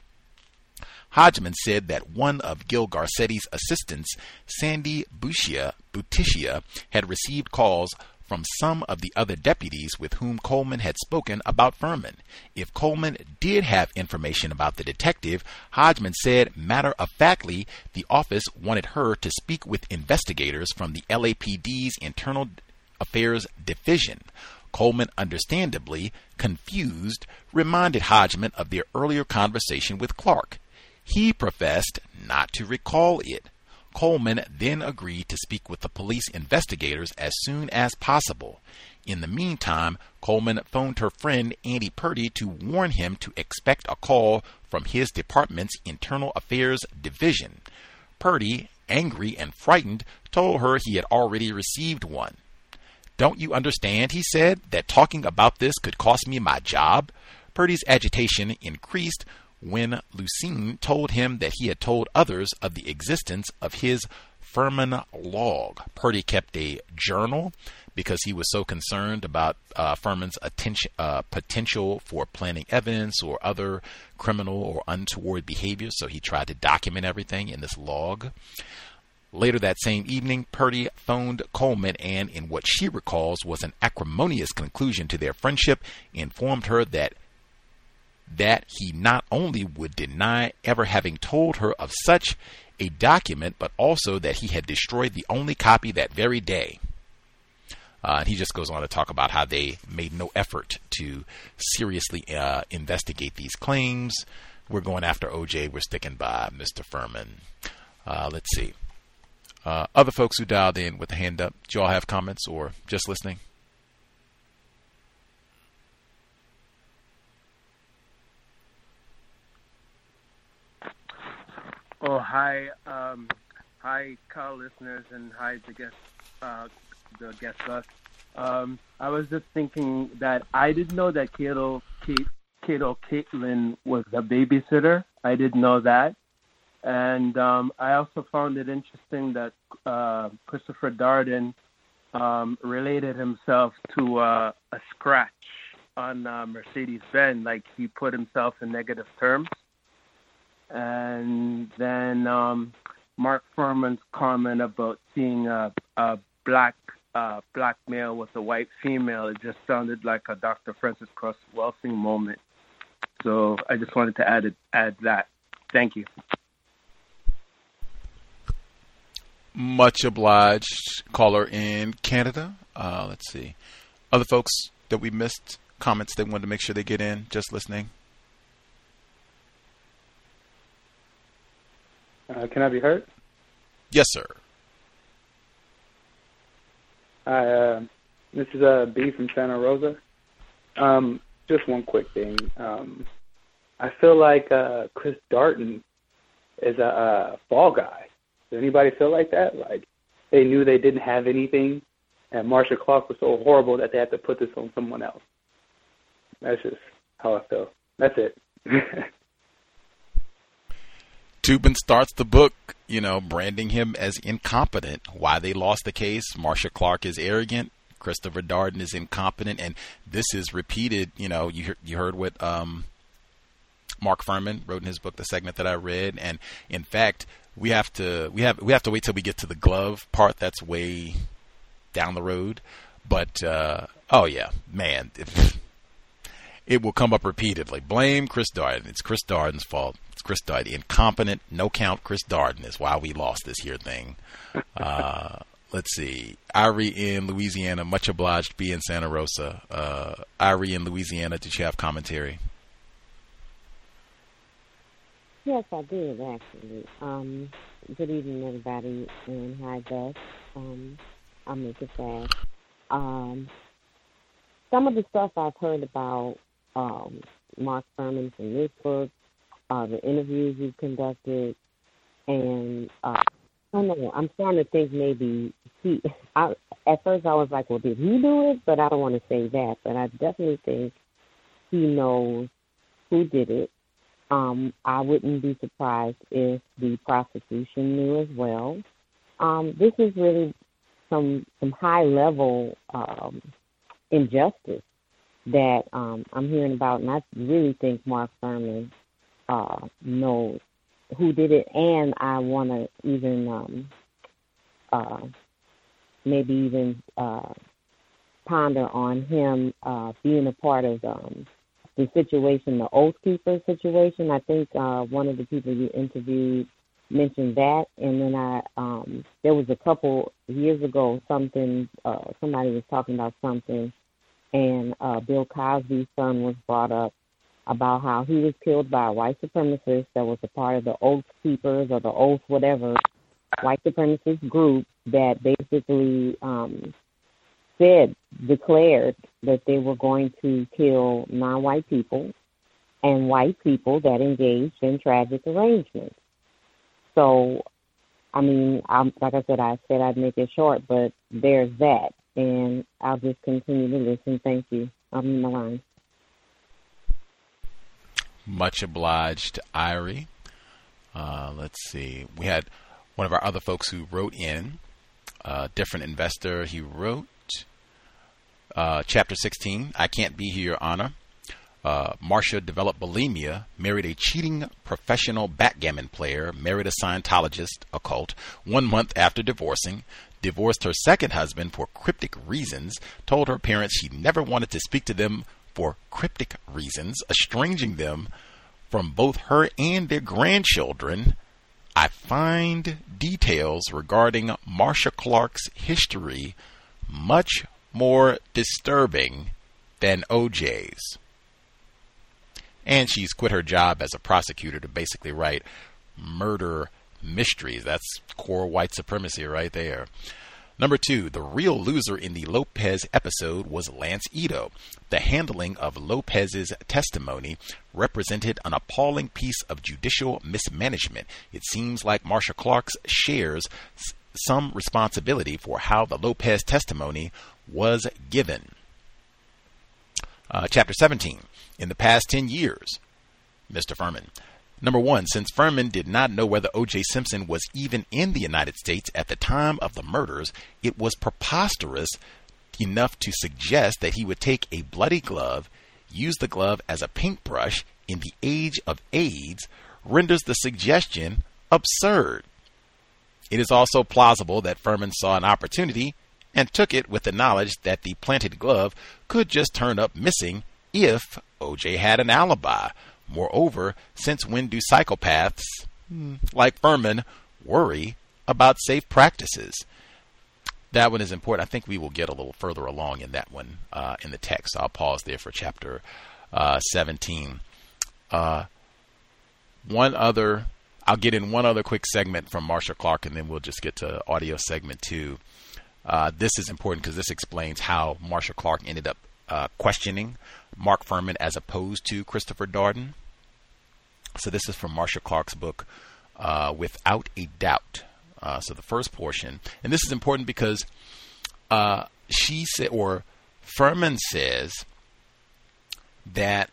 Hodgman said that one of Gil Garcetti's assistants, Sandy Buticia, had received calls from some of the other deputies with whom Coleman had spoken about Furman. If Coleman did have information about the detective, Hodgman said matter-of-factly the office wanted her to speak with investigators from the LAPD's Internal Affairs Division. Coleman, understandably confused, reminded Hodgman of their earlier conversation with Clark. He professed not to recall it. Coleman then agreed to speak with the police investigators as soon as possible. In the meantime, Coleman phoned her friend Andy Purdy to warn him to expect a call from his department's Internal Affairs Division. Purdy, angry and frightened, told her he had already received one. "Don't you understand," he said, "that talking about this could cost me my job?" Purdy's agitation increased when Lucine told him that he had told others of the existence of his Furman log. Purdy kept a journal because he was so concerned about Furman's potential for planting evidence or other criminal or untoward behavior, so he tried to document everything in this log. Later that same evening, Purdy phoned Coleman and, in what she recalls was an acrimonious conclusion to their friendship, informed her that he not only would deny ever having told her of such a document, but also that he had destroyed the only copy that very day. And he just goes on to talk about how they made no effort to seriously investigate these claims. We're going after O.J. We're sticking by Mr. Furman. Let's see. Other folks who dialed in with a hand up, do you all have comments or just listening? Oh, hi, hi, call listeners, and hi, the guest list. I was just thinking that I didn't know that Caitlin was a babysitter. I didn't know that, and I also found it interesting that Christopher Darden related himself to a scratch on Mercedes-Benz, like he put himself in negative terms. And then Mark Furman's comment about seeing a black male with a white female, it just sounded like a Dr. Francis Cross Welsing moment. So I just wanted to add that. Thank you. Much obliged. Caller in Canada. Let's see. Other folks that we missed, comments they wanted to make sure they get in, just listening. Can I be heard? Yes, sir. Hi, this is B from Santa Rosa. Just one quick thing. I feel like Chris Darden is a fall guy. Does anybody feel like that? Like they knew they didn't have anything, and Marcia Clark was so horrible that they had to put this on someone else. That's just how I feel. That's it. Toobin starts the book, branding him as incompetent. Why they lost the case. Marcia Clark is arrogant. Christopher Darden is incompetent. And this is repeated. You heard what Mark Furman wrote in his book, the segment that I read. And in fact, we have to wait till we get to the glove part. That's way down the road. But, oh yeah, man, it will come up repeatedly. Blame Chris Darden. It's Chris Darden's fault. It's Chris Darden. Incompetent, no count Chris Darden is why we lost this here thing. Let's see. Irie in Louisiana, much obliged, be in Santa Rosa. Irie in Louisiana, did you have commentary? Yes, I did, actually. Good evening, everybody, and hi, Beth. I'll make it fast. Some of the stuff I've heard about Mark Furman from this book, the interviews you've conducted, and I don't know, I'm starting to think maybe at first I was like, well, did he do it? But I don't want to say that. But I definitely think he knows who did it. I wouldn't be surprised if the prosecution knew as well. This is really some high-level injustice that I'm hearing about, and I really think Mark Furman knows who did it, and I want to even maybe even ponder on him being a part of the situation, the Oath Keeper situation. I think one of the people you interviewed mentioned that, and then there was a couple years ago somebody was talking about something, and Bill Cosby's son was brought up about how he was killed by a white supremacist that was a part of the Oath Keepers or the Oath whatever white supremacist group that basically declared that they were going to kill non-white people and white people that engaged in tragic arrangements. So, I mean, like I said I'd make it short, but there's that. And I'll just continue to listen. Thank you. I'm in the line. Much obliged, Irie. Let's see. We had one of our other folks who wrote in, different investor. He wrote, Chapter 16, I Can't Be Here, Your Honor. Marsha developed bulimia, married a cheating professional backgammon player, married a Scientologist, occult, 1 month after divorcing, divorced her second husband for cryptic reasons, told her parents she never wanted to speak to them for cryptic reasons, estranging them from both her and their grandchildren. I find details regarding Marsha Clark's history much more disturbing than OJ's. And she's quit her job as a prosecutor to basically write murder mysteries. That's core white supremacy right there. Number 2, the real loser in the Lopez episode was Lance Ito. The handling of Lopez's testimony represented an appalling piece of judicial mismanagement. It seems like Marsha Clark shares some responsibility for how the Lopez testimony was given. Chapter 17. In the past 10 years, Mr. Furman. Number 1, since Furman did not know whether O.J. Simpson was even in the United States at the time of the murders, it was preposterous enough to suggest that he would take a bloody glove, use the glove as a paintbrush in the age of AIDS, renders the suggestion absurd. It is also plausible that Furman saw an opportunity and took it with the knowledge that the planted glove could just turn up missing if O.J. had an alibi. Moreover, since when do psychopaths like Furman worry about safe practices? That one is important. I think we will get a little further along in that one in the text. So I'll pause there for chapter 17. I'll get in one other quick segment from Marsha Clark, and then we'll just get to audio segment 2. This is important because this explains how Marsha Clark ended up questioning Mark Furman as opposed to Christopher Darden. So this is from Marsha Clark's book, Without a Doubt. So the first portion, and this is important because she said, or Furman says that,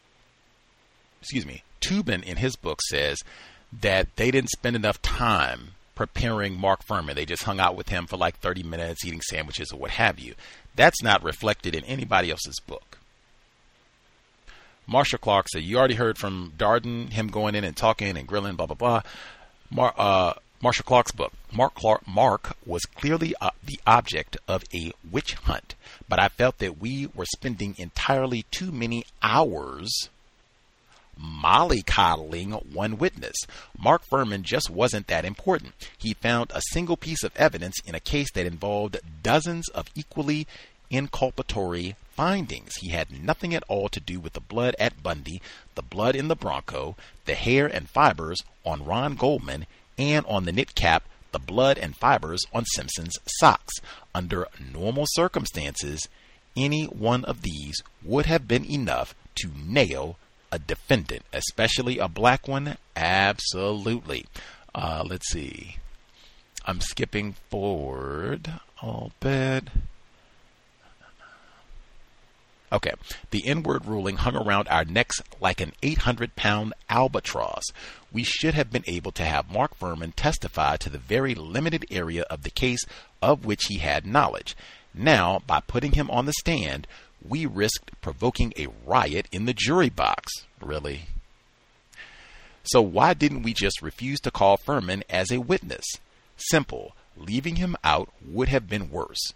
Toobin in his book says that they didn't spend enough time preparing Mark Furman. They just hung out with him for like 30 minutes, eating sandwiches or what have you. That's not reflected in anybody else's book. Marsha Clark said, you already heard from Darden, him going in and talking and grilling, blah, blah, blah. Marsha Clark's book. Mark was clearly the object of a witch hunt, but I felt that we were spending entirely too many hours mollycoddling one witness. Mark Furman just wasn't that important. He found a single piece of evidence in a case that involved dozens of equally inculpatory findings. He had nothing at all to do with the blood at Bundy, the blood in the Bronco, the hair and fibers on Ron Goldman, and on the knit cap, the blood and fibers on Simpson's socks. Under normal circumstances, any one of these would have been enough to nail a defendant, especially a black one. Absolutely. Let's see. I'm skipping forward. I'll bet. Okay. The N-word ruling hung around our necks like an 800-pound albatross. We should have been able to have Mark Furman testify to the very limited area of the case of which he had knowledge. Now, by putting him on the stand, we risked provoking a riot in the jury box. Really? So why didn't we just refuse to call Furman as a witness? Simple. Leaving him out would have been worse.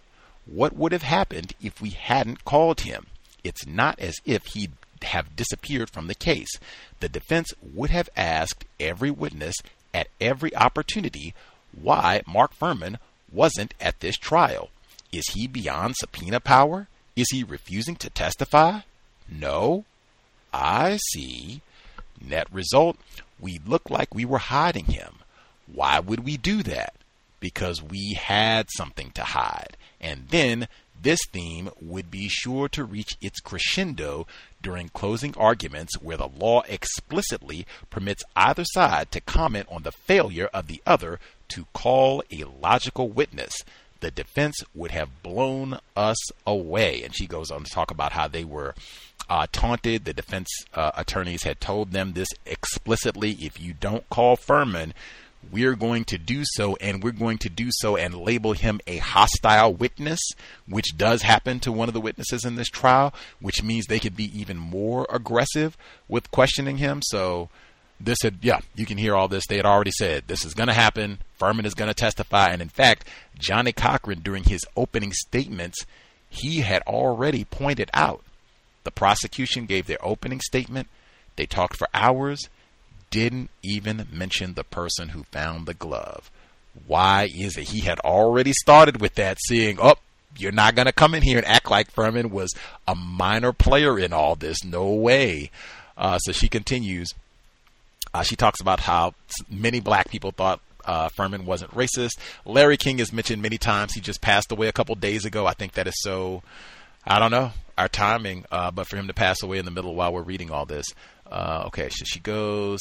What would have happened if we hadn't called him? It's not as if he'd have disappeared from the case. The defense would have asked every witness at every opportunity why Mark Fuhrman wasn't at this trial. Is he beyond subpoena power? Is he refusing to testify? No. I see. Net result, we look like we were hiding him. Why would we do that? Because we had something to hide. And then this theme would be sure to reach its crescendo during closing arguments where the law explicitly permits either side to comment on the failure of the other to call a logical witness. The defense would have blown us away. And she goes on to talk about how they were taunted. The defense attorneys had told them this explicitly. If you don't call Fuhrman, we're going to do so, and we're going to do so and label him a hostile witness, which does happen to one of the witnesses in this trial, which means they could be even more aggressive with questioning him. So this had, you can hear all this. They had already said this is going to happen. Fuhrman is going to testify. And in fact, Johnnie Cochran, during his opening statements, he had already pointed out the prosecution gave their opening statement. They talked for hours. Didn't even mention the person who found the glove. Why is it? He had already started with that, saying, you're not going to come in here and act like Fuhrman was a minor player in all this. No way. So she continues. She talks about how many black people thought Fuhrman wasn't racist. Larry King is mentioned many times. He just passed away a couple days ago. I think that is so, I don't know, our timing, but for him to pass away in the middle while we're reading all this. Okay, so she goes.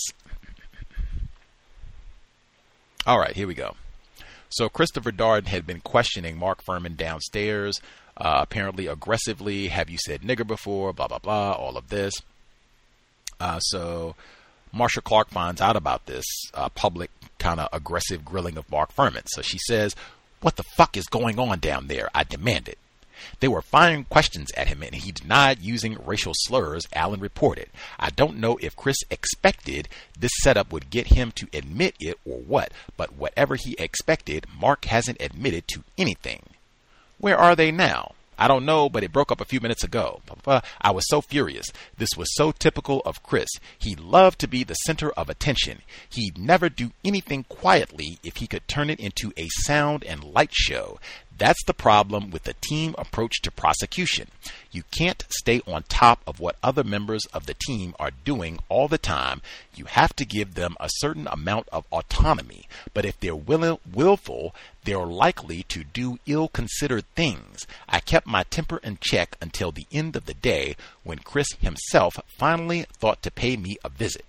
All right, here we go. So Christopher Darden had been questioning Mark Fuhrman downstairs, apparently aggressively. Have you said nigger before? Blah, blah, blah, all of this. So Marcia Clark finds out about this public kind of aggressive grilling of Mark Fuhrman. So she says, what the fuck is going on down there? I demand it. They were firing questions at him, and he denied using racial slurs, Allen reported. I don't know if Chris expected this setup would get him to admit it or what, but whatever he expected, Mark hasn't admitted to anything. Where are they now? I don't know, but it broke up a few minutes ago. I was so furious. This was so typical of Chris. He loved to be the center of attention. He'd never do anything quietly if he could turn it into a sound and light show. That's the problem with the team approach to prosecution. You can't stay on top of what other members of the team are doing all the time. You have to give them a certain amount of autonomy. But if they're willful, they're likely to do ill-considered things. I kept my temper in check until the end of the day when Chris himself finally thought to pay me a visit.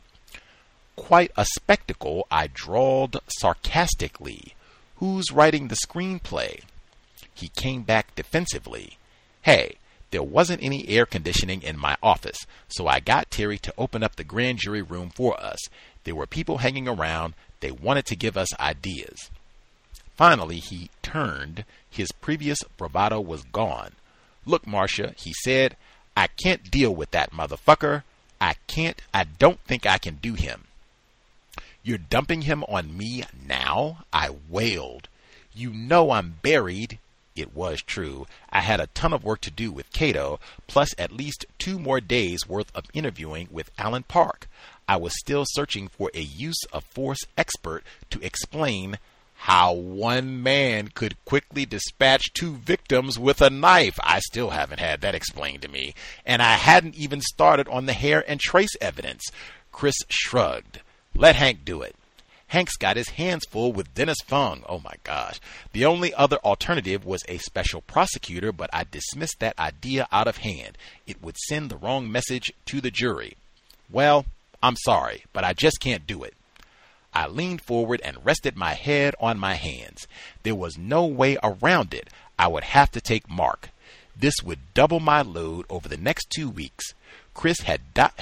Quite a spectacle, I drawled sarcastically. Who's writing the screenplay? He came back defensively. Hey, there wasn't any air conditioning in my office, so I got Terry to open up the grand jury room for us. There were people hanging around. They wanted to give us ideas. Finally, he turned. His previous bravado was gone. Look, Marcia, he said, I can't deal with that motherfucker. I don't think I can do him. You're dumping him on me now? I wailed. You know I'm buried. It was true. I had a ton of work to do with Cato, plus at least 2 more days worth of interviewing with Alan Park. I was still searching for a use of force expert to explain how one man could quickly dispatch 2 victims with a knife. I still haven't had that explained to me. And I hadn't even started on the hair and trace evidence. Chris shrugged. Let Hank do it. Hank's got his hands full with Dennis Fung. Oh my gosh. The only other alternative was a special prosecutor, but I dismissed that idea out of hand. It would send the wrong message to the jury. Well, I'm sorry, but I just can't do it. I leaned forward and rested my head on my hands. There was no way around it. I would have to take Mark. This would double my load over the next 2 weeks. Chris had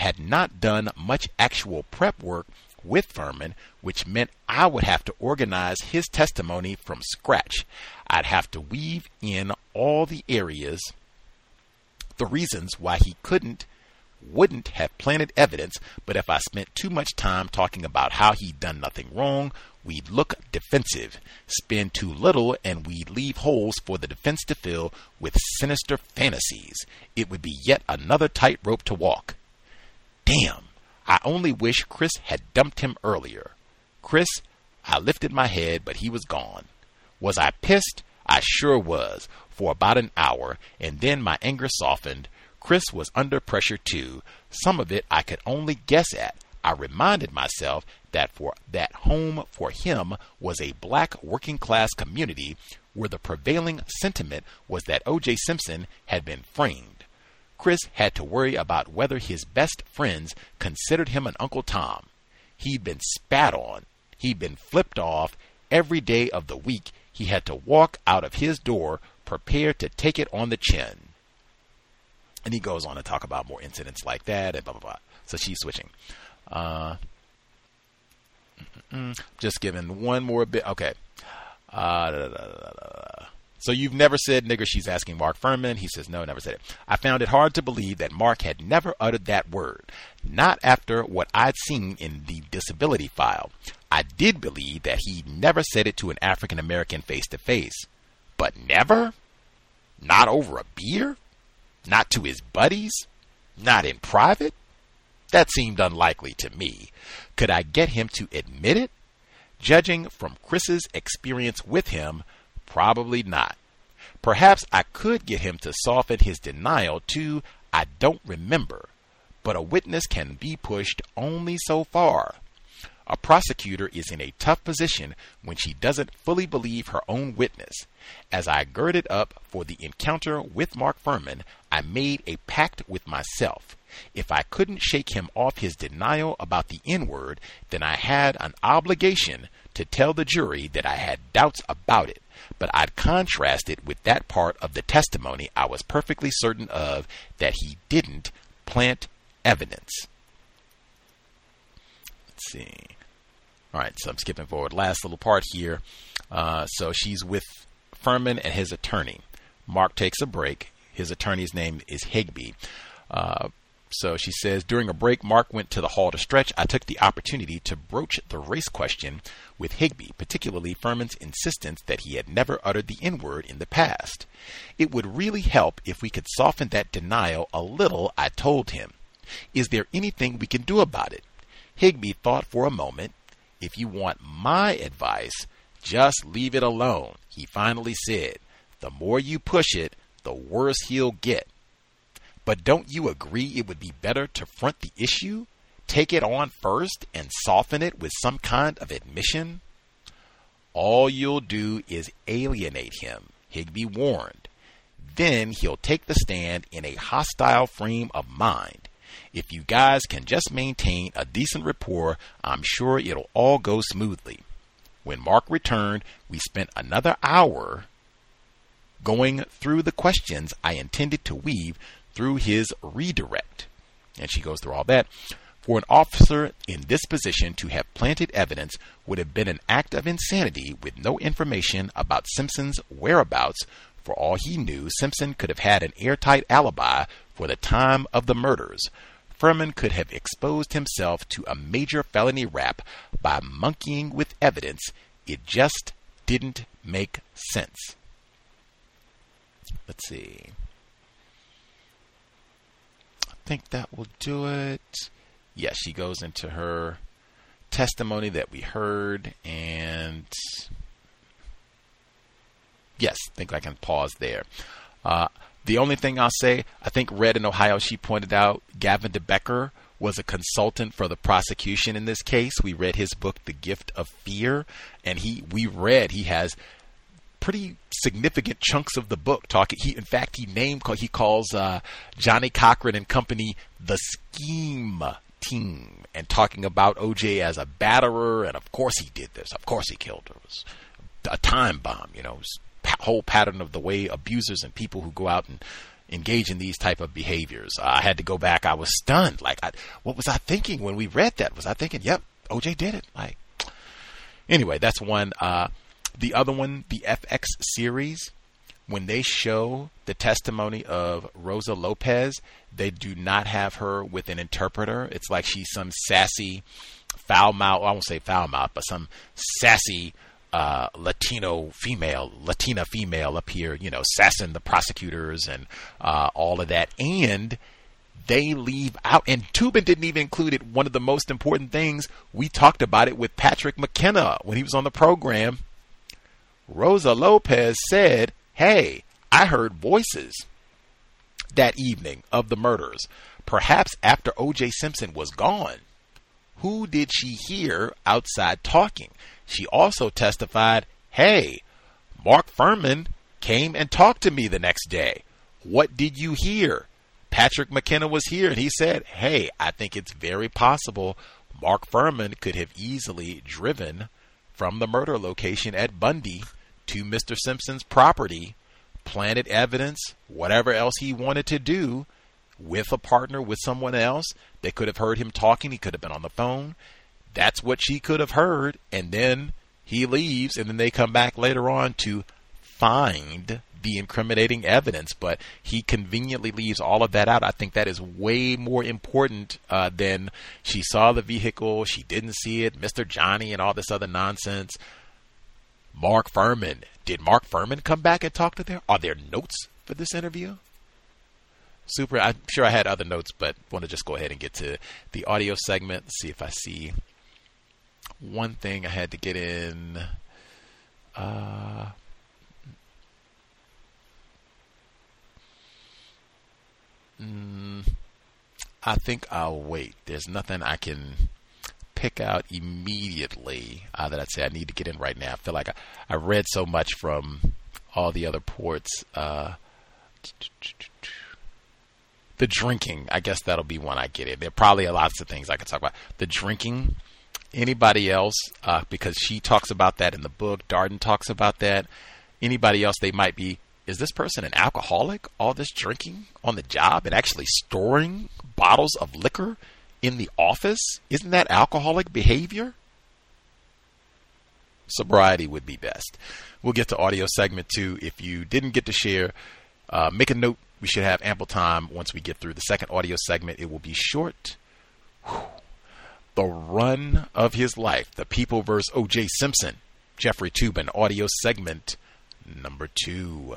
not done much actual prep work with Fuhrman, which meant I would have to organize his testimony from scratch. I'd have to weave in all the areas, the reasons why he couldn't wouldn't have planted evidence, but if I spent too much time talking about how he'd done nothing wrong, we'd look defensive, spend too little, and we'd leave holes for the defense to fill with sinister fantasies. It would be yet another tightrope to walk. Damn, I only wish Chris had dumped him earlier. Chris, I lifted my head, but he was gone. Was I pissed? I sure was, for about an hour, and then my anger softened. Chris was under pressure too. Some of it I could only guess at. I reminded myself that home for him was a black working class community where the prevailing sentiment was that O.J. Simpson had been framed. Chris had to worry about whether his best friends considered him an Uncle Tom. He'd been spat on. He'd been flipped off. Every day of the week he had to walk out of his door prepared to take it on the chin. And he goes on to talk about more incidents like that and blah, blah, blah. So she's switching. Just giving one more bit. Okay. So you've never said nigger, she's asking Mark Fuhrman. He says, no, never said it. I found it hard to believe that Mark had never uttered that word. Not after what I'd seen in the disability file. I did believe that he never said it to an African American face to face. But never? Not over a beer? Not to his buddies? Not in private? That seemed unlikely to me. Could I get him to admit it? Judging from Chris's experience with him, probably not. Perhaps I could get him to soften his denial to, I don't remember. But a witness can be pushed only so far. A prosecutor is in a tough position when she doesn't fully believe her own witness. As I girded up for the encounter with Mark Fuhrman, I made a pact with myself. If I couldn't shake him off his denial about the N-word, then I had an obligation to tell the jury that I had doubts about it. But I'd contrast it with that part of the testimony I was perfectly certain of, that he didn't plant evidence. Let's see. All right, so I'm skipping forward. Last little part here. So she's with Fuhrman and his attorney. Mark takes a break. His attorney's name is Higbee. So she says, during a break, Mark went to the hall to stretch. I took the opportunity to broach the race question with Higbee, particularly Fuhrman's insistence that he had never uttered the N-word in the past. It would really help if we could soften that denial a little, I told him. Is there anything we can do about it? Higbee thought for a moment. If you want my advice, just leave it alone, he finally said. The more you push it, the worse he'll get. But don't you agree it would be better to front the issue? Take it on first and soften it with some kind of admission? All you'll do is alienate him, Higbee warned. Then he'll take the stand in a hostile frame of mind. If you guys can just maintain a decent rapport, I'm sure it'll all go smoothly. When Mark returned, we spent another hour going through the questions I intended to weave through his redirect. And she goes through all that. For an officer in this position to have planted evidence would have been an act of insanity with no information about Simpson's whereabouts. For all he knew, Simpson could have had an airtight alibi for the time of the murders. Fuhrman could have exposed himself to a major felony rap by monkeying with evidence. It just didn't make sense. Let's see. I think that will do it. Yes, she goes into her testimony that we heard, and yes, I think I can pause there. The only thing I'll say, I think Red in Ohio, she pointed out Gavin DeBecker was a consultant for the prosecution in this case. We read his book, The Gift of Fear, and he has pretty significant chunks of the book talking. He calls Johnny Cochran and company the scheme team, and talking about OJ as a batterer, and of course he did this. Of course he killed her. It was a time bomb, whole pattern of the way abusers and people who go out and engage in these type of behaviors. I had to go back. I was stunned. What was I thinking when we read that? Was I thinking, yep, OJ did it? Anyway, that's one. The other one, the FX series, when they show the testimony of Rosa Lopez, they do not have her with an interpreter. It's like she's some sassy, foul-mouthed, I won't say foul-mouthed, but some sassy Latina female up here, sassing the prosecutors and all of that. And they leave out, and Toobin didn't even include it, one of the most important things. We talked about it with Patrick McKenna when he was on the program. Rosa Lopez said, hey, I heard voices that evening of the murders, perhaps after O.J. Simpson was gone. Who did she hear outside talking? She also testified, hey, Mark Furman came and talked to me the next day. What did you hear? Patrick McKenna was here, and he said, hey, I think it's very possible Mark Furman could have easily driven from the murder location at Bundy to Mr. Simpson's property, planted evidence, whatever else he wanted to do with a partner, with someone else. They could have heard him talking. He could have been on the phone. That's what she could have heard. And then he leaves, and then they come back later on to find the incriminating evidence. But he conveniently leaves all of that out. I think that is way more important than she saw the vehicle, she didn't see it, Mr. Johnny, and all this other nonsense. Mark Furman. Did Mark Furman come back and talk to them? Are there notes for this interview? Super. I'm sure I had other notes, but want to just go ahead and get to the audio segment. See if I see one thing I had to get in. I think I'll wait. There's nothing I can pick out immediately that I'd say I need to get in right now. I feel like I read so much from all the other ports. The drinking, I guess that'll be one I get in. There are probably lots of things I could talk about. The drinking, anybody else, because she talks about that in the book. Darden talks about that. Anybody else, they might be, is this person an alcoholic? All this drinking on the job and actually storing bottles of liquor in the office? Isn't that alcoholic behavior? Sobriety would be best. We'll get to audio segment 2. If you didn't get to share, make a note. We should have ample time once we get through the second audio segment. It will be short. The run of his life. The People vs. O.J. Simpson. Jeffrey Toobin, audio segment number 2.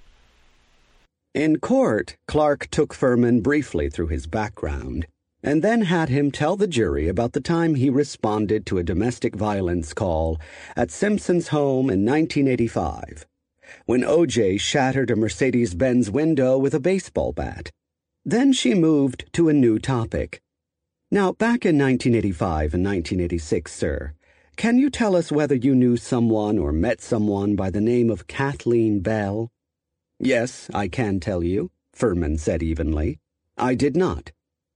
In court, Clark took Furman briefly through his background and then had him tell the jury about the time he responded to a domestic violence call at Simpson's home in 1985, when O.J. shattered a Mercedes-Benz window with a baseball bat. Then she moved to a new topic. Now, back in 1985 and 1986, sir, can you tell us whether you knew someone or met someone by the name of Kathleen Bell? Yes, I can tell you, Furman said evenly. I did not.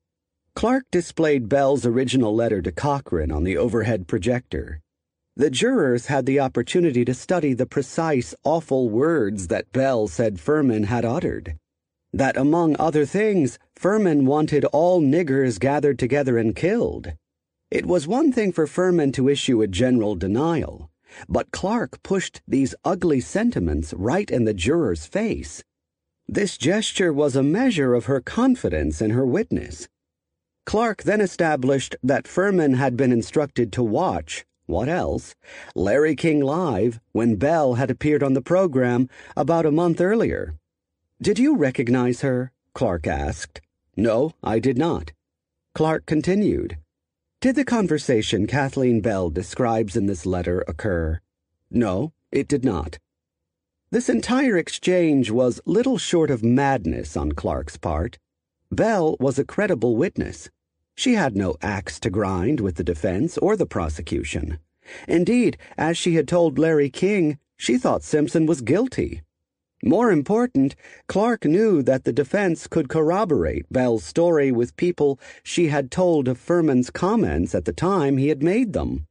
Clark displayed Bell's original letter to Cochran on the overhead projector. The jurors had the opportunity to study the precise, awful words that Bell said Furman had uttered. That, among other things, Furman wanted all niggers gathered together and killed. It was one thing for Furman to issue a general denial, but Clark pushed these ugly sentiments right in the juror's face. This gesture was a measure of her confidence in her witness. Clark then established that Furman had been instructed to watch, what else, Larry King Live when Bell had appeared on the program about a month earlier. Did you recognize her? Clark asked. No, I did not. Clark continued. Did the conversation Kathleen Bell describes in this letter occur? No, it did not. This entire exchange was little short of madness on Clark's part. Bell was a credible witness. She had no axe to grind with the defense or the prosecution. Indeed, as she had told Larry King, she thought Simpson was guilty. More important, Clark knew that the defense could corroborate Bell's story with people she had told of Furman's comments at the time he had made them.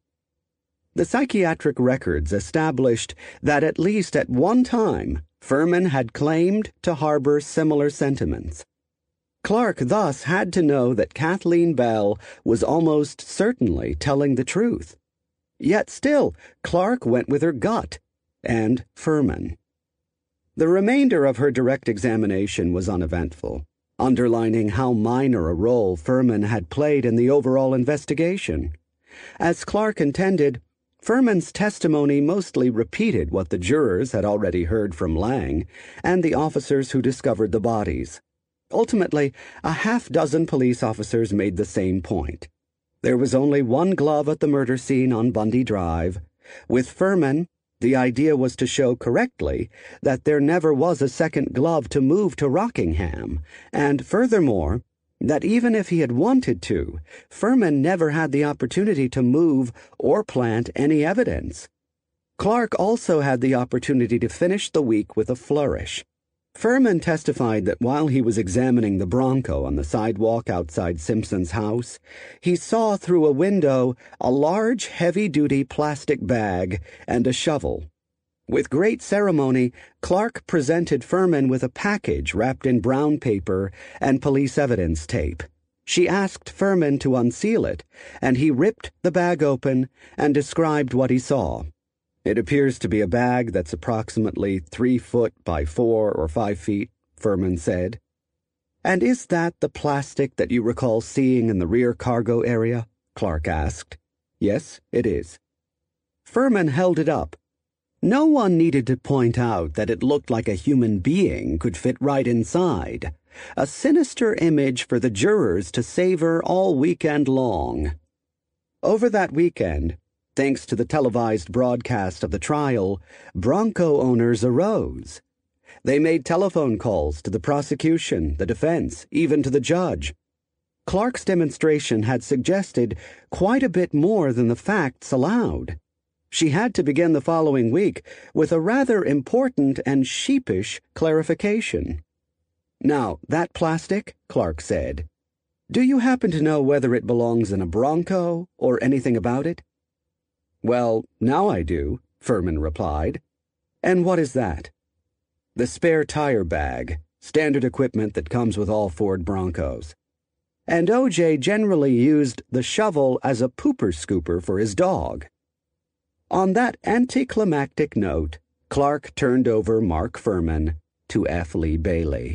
The psychiatric records established that at least at one time, Furman had claimed to harbor similar sentiments. Clark thus had to know that Kathleen Bell was almost certainly telling the truth. Yet still, Clark went with her gut and Furman. The remainder of her direct examination was uneventful, underlining how minor a role Furman had played in the overall investigation. As Clark intended, Furman's testimony mostly repeated what the jurors had already heard from Lang and the officers who discovered the bodies. Ultimately, a half-dozen police officers made the same point. There was only one glove at the murder scene on Bundy Drive. With Furman, the idea was to show correctly that there never was a second glove to move to Rockingham, and furthermore, that even if he had wanted to, Furman never had the opportunity to move or plant any evidence. Clark also had the opportunity to finish the week with a flourish. Furman testified that while he was examining the Bronco on the sidewalk outside Simpson's house, he saw through a window a large, heavy-duty plastic bag and a shovel. With great ceremony, Clark presented Furman with a package wrapped in brown paper and police evidence tape. She asked Furman to unseal it, and he ripped the bag open and described what he saw. It appears to be a bag that's approximately 3 foot by 4 or 5 feet, Furman said. And is that the plastic that you recall seeing in the rear cargo area? Clark asked. Yes, it is. Furman held it up. No one needed to point out that it looked like a human being could fit right inside. A sinister image for the jurors to savor all weekend long. Over that weekend, thanks to the televised broadcast of the trial, Bronco owners arose. They made telephone calls to the prosecution, the defense, even to the judge. Clark's demonstration had suggested quite a bit more than the facts allowed. She had to begin the following week with a rather important and sheepish clarification. Now, that plastic, Clark said, do you happen to know whether it belongs in a Bronco or anything about it? Well, now I do, Furman replied. And what is that? The spare tire bag, standard equipment that comes with all Ford Broncos. And O.J. generally used the shovel as a pooper scooper for his dog. On that anticlimactic note, Clark turned over Mark Furman to F. Lee Bailey.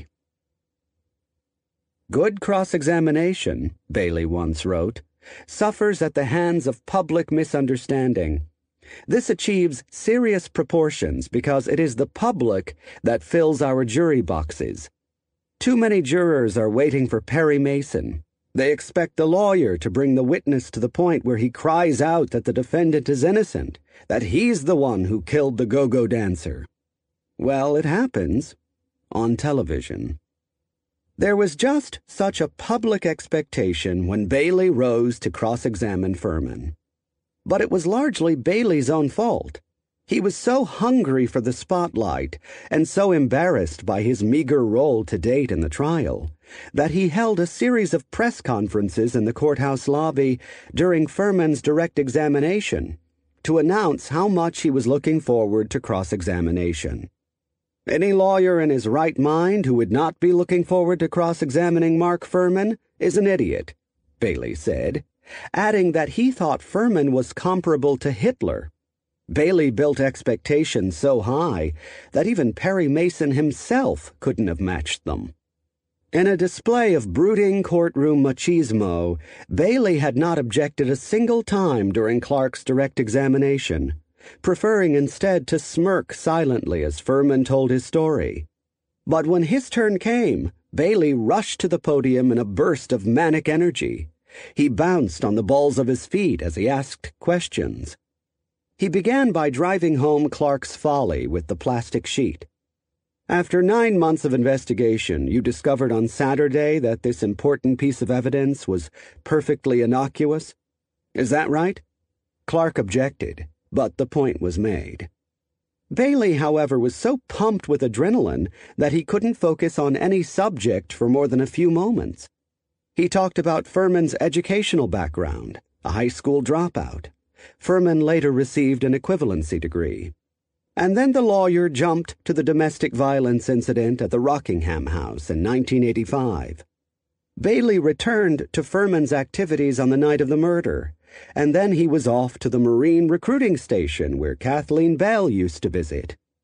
Good cross-examination, Bailey once wrote, suffers at the hands of public misunderstanding. This achieves serious proportions because it is the public that fills our jury boxes. Too many jurors are waiting for Perry Mason. They expect the lawyer to bring the witness to the point where he cries out that the defendant is innocent, that he's the one who killed the go-go dancer. Well, it happens on television. There was just such a public expectation when Bailey rose to cross-examine Furman. But it was largely Bailey's own fault. He was so hungry for the spotlight and so embarrassed by his meager role to date in the trial that he held a series of press conferences in the courthouse lobby during Furman's direct examination to announce how much he was looking forward to cross-examination. Any lawyer in his right mind who would not be looking forward to cross-examining Mark Furman is an idiot, Bailey said, adding that he thought Furman was comparable to Hitler. Bailey built expectations so high that even Perry Mason himself couldn't have matched them. In a display of brooding courtroom machismo, Bailey had not objected a single time during Clark's direct examination, preferring instead to smirk silently as Furman told his story. But when his turn came, Bailey rushed to the podium in a burst of manic energy. He bounced on the balls of his feet as he asked questions. He began by driving home Clark's folly with the plastic sheet. After 9 months of investigation, you discovered on Saturday that this important piece of evidence was perfectly innocuous? Is that right? Clark objected, but the point was made. Bailey, however, was so pumped with adrenaline that he couldn't focus on any subject for more than a few moments. He talked about Furman's educational background, a high school dropout. Furman later received an equivalency degree. And then the lawyer jumped to the domestic violence incident at the Rockingham house in 1985. Bailey returned to Furman's activities on the night of the murder, and then he was off to the Marine recruiting station where Kathleen Bell used to visit.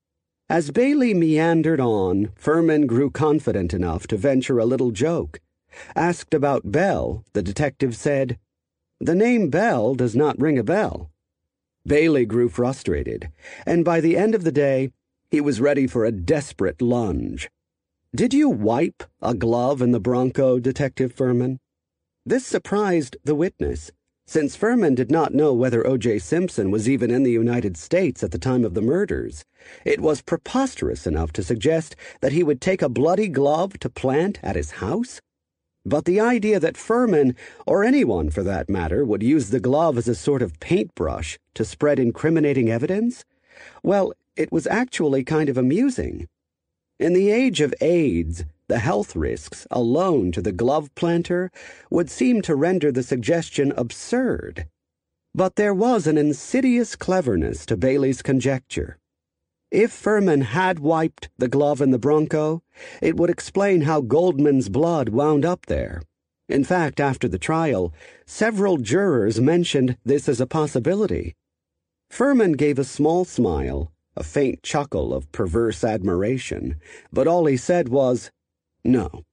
As Bailey meandered on, Furman grew confident enough to venture a little joke. Asked about Bell, the detective said, "The name Bell does not ring a bell." Bailey grew frustrated, and by the end of the day, he was ready for a desperate lunge. "Did you wipe a glove in the Bronco, Detective Furman?" This surprised the witness, since Furman did not know whether O.J. Simpson was even in the United States at the time of the murders. It was preposterous enough to suggest that he would take a bloody glove to plant at his house. But the idea that Furman, or anyone for that matter, would use the glove as a sort of paintbrush to spread incriminating evidence, well, it was actually kind of amusing. In the age of AIDS, the health risks alone to the glove planter would seem to render the suggestion absurd. But there was an insidious cleverness to Bailey's conjecture. If Furman had wiped the glove in the Bronco, it would explain how Goldman's blood wound up there. In fact, after the trial, several jurors mentioned this as a possibility. Furman gave a small smile, a faint chuckle of perverse admiration, but all he said was, "No."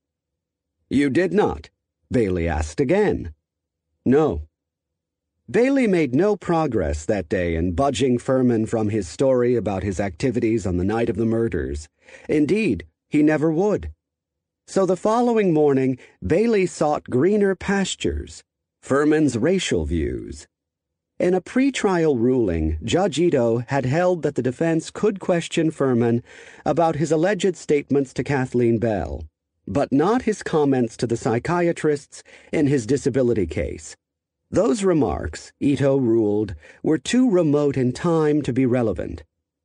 "You did not?" Bailey asked again. "No." Bailey made no progress that day in budging Furman from his story about his activities on the night of the murders. Indeed, he never would. So the following morning, Bailey sought greener pastures, Furman's racial views. In a pretrial ruling, Judge Ito had held that the defense could question Furman about his alleged statements to Kathleen Bell, but not his comments to the psychiatrists in his disability case. Those remarks, Ito ruled, were too remote in time to be relevant.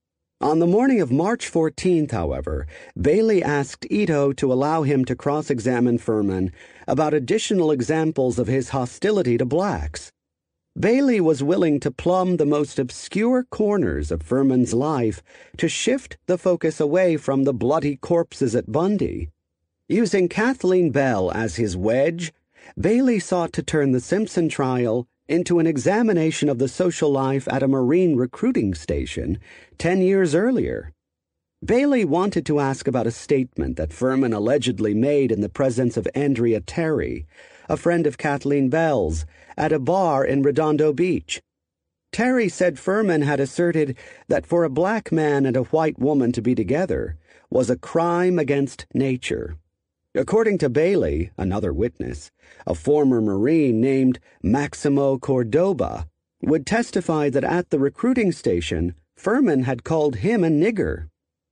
On the morning of March 14th, however, Bailey asked Ito to allow him to cross-examine Furman about additional examples of his hostility to blacks. Bailey was willing to plumb the most obscure corners of Furman's life to shift the focus away from the bloody corpses at Bundy. Using Kathleen Bell as his wedge, Bailey sought to turn the Simpson trial into an examination of the social life at a Marine recruiting station 10 years earlier. Bailey wanted to ask about a statement that Furman allegedly made in the presence of Andrea Terry, a friend of Kathleen Bell's, at a bar in Redondo Beach. Terry said Furman had asserted that for a black man and a white woman to be together was a crime against nature. According to Bailey, another witness, a former Marine named Maximo Cordoba would testify that at the recruiting station, Furman had called him a nigger.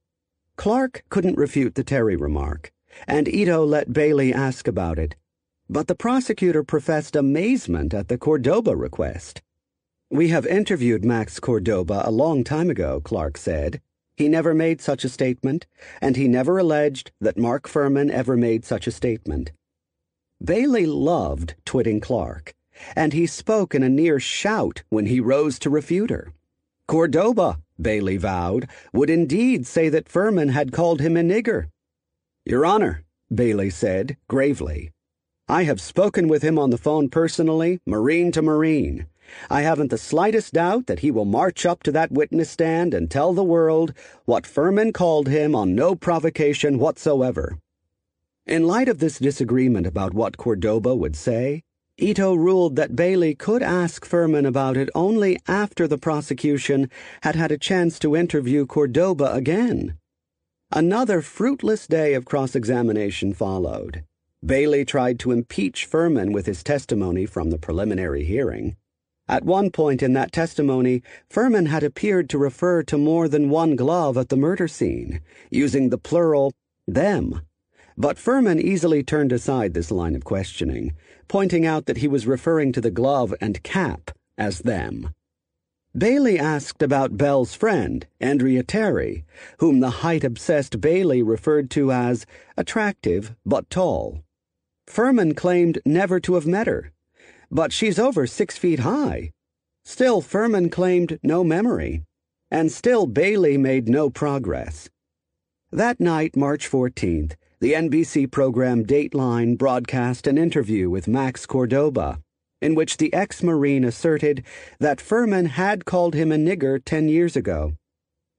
Clark couldn't refute the Terry remark, and Ito let Bailey ask about it, but the prosecutor professed amazement at the Cordoba request. "We have interviewed Max Cordoba a long time ago," Clark said. "He never made such a statement, and he never alleged that Mark Furman ever made such a statement." Bailey loved twitting Clark, and he spoke in a near shout when he rose to refute her. Cordoba, Bailey vowed, would indeed say that Furman had called him a nigger. "Your Honor," Bailey said, gravely, "I have spoken with him on the phone personally, Marine to Marine. I haven't the slightest doubt that he will march up to that witness stand and tell the world what Furman called him on no provocation whatsoever." In light of this disagreement about what Cordoba would say, Ito ruled that Bailey could ask Furman about it only after the prosecution had had a chance to interview Cordoba again. Another fruitless day of cross-examination followed. Bailey tried to impeach Furman with his testimony from the preliminary hearing. At one point in that testimony, Furman had appeared to refer to more than one glove at the murder scene, using the plural them. But Furman easily turned aside this line of questioning, pointing out that he was referring to the glove and cap as them. Bailey asked about Bell's friend, Andrea Terry, whom the height-obsessed Bailey referred to as attractive but tall. Furman claimed never to have met her, but she's over 6 feet high. Still, Furman claimed no memory, and still Bailey made no progress. That night, March 14th, the NBC program Dateline broadcast an interview with Max Cordoba, in which the ex-Marine asserted that Furman had called him a nigger 10 years ago.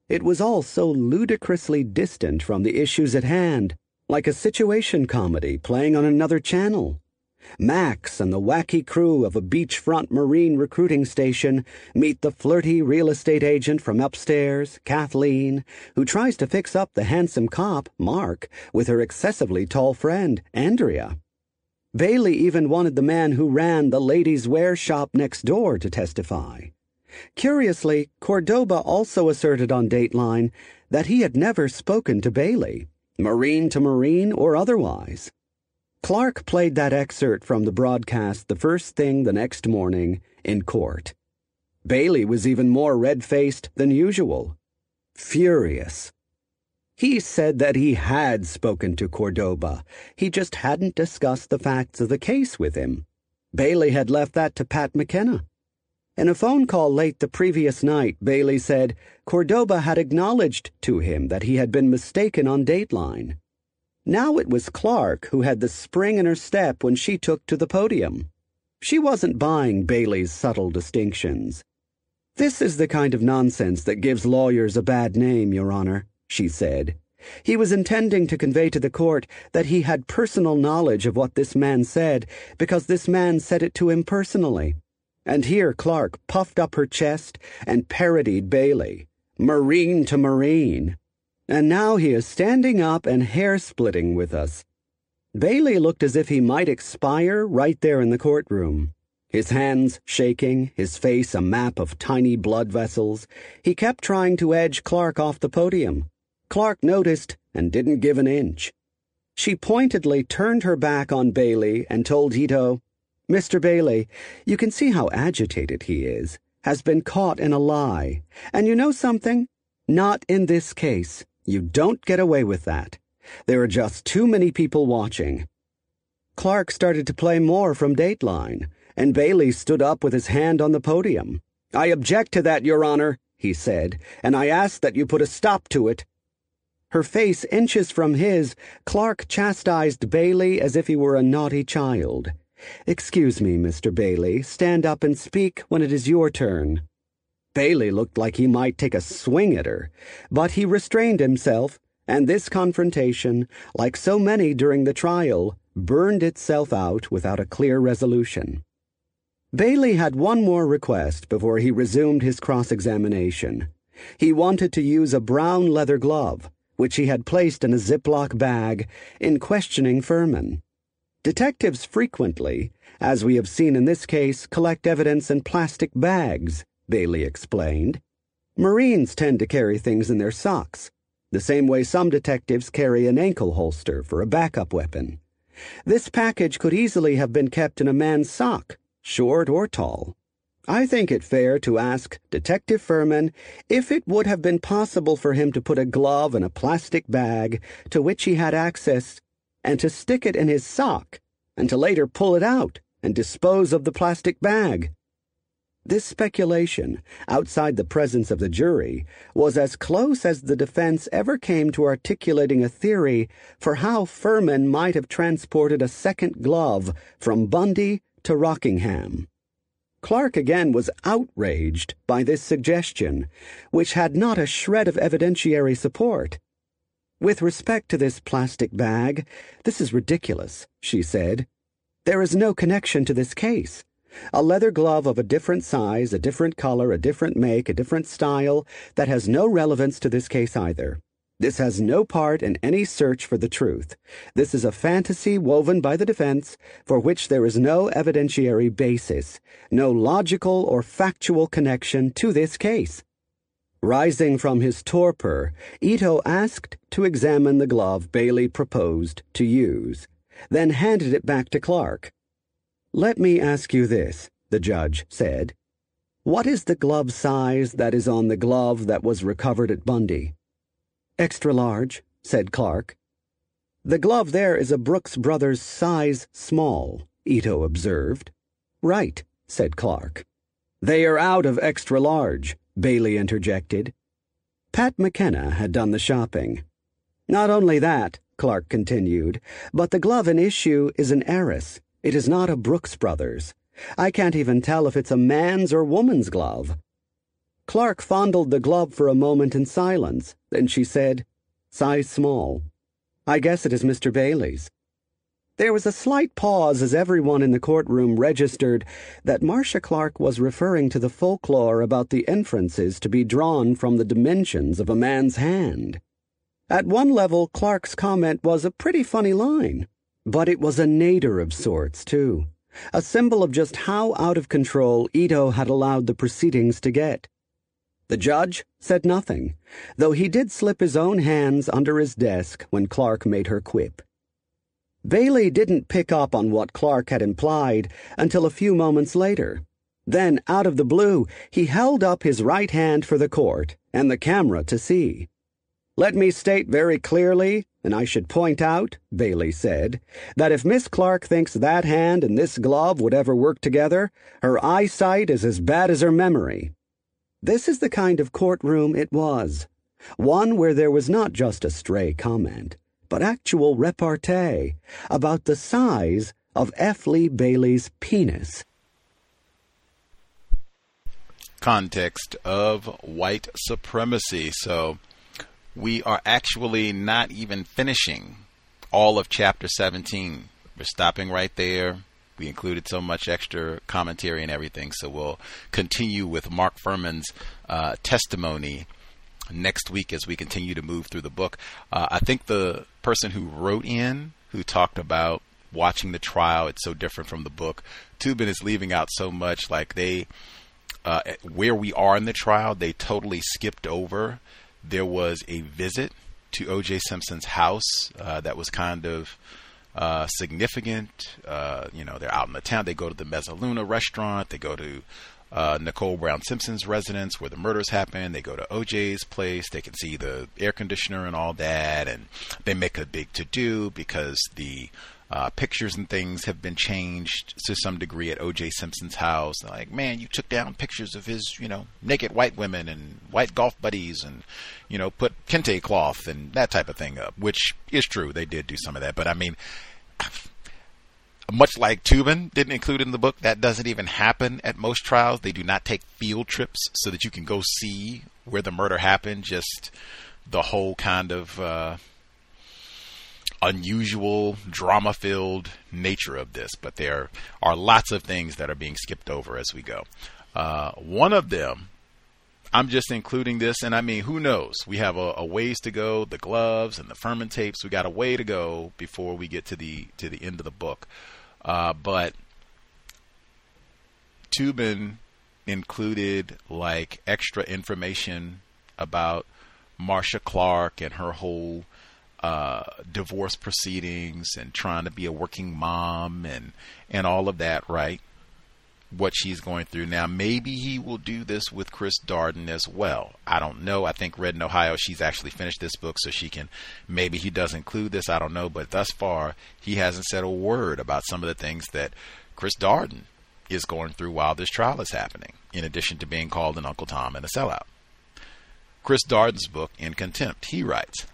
It was all so ludicrously distant from the issues at hand, like a situation comedy playing on another channel. Max and the wacky crew of a beachfront Marine recruiting station meet the flirty real estate agent from upstairs, Kathleen, who tries to fix up the handsome cop, Mark, with her excessively tall friend, Andrea. Bailey even wanted the man who ran the ladies' wear shop next door to testify. Curiously, Cordoba also asserted on Dateline that he had never spoken to Bailey, Marine to Marine or otherwise. Clark played that excerpt from the broadcast the first thing the next morning in court. Bailey was even more red-faced than usual. Furious. He said that he had spoken to Cordoba. He just hadn't discussed the facts of the case with him. Bailey had left that to Pat McKenna. In a phone call late the previous night, Bailey said Cordoba had acknowledged to him that he had been mistaken on Dateline. Now it was Clark who had the spring in her step when she took to the podium. She wasn't buying Bailey's subtle distinctions. "This is the kind of nonsense that gives lawyers a bad name, Your Honor," she said. He was intending to convey to the court that he had personal knowledge of what this man said because this man said it to him personally. And here Clark puffed up her chest and parodied Bailey, Marine to Marine. And now he is standing up and hair-splitting with us. Bailey looked as if he might expire right there in the courtroom. His hands shaking, his face a map of tiny blood vessels. He kept trying to edge Clark off the podium. Clark noticed and didn't give an inch. She pointedly turned her back on Bailey and told Ito, "Mr. Bailey, you can see how agitated he is, has been caught in a lie. And you know something? Not in this case. You don't get away with that. There are just too many people watching." Clark started to play more from Dateline, and Bailey stood up with his hand on the podium. "I object to that, Your Honor," he said, "and I ask that you put a stop to it." Her face inches from his, Clark chastised Bailey as if he were a naughty child. "Excuse me, Mr. Bailey. Stand up and speak when it is your turn." Bailey looked like he might take a swing at her, but he restrained himself, and this confrontation, like so many during the trial, burned itself out without a clear resolution. Bailey had one more request before he resumed his cross-examination. He wanted to use a brown leather glove, which he had placed in a Ziploc bag, in questioning Furman. Detectives frequently, as we have seen in this case, collect evidence in plastic bags, Bailey explained. Marines tend to carry things in their socks, the same way some detectives carry an ankle holster for a backup weapon. This package could easily have been kept in a man's sock, short or tall. I think it fair to ask Detective Furman if it would have been possible for him to put a glove in a plastic bag to which he had access and to stick it in his sock and to later pull it out and dispose of the plastic bag. This speculation, outside the presence of the jury, was as close as the defense ever came to articulating a theory for how Furman might have transported a second glove from Bundy to Rockingham. Clark again was outraged by this suggestion, which had not a shred of evidentiary support. "With respect to this plastic bag, this is ridiculous," she said. "There is no connection to this case. A leather glove of a different size, a different color, a different make, a different style, that has no relevance to this case either. This has no part in any search for the truth. This is a fantasy woven by the defense for which there is no evidentiary basis, no logical or factual connection to this case." Rising from his torpor, Ito asked to examine the glove Bailey proposed to use, then handed it back to Clark. "Let me ask you this," the judge said. "What is the glove size that is on the glove that was recovered at Bundy?" "Extra large," said Clark. "The glove there is a Brooks Brothers size small," Ito observed. "Right," said Clark. "They are out of extra large," Bailey interjected. Pat McKenna had done the shopping. "Not only that," Clark continued, "but the glove in issue is an heiress. It is not a Brooks Brothers. I can't even tell if it's a man's or woman's glove." Clark fondled the glove for a moment in silence. Then she said, "Size small. I guess it is Mr. Bailey's." There was a slight pause as everyone in the courtroom registered that Marcia Clark was referring to the folklore about the inferences to be drawn from the dimensions of a man's hand. At one level, Clark's comment was a pretty funny line, but it was a nadir of sorts, too, a symbol of just how out of control Ito had allowed the proceedings to get. The judge said nothing, though he did slip his own hands under his desk when Clark made her quip. Bailey didn't pick up on what Clark had implied until a few moments later. Then, out of the blue, he held up his right hand for the court and the camera to see. "Let me state very clearly, and I should point out," Bailey said, "that if Miss Clark thinks that hand and this glove would ever work together, her eyesight is as bad as her memory." This is the kind of courtroom it was, one where there was not just a stray comment, but actual repartee about the size of F. Lee Bailey's penis. Context of white supremacy. So we are actually not even finishing all of chapter 17. We're stopping right there. We included so much extra commentary and everything, so we'll continue with Mark Furman's testimony next week as we continue to move through the book. I think the person who wrote in, who talked about watching the trial, it's so different from the book, Toobin is leaving out so much. Like they, where we are in the trial, they totally skipped over. There was a visit to O.J. Simpson's house that was kind of significant. They're out in the town. They go to the Mezzaluna restaurant. They go to Nicole Brown Simpson's residence where the murders happened. They go to OJ's place. They can see the air conditioner and all that. And they make a big to-do because the pictures and things have been changed to some degree at O.J. Simpson's house. They're like, man, you took down pictures of his, naked white women and white golf buddies and, put kente cloth and that type of thing up, which is true. They did do some of that. But I mean, much like Toobin didn't include in the book, that doesn't even happen at most trials. They do not take field trips so that you can go see where the murder happened. Just the whole kind of unusual, drama-filled nature of this. But there are lots of things that are being skipped over as we go. One of them, I'm just including this, and I mean, who knows? We have a ways to go. The gloves and the Furman tapes, we got a way to go before we get to the end of the book. But Toobin included like extra information about Marcia Clark and her whole divorce proceedings and trying to be a working mom and all of that, right? What she's going through. Now, maybe he will do this with Chris Darden as well. I don't know. I think Red in Ohio, she's actually finished this book, so she can, maybe he does include this. I don't know. But thus far, he hasn't said a word about some of the things that Chris Darden is going through while this trial is happening, in addition to being called an Uncle Tom and a sellout. Chris Darden's book, In Contempt, he writes,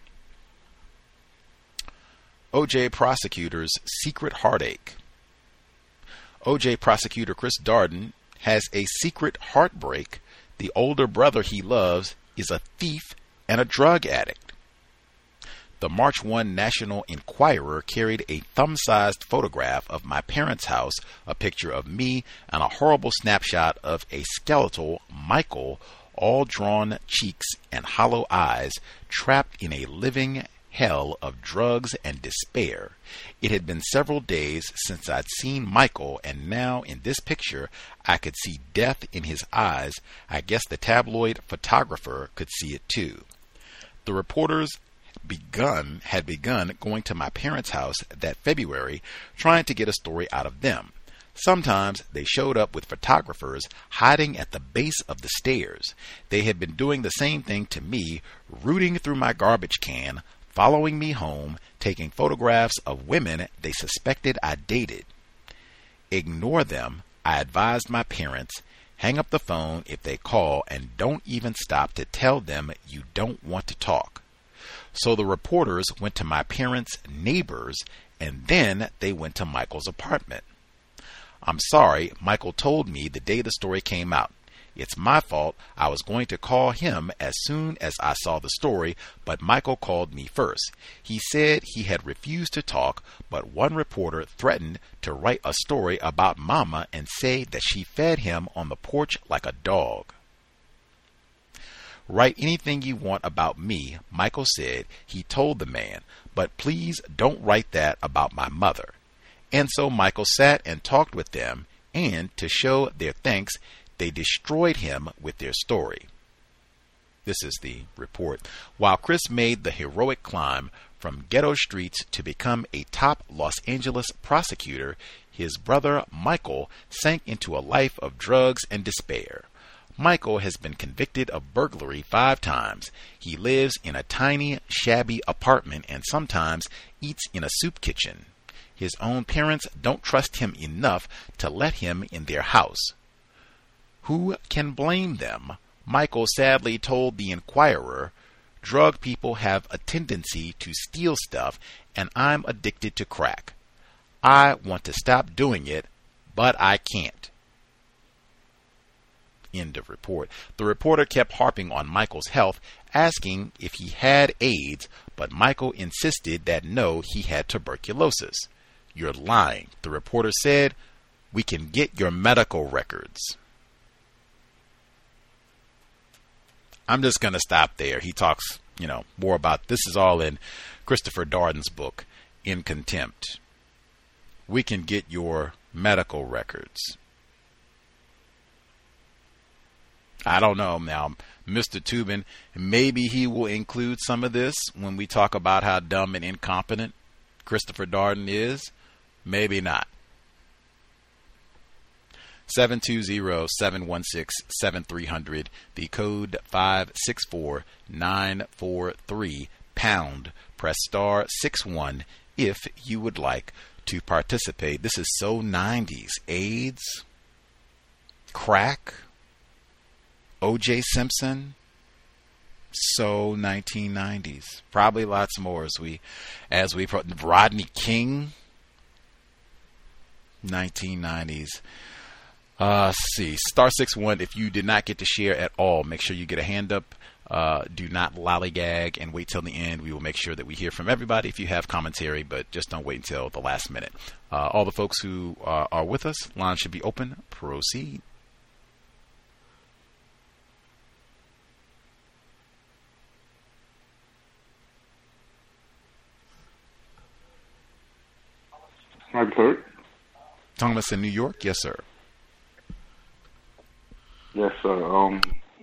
O.J. prosecutor's secret heartache. O.J. prosecutor Chris Darden has a secret heartbreak. The older brother he loves is a thief and a drug addict. The March 1 National Enquirer carried a thumb-sized photograph of my parents' house, a picture of me, and a horrible snapshot of a skeletal Michael, all drawn cheeks and hollow eyes, trapped in a living hell of drugs and despair. It had been several days since I'd seen Michael, and now in this picture I could see death in his eyes. I guess the tabloid photographer could see it too. The reporters had begun going to my parents' house that February, trying to get a story out of them. Sometimes they showed up with photographers hiding at the base of the stairs. They had been doing the same thing to me, rooting through my garbage can, following me home, taking photographs of women they suspected I dated. Ignore them, I advised my parents. Hang up the phone if they call, and don't even stop to tell them you don't want to talk. So the reporters went to my parents' neighbors, and then they went to Michael's apartment. I'm sorry, Michael told me the day the story came out. It's my fault. I was going to call him as soon as I saw the story, but Michael called me first. He said he had refused to talk, but one reporter threatened to write a story about Mama and say that she fed him on the porch like a dog. Write anything you want about me, Michael said. He told the man, but please don't write that about my mother. And so Michael sat and talked with them, and to show their thanks, they destroyed him with their story. This is the report. While Chris made the heroic climb from ghetto streets to become a top Los Angeles prosecutor, his brother Michael sank into a life of drugs and despair. Michael has been convicted of burglary 5 times. He lives in a tiny, shabby apartment and sometimes eats in a soup kitchen. His own parents don't trust him enough to let him in their house. Who can blame them? Michael sadly told the Inquirer, "Drug people have a tendency to steal stuff, and I'm addicted to crack. I want to stop doing it, but I can't." End of report. The reporter kept harping on Michael's health, asking if he had AIDS, but Michael insisted that no, he had tuberculosis. "You're lying," the reporter said. "We can get your medical records." I'm just going to stop there. He talks, more about this is all in Christopher Darden's book, In Contempt. We can get your medical records. I don't know now, Mr. Toobin, maybe he will include some of this when we talk about how dumb and incompetent Christopher Darden is. Maybe not. 720-716-7300, the code 564-943, pound. Press star 61 if you would like to participate. This is so 90s. AIDS, crack, O.J. Simpson, so 1990s. Probably lots more as we Rodney King, 1990s. See, star 61 if you did not get to share at all. Make sure you get a hand up. Do not lollygag and wait till the end. We will make sure that we hear from everybody if you have commentary, but just don't wait until the last minute. All the folks who are with us, line should be open. Proceed. I've heard. Thomas in New York, yes, sir. Yes, sir.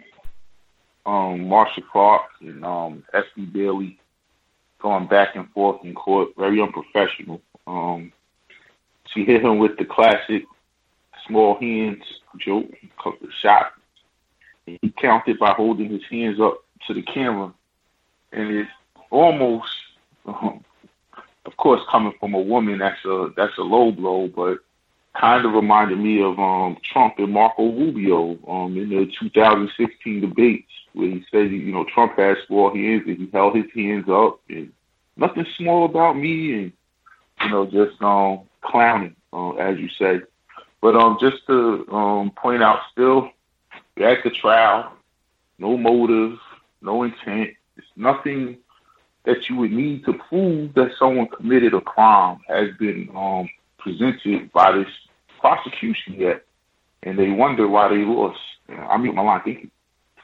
Marsha Clark and S.B. Bailey going back and forth in court, very unprofessional. She hit him with the classic small hands joke, shot. He counted by holding his hands up to the camera, and it's almost, of course, coming from a woman, that's a low blow, but kind of reminded me of Trump and Marco Rubio in the 2016 debates, where he said, Trump has small hands and he held his hands up and nothing small about me, and just clowning, as you say. But just to point out, still at the trial, no motive, no intent. It's nothing that you would need to prove that someone committed a crime has been presented by this prosecution yet, and they wonder why they lost. I mute my line. Thank you.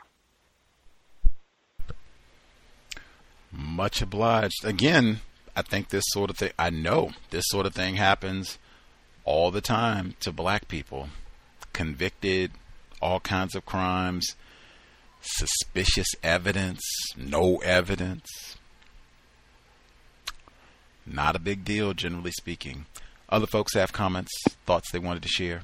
Much obliged. Again, I think this sort of thing happens all the time to black people. Convicted, all kinds of crimes, suspicious evidence, no evidence. Not a big deal, generally speaking. Other folks have comments, thoughts they wanted to share.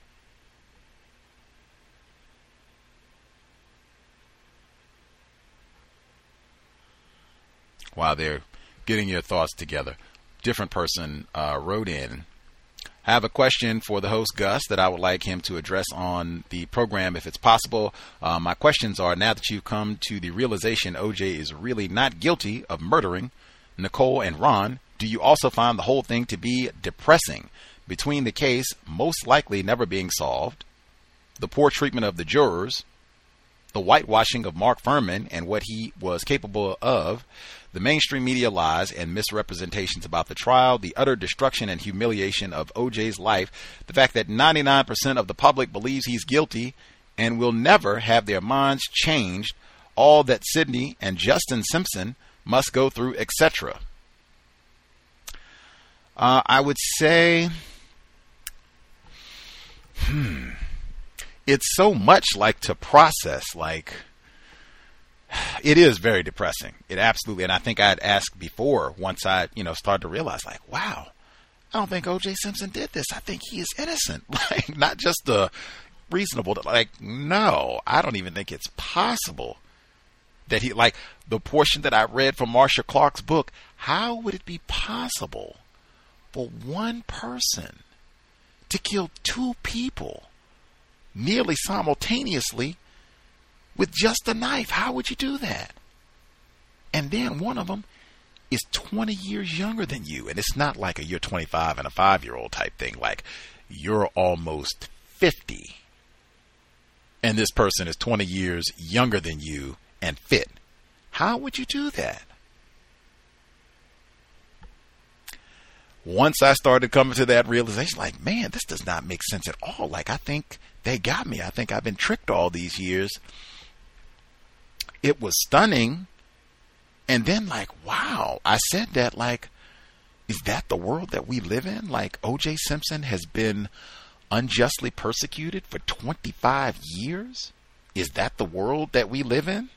While they're getting your thoughts together, different person wrote in. I have a question for the host, Gus, that I would like him to address on the program if it's possible. My questions are, now that you've come to the realization OJ is really not guilty of murdering Nicole and Ron, do you also find the whole thing to be depressing, between the case most likely never being solved, the poor treatment of the jurors, the whitewashing of Mark Fuhrman and what he was capable of, the mainstream media lies and misrepresentations about the trial, the utter destruction and humiliation of OJ's life, the fact that 99% of the public believes he's guilty and will never have their minds changed, all that Sidney and Justin Simpson must go through, etc. I would say, it's so much like to process, like, it is very depressing. It absolutely, and I think I had asked before once I, started to realize, like, wow, I don't think O.J. Simpson did this. I think he is innocent. Like, not just reasonable, like, no, I don't even think it's possible that he, like, the portion that I read from Marcia Clark's book, how would it be possible for one person to kill two people nearly simultaneously with just a knife? How would you do that? And then one of them is 20 years younger than you. And it's not like you're 25 and a 5-year-old type thing. Like, you're almost 50. And this person is 20 years younger than you and fit. How would you do that? Once I started coming to that realization, like, man, this does not make sense at all. Like, I think they got me. I think I've been tricked all these years. It was stunning. And then, like, wow, I said that, like, is that the world that we live in? Like, O.J. Simpson has been unjustly persecuted for 25 years? Is that the world that we live in?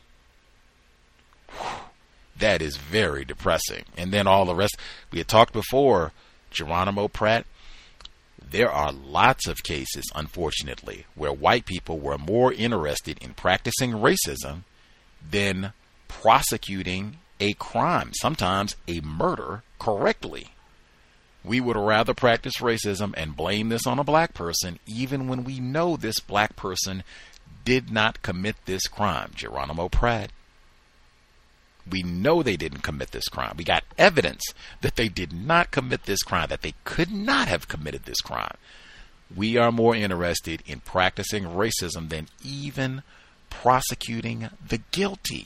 Whew. That is very depressing. And then all the rest, we had talked before, Geronimo Pratt. There are lots of cases, unfortunately, where white people were more interested in practicing racism than prosecuting a crime, sometimes a murder, correctly. We would rather practice racism and blame this on a black person, even when we know this black person did not commit this crime. Geronimo Pratt. We know they didn't commit this crime. We got evidence that they did not commit this crime, that they could not have committed this crime. We are more interested in practicing racism than even prosecuting the guilty.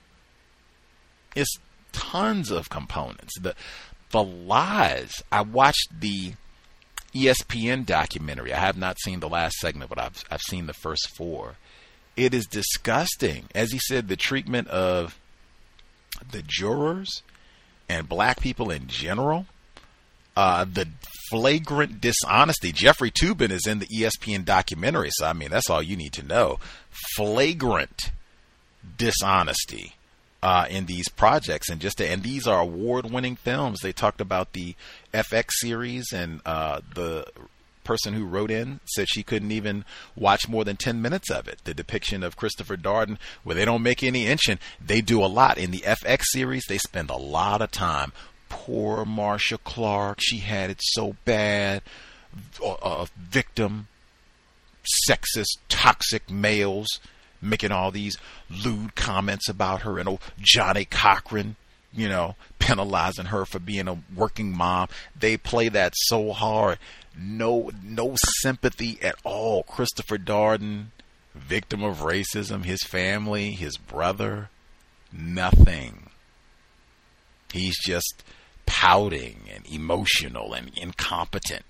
It's tons of components. The lies. I watched the ESPN documentary. I have not seen the last segment, but I've seen the first 4. It is disgusting. As he said, the treatment of the jurors and black people in general, the flagrant dishonesty. Jeffrey Toobin is in the ESPN documentary, so I mean, that's all you need to know. Flagrant dishonesty in these projects, and these are award-winning films. They talked about the FX series, and the person who wrote in said she couldn't even watch more than 10 minutes of it. The depiction of Christopher Darden, where they don't make any mention, they do a lot. In the FX series, they spend a lot of time. Poor Marcia Clark, she had it so bad. Victim, sexist, toxic males making all these lewd comments about her, and Johnny Cochran, penalizing her for being a working mom. They play that so hard. No sympathy at all. Christopher Darden, victim of racism, his family, his brother, nothing. He's just pouting and emotional and incompetent.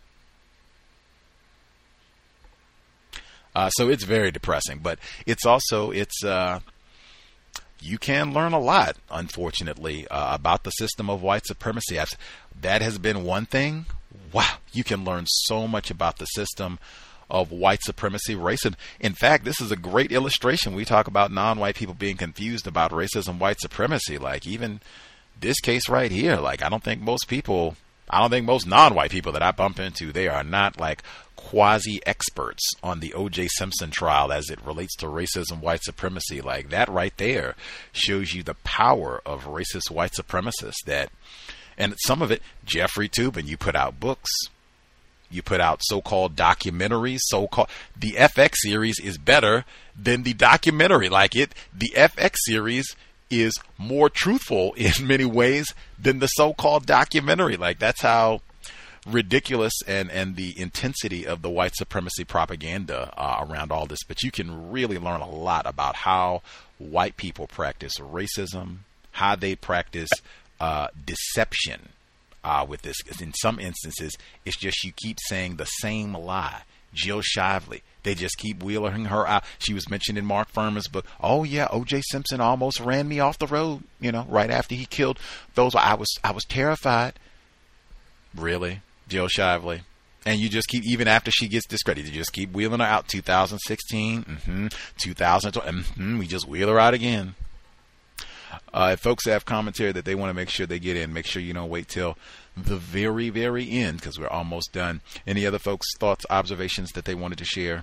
So it's very depressing, but it's also, you can learn a lot, unfortunately, about the system of white supremacy. That has been one thing. Wow, you can learn so much about the system of white supremacy, racism. In fact, this is a great illustration. We talk about non-white people being confused about racism, white supremacy. Like, even this case right here, like, I don't think most non-white people that I bump into, they are not like quasi-experts on the O.J. Simpson trial as it relates to racism, white supremacy. Like, that right there shows you the power of racist white supremacists. And some of it, Jeffrey Toobin, you put out books, you put out so-called documentaries, the FX series is better than the documentary. The FX series is more truthful in many ways than the so-called documentary. Like, that's how ridiculous and the intensity of the white supremacy propaganda around all this. But you can really learn a lot about how white people practice racism, how they practice deception with this. In some instances, it's just you keep saying the same lie. Jill Shively, they just keep wheeling her out. She was mentioned in Mark Furman's book. Oh yeah, O.J. Simpson almost ran me off the road, right after he killed those. I was terrified. Really, Jill Shively? And you just keep, even after she gets discredited, you just keep wheeling her out. 2016, 2020, we just wheel her out again. If folks have commentary that they want to make sure they get in, make sure you don't wait till the very, very end, because we're almost done. Any other folks' thoughts, observations that they wanted to share?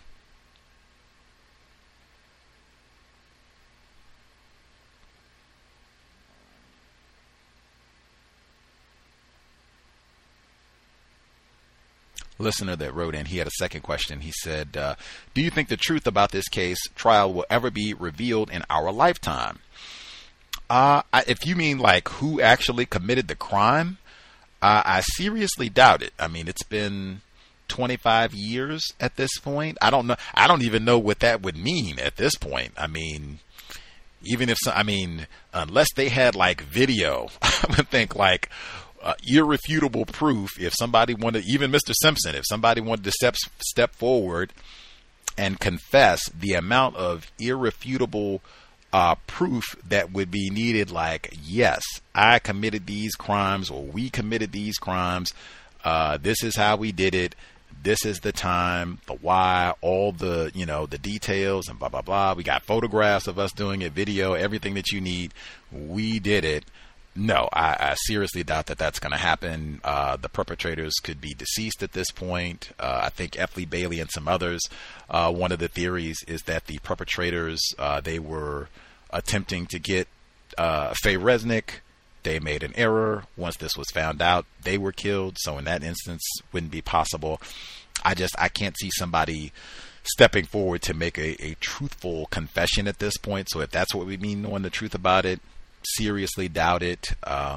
Listener that wrote in, he had a second question. He said, do you think the truth about this case trial will ever be revealed in our lifetime? If you mean like who actually committed the crime, I seriously doubt it. I mean, it's been 25 years at this point. I don't know. I don't even know what that would mean at this point. I mean, even if, unless they had like video, I would think like irrefutable proof. If somebody wanted, even Mr. Simpson, if somebody wanted to step forward and confess, the amount of irrefutable proof that would be needed, like, yes, I committed these crimes, or we committed these crimes, this is how we did it, this is the time, the why, all the, the details and blah, blah, blah. We got photographs of us doing it, video, everything that you need. We did it. No, I seriously doubt that that's going to happen. The perpetrators could be deceased at this point. I think F. Lee Bailey and some others, one of the theories is that the perpetrators, they were attempting to get Faye Resnick. They made an error. Once this was found out, they were killed. So in that instance, wouldn't be possible. I can't see somebody stepping forward to make a truthful confession at this point. So if that's what we mean, knowing the truth about it, seriously doubt it.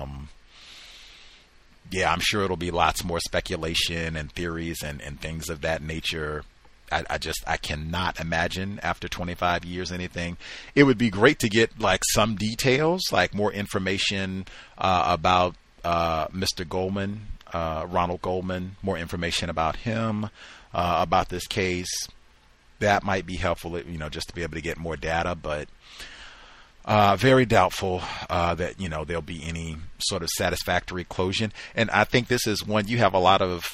Yeah, I'm sure it'll be lots more speculation and theories and things of that nature. I cannot imagine after 25 years anything. It would be great to get like some details, like more information about Mr. Goldman, Ronald Goldman, more information about him, about this case. That might be helpful, just to be able to get more data, but very doubtful that there'll be any sort of satisfactory closure. And I think this is one you have a lot of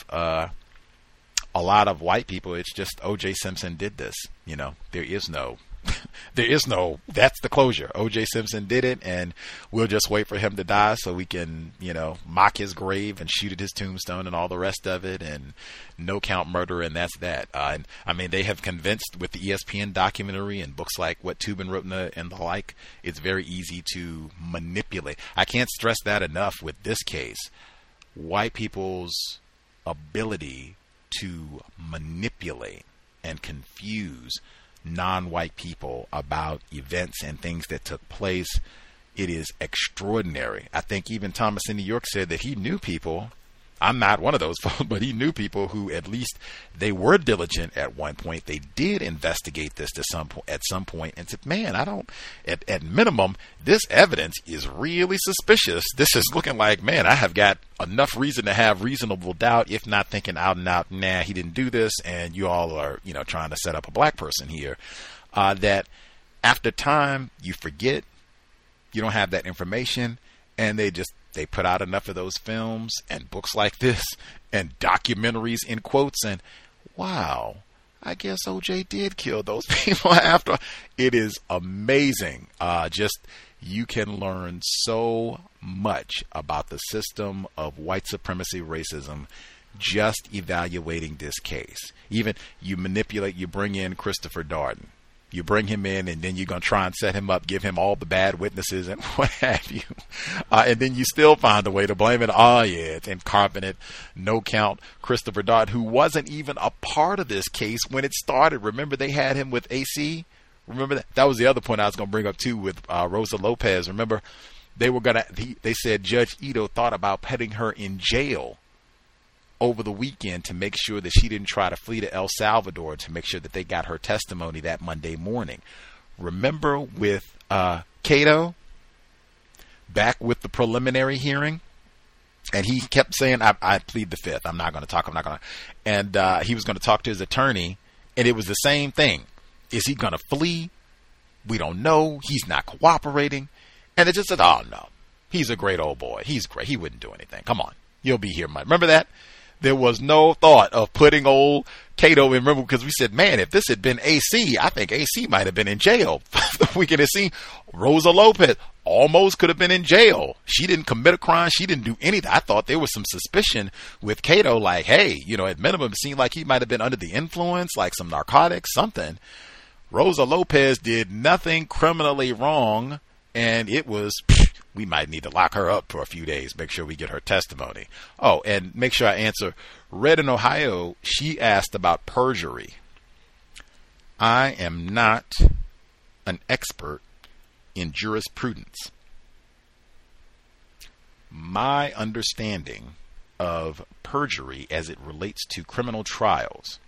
white people. It's just O.J. Simpson did this. There is no, that's the closure. O.J. Simpson did it, and we'll just wait for him to die so we can, mock his grave and shoot at his tombstone and all the rest of it, and no count murder, and that's that. And I mean, they have convinced with the ESPN documentary and books like what Toobin wrote and the like, it's very easy to manipulate. I can't stress that enough with this case. White people's ability to manipulate and confuse non-white people about events and things that took place, it is extraordinary. I think even Thomas in New York said that he knew people. I'm not one of those folks, but he knew people who at least they were diligent at one point. They did investigate this at some point and said, man, at minimum, this evidence is really suspicious. This is looking like, man, I have got enough reason to have reasonable doubt, if not thinking out and out, nah, he didn't do this, and you all are, trying to set up a black person here. That after time, you forget, you don't have that information, and they put out enough of those films and books like this and documentaries in quotes, and wow, I guess OJ did kill those people after. It is amazing. You can learn so much about the system of white supremacy racism just evaluating this case. Even you bring in Christopher Darden. You bring him in, and then you're going to try and set him up, give him all the bad witnesses and what have you. And then you still find a way to blame it. Oh, yeah, it's incompetent, no count Christopher Dodd, who wasn't even a part of this case when it started. Remember, they had him with AC? Remember that? That was the other point I was going to bring up, too, with Rosa Lopez. Remember, they said Judge Ito thought about putting her in jail over the weekend to make sure that she didn't try to flee to El Salvador, to make sure that they got her testimony that Monday morning. Remember with Cato, back with the preliminary hearing, and he kept saying, I plead the fifth. I'm not going to talk. And he was going to talk to his attorney, and it was the same thing. Is he going to flee? We don't know. He's not cooperating. And they just said, oh, no. He's a great old boy. He's great. He wouldn't do anything. Come on. You'll be here. Remember that? There was no thought of putting old Cato in. Remember, because we said, man, if this had been AC, I think AC might have been in jail. We could have seen Rosa Lopez almost could have been in jail. She didn't commit a crime. She didn't do anything. I thought there was some suspicion with Cato, like, hey, at minimum, it seemed like he might have been under the influence, like some narcotics, something. Rosa Lopez did nothing criminally wrong, and it was, we might need to lock her up for a few days, make sure we get her testimony. Oh, and make sure I answer. Red in Ohio, she asked about perjury. I am not an expert in jurisprudence. My understanding of perjury as it relates to criminal trials,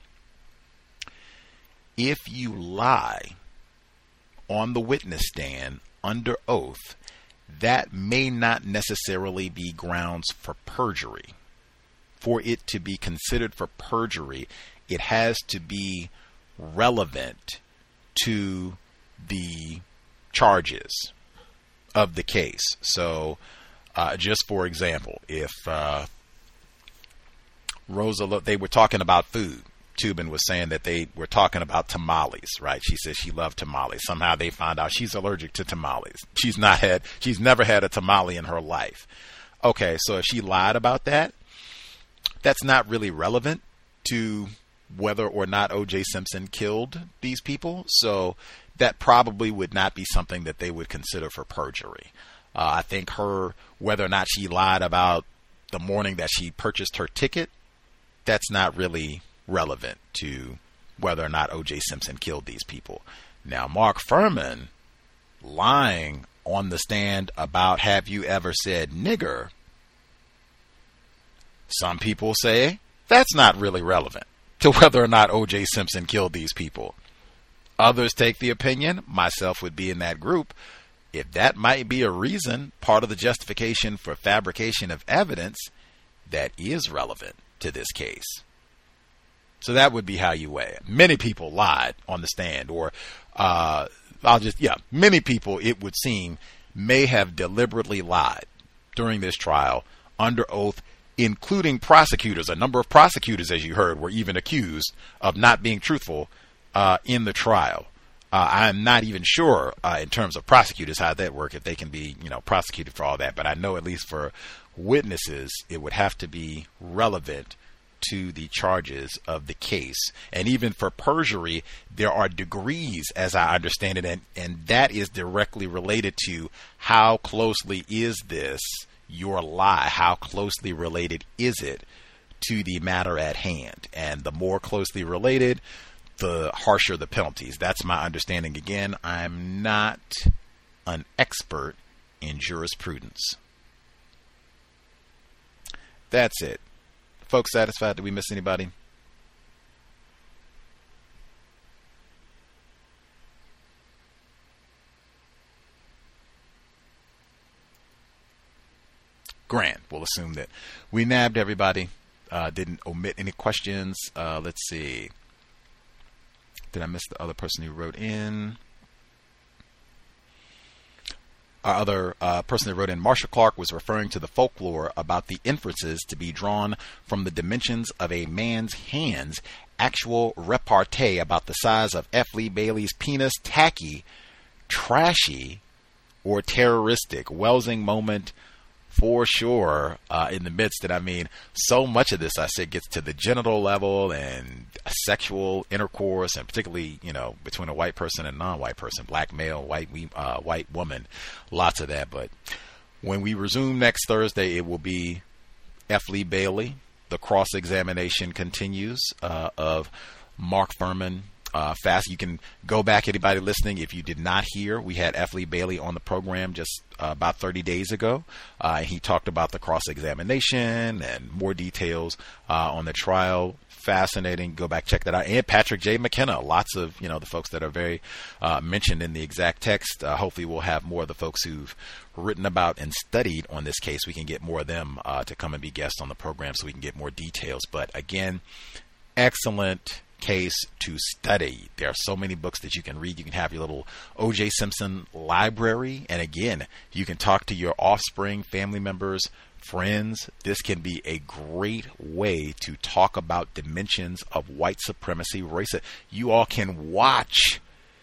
if you lie on the witness stand under oath, that may not necessarily be grounds for perjury. For it to be considered for perjury, it has to be relevant to the charges of the case. So, just for example, if they were talking about food, Toobin was saying that they were talking about tamales, right? She said she loved tamales. Somehow they found out she's allergic to tamales. She's never had a tamale in her life. Okay, so if she lied about that, that's not really relevant to whether or not O.J. Simpson killed these people. So that probably would not be something that they would consider for perjury. I think whether or not she lied about the morning that she purchased her ticket, that's not really relevant to whether or not O.J. Simpson killed these people. Now, Mark Furman lying on the stand about, have you ever said nigger? Some people say that's not really relevant to whether or not O.J. Simpson killed these people. Others take the opinion, myself would be in that group, if that might be a reason, part of the justification for fabrication of evidence, that is relevant to this case. So that would be how you weigh it. Many people lied on the stand, or many people, it would seem, may have deliberately lied during this trial under oath, including prosecutors. A number of prosecutors, as you heard, were even accused of not being truthful in the trial. I'm not even sure in terms of prosecutors how that work, if they can be prosecuted for all that. But I know at least for witnesses, it would have to be relevant to the charges of the case. And even for perjury, there are degrees, as I understand it, and that is directly related to how closely is this your lie? How closely related is it to the matter at hand? And the more closely related, the harsher the penalties. That's my understanding. Again, I'm not an expert in jurisprudence. That's it. Folks satisfied? Did we miss anybody? Grand. We'll assume that we nabbed everybody. Didn't omit any questions. Let's see. Did I miss the other person who wrote in? Our other person that wrote in, Marsha Clark, was referring to the folklore about the inferences to be drawn from the dimensions of a man's hands. Actual repartee about the size of F. Lee Bailey's penis, tacky, trashy, or terroristic. Welsing moment for sure in the midst. And I mean, so much of this, I said, gets to the genital level and sexual intercourse, and particularly, between a white person and a non-white person, black male, white woman, lots of that. But when we resume next Thursday, it will be F. Lee Bailey. The cross-examination continues of Mark Furman fast. You can go back, anybody listening, if you did not hear, we had F. Lee Bailey on the program just about 30 days ago. He talked about the cross-examination and more details on the trial. Fascinating. Go back, check that out. And Patrick J. McKenna, lots of, the folks that are very mentioned in the exact text. Hopefully we'll have more of the folks who've written about and studied on this case. We can get more of them to come and be guests on the program so we can get more details. But again, excellent case to study. There are so many books that you can read. You can have your little O.J. Simpson library. And again, you can talk to your offspring, family members, friends. This can be a great way to talk about dimensions of white supremacy, racism. You all can watch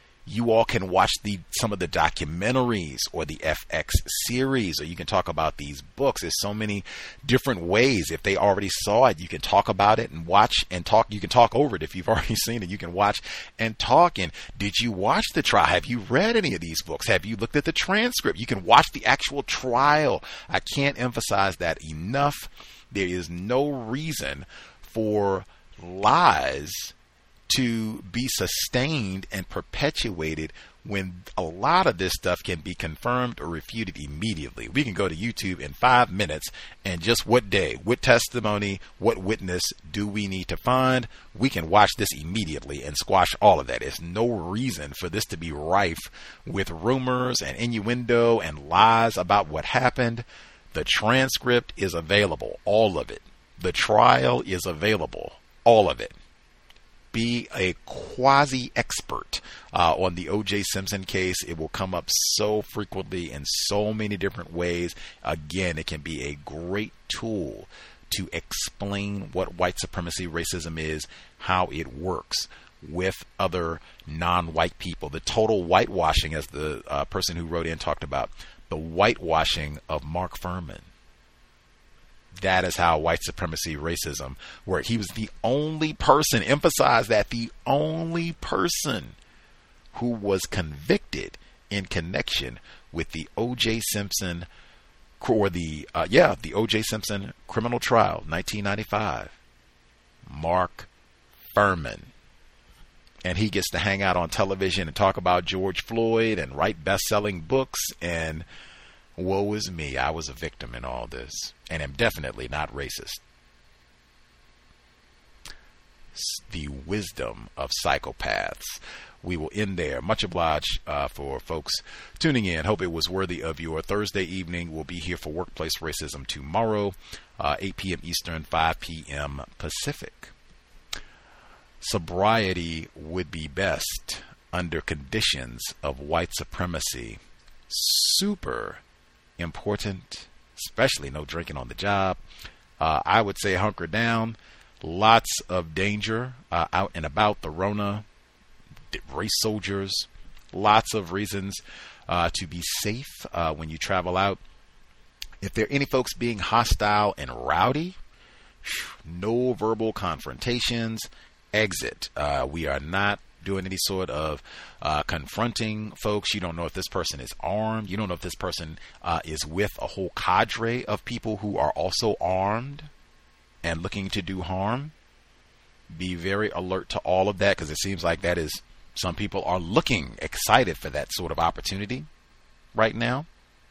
some of the documentaries or the FX series, or you can talk about these books. There's so many different ways. If they already saw it, you can talk about it and watch and talk. You can talk over it. If you've already seen it, you can watch and talk. And did you watch the trial? Have you read any of these books? Have you looked at the transcript? You can watch the actual trial. I can't emphasize that enough. There is no reason for lies to be sustained and perpetuated when a lot of this stuff can be confirmed or refuted immediately. We can go to YouTube in 5 minutes and just what day, what testimony, what witness do we need to find? We can watch this immediately and squash all of that. There's no reason for this to be rife with rumors and innuendo and lies about what happened. The transcript is available, all of it. The trial is available, all of it. Be a quasi-expert on the O.J. Simpson case. It will come up so frequently in so many different ways. Again, it can be a great tool to explain what white supremacy racism is, how it works with other non-white people. The total whitewashing, as the person who wrote in talked about, the whitewashing of Mark Fuhrman. That is how white supremacy racism worked. He was the only person, emphasize that, the only person who was convicted in connection with the O.J. Simpson or the O.J. Simpson criminal trial, 1995. Mark Fuhrman. And he gets to hang out on television and talk about George Floyd and write best-selling books, and woe is me, I was a victim in all this, and am definitely not racist. The wisdom of psychopaths. We will end there. Much obliged for folks tuning in. Hope it was worthy of your Thursday evening. We'll be here for Workplace Racism tomorrow, 8 p.m. Eastern, 5 p.m. Pacific. Sobriety would be best under conditions of white supremacy. Super important, especially no drinking on the job. I would say hunker down. Lots of danger out and about. The Rona, race soldiers, lots of reasons to be safe when you travel out. If there are any folks being hostile and rowdy, no verbal confrontations, exit. We are not doing any sort of confronting folks. You don't know if this person is armed. You don't know if this person is with a whole cadre of people who are also armed and looking to do harm. Be very alert to all of that, because it seems like that is, some people are looking excited for that sort of opportunity right now.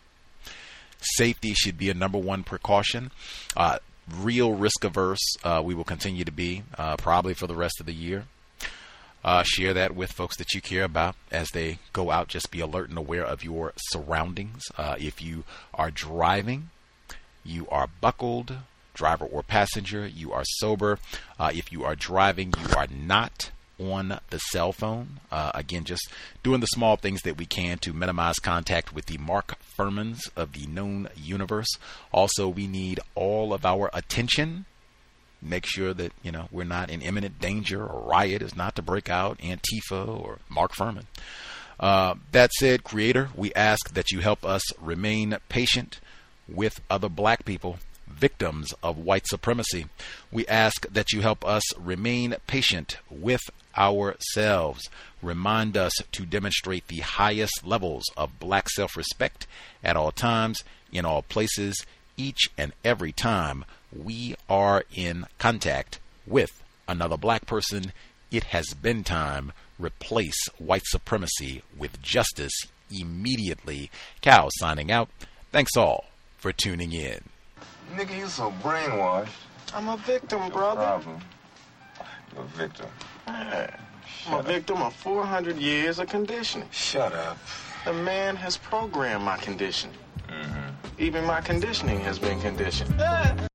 Safety should be a number one precaution. Real risk averse, we will continue to be probably for the rest of the year. Share that with folks that you care about as they go out. Just be alert and aware of your surroundings. If you are driving, you are buckled, driver or passenger, you are sober. If you are driving, you are not on the cell phone. Again, just doing the small things that we can to minimize contact with the Mark Fuhrmans of the known universe. Also, we need all of our attention. Make sure that, we're not in imminent danger. A riot is not to break out. Antifa or Mark Fuhrman. That said, Creator, we ask that you help us remain patient with other black people, victims of white supremacy. We ask that you help us remain patient with ourselves. Remind us to demonstrate the highest levels of black self-respect at all times, in all places, each and every time we are in contact with another black person. It has been time replace white supremacy with justice immediately. Cal signing out. Thanks all for tuning in. Nigga, you so brainwashed. I'm a victim, brother. Problem. You're a victim. I'm a victim of 400 years of conditioning. Shut up. The man has programmed my conditioning. Even my conditioning has been conditioned.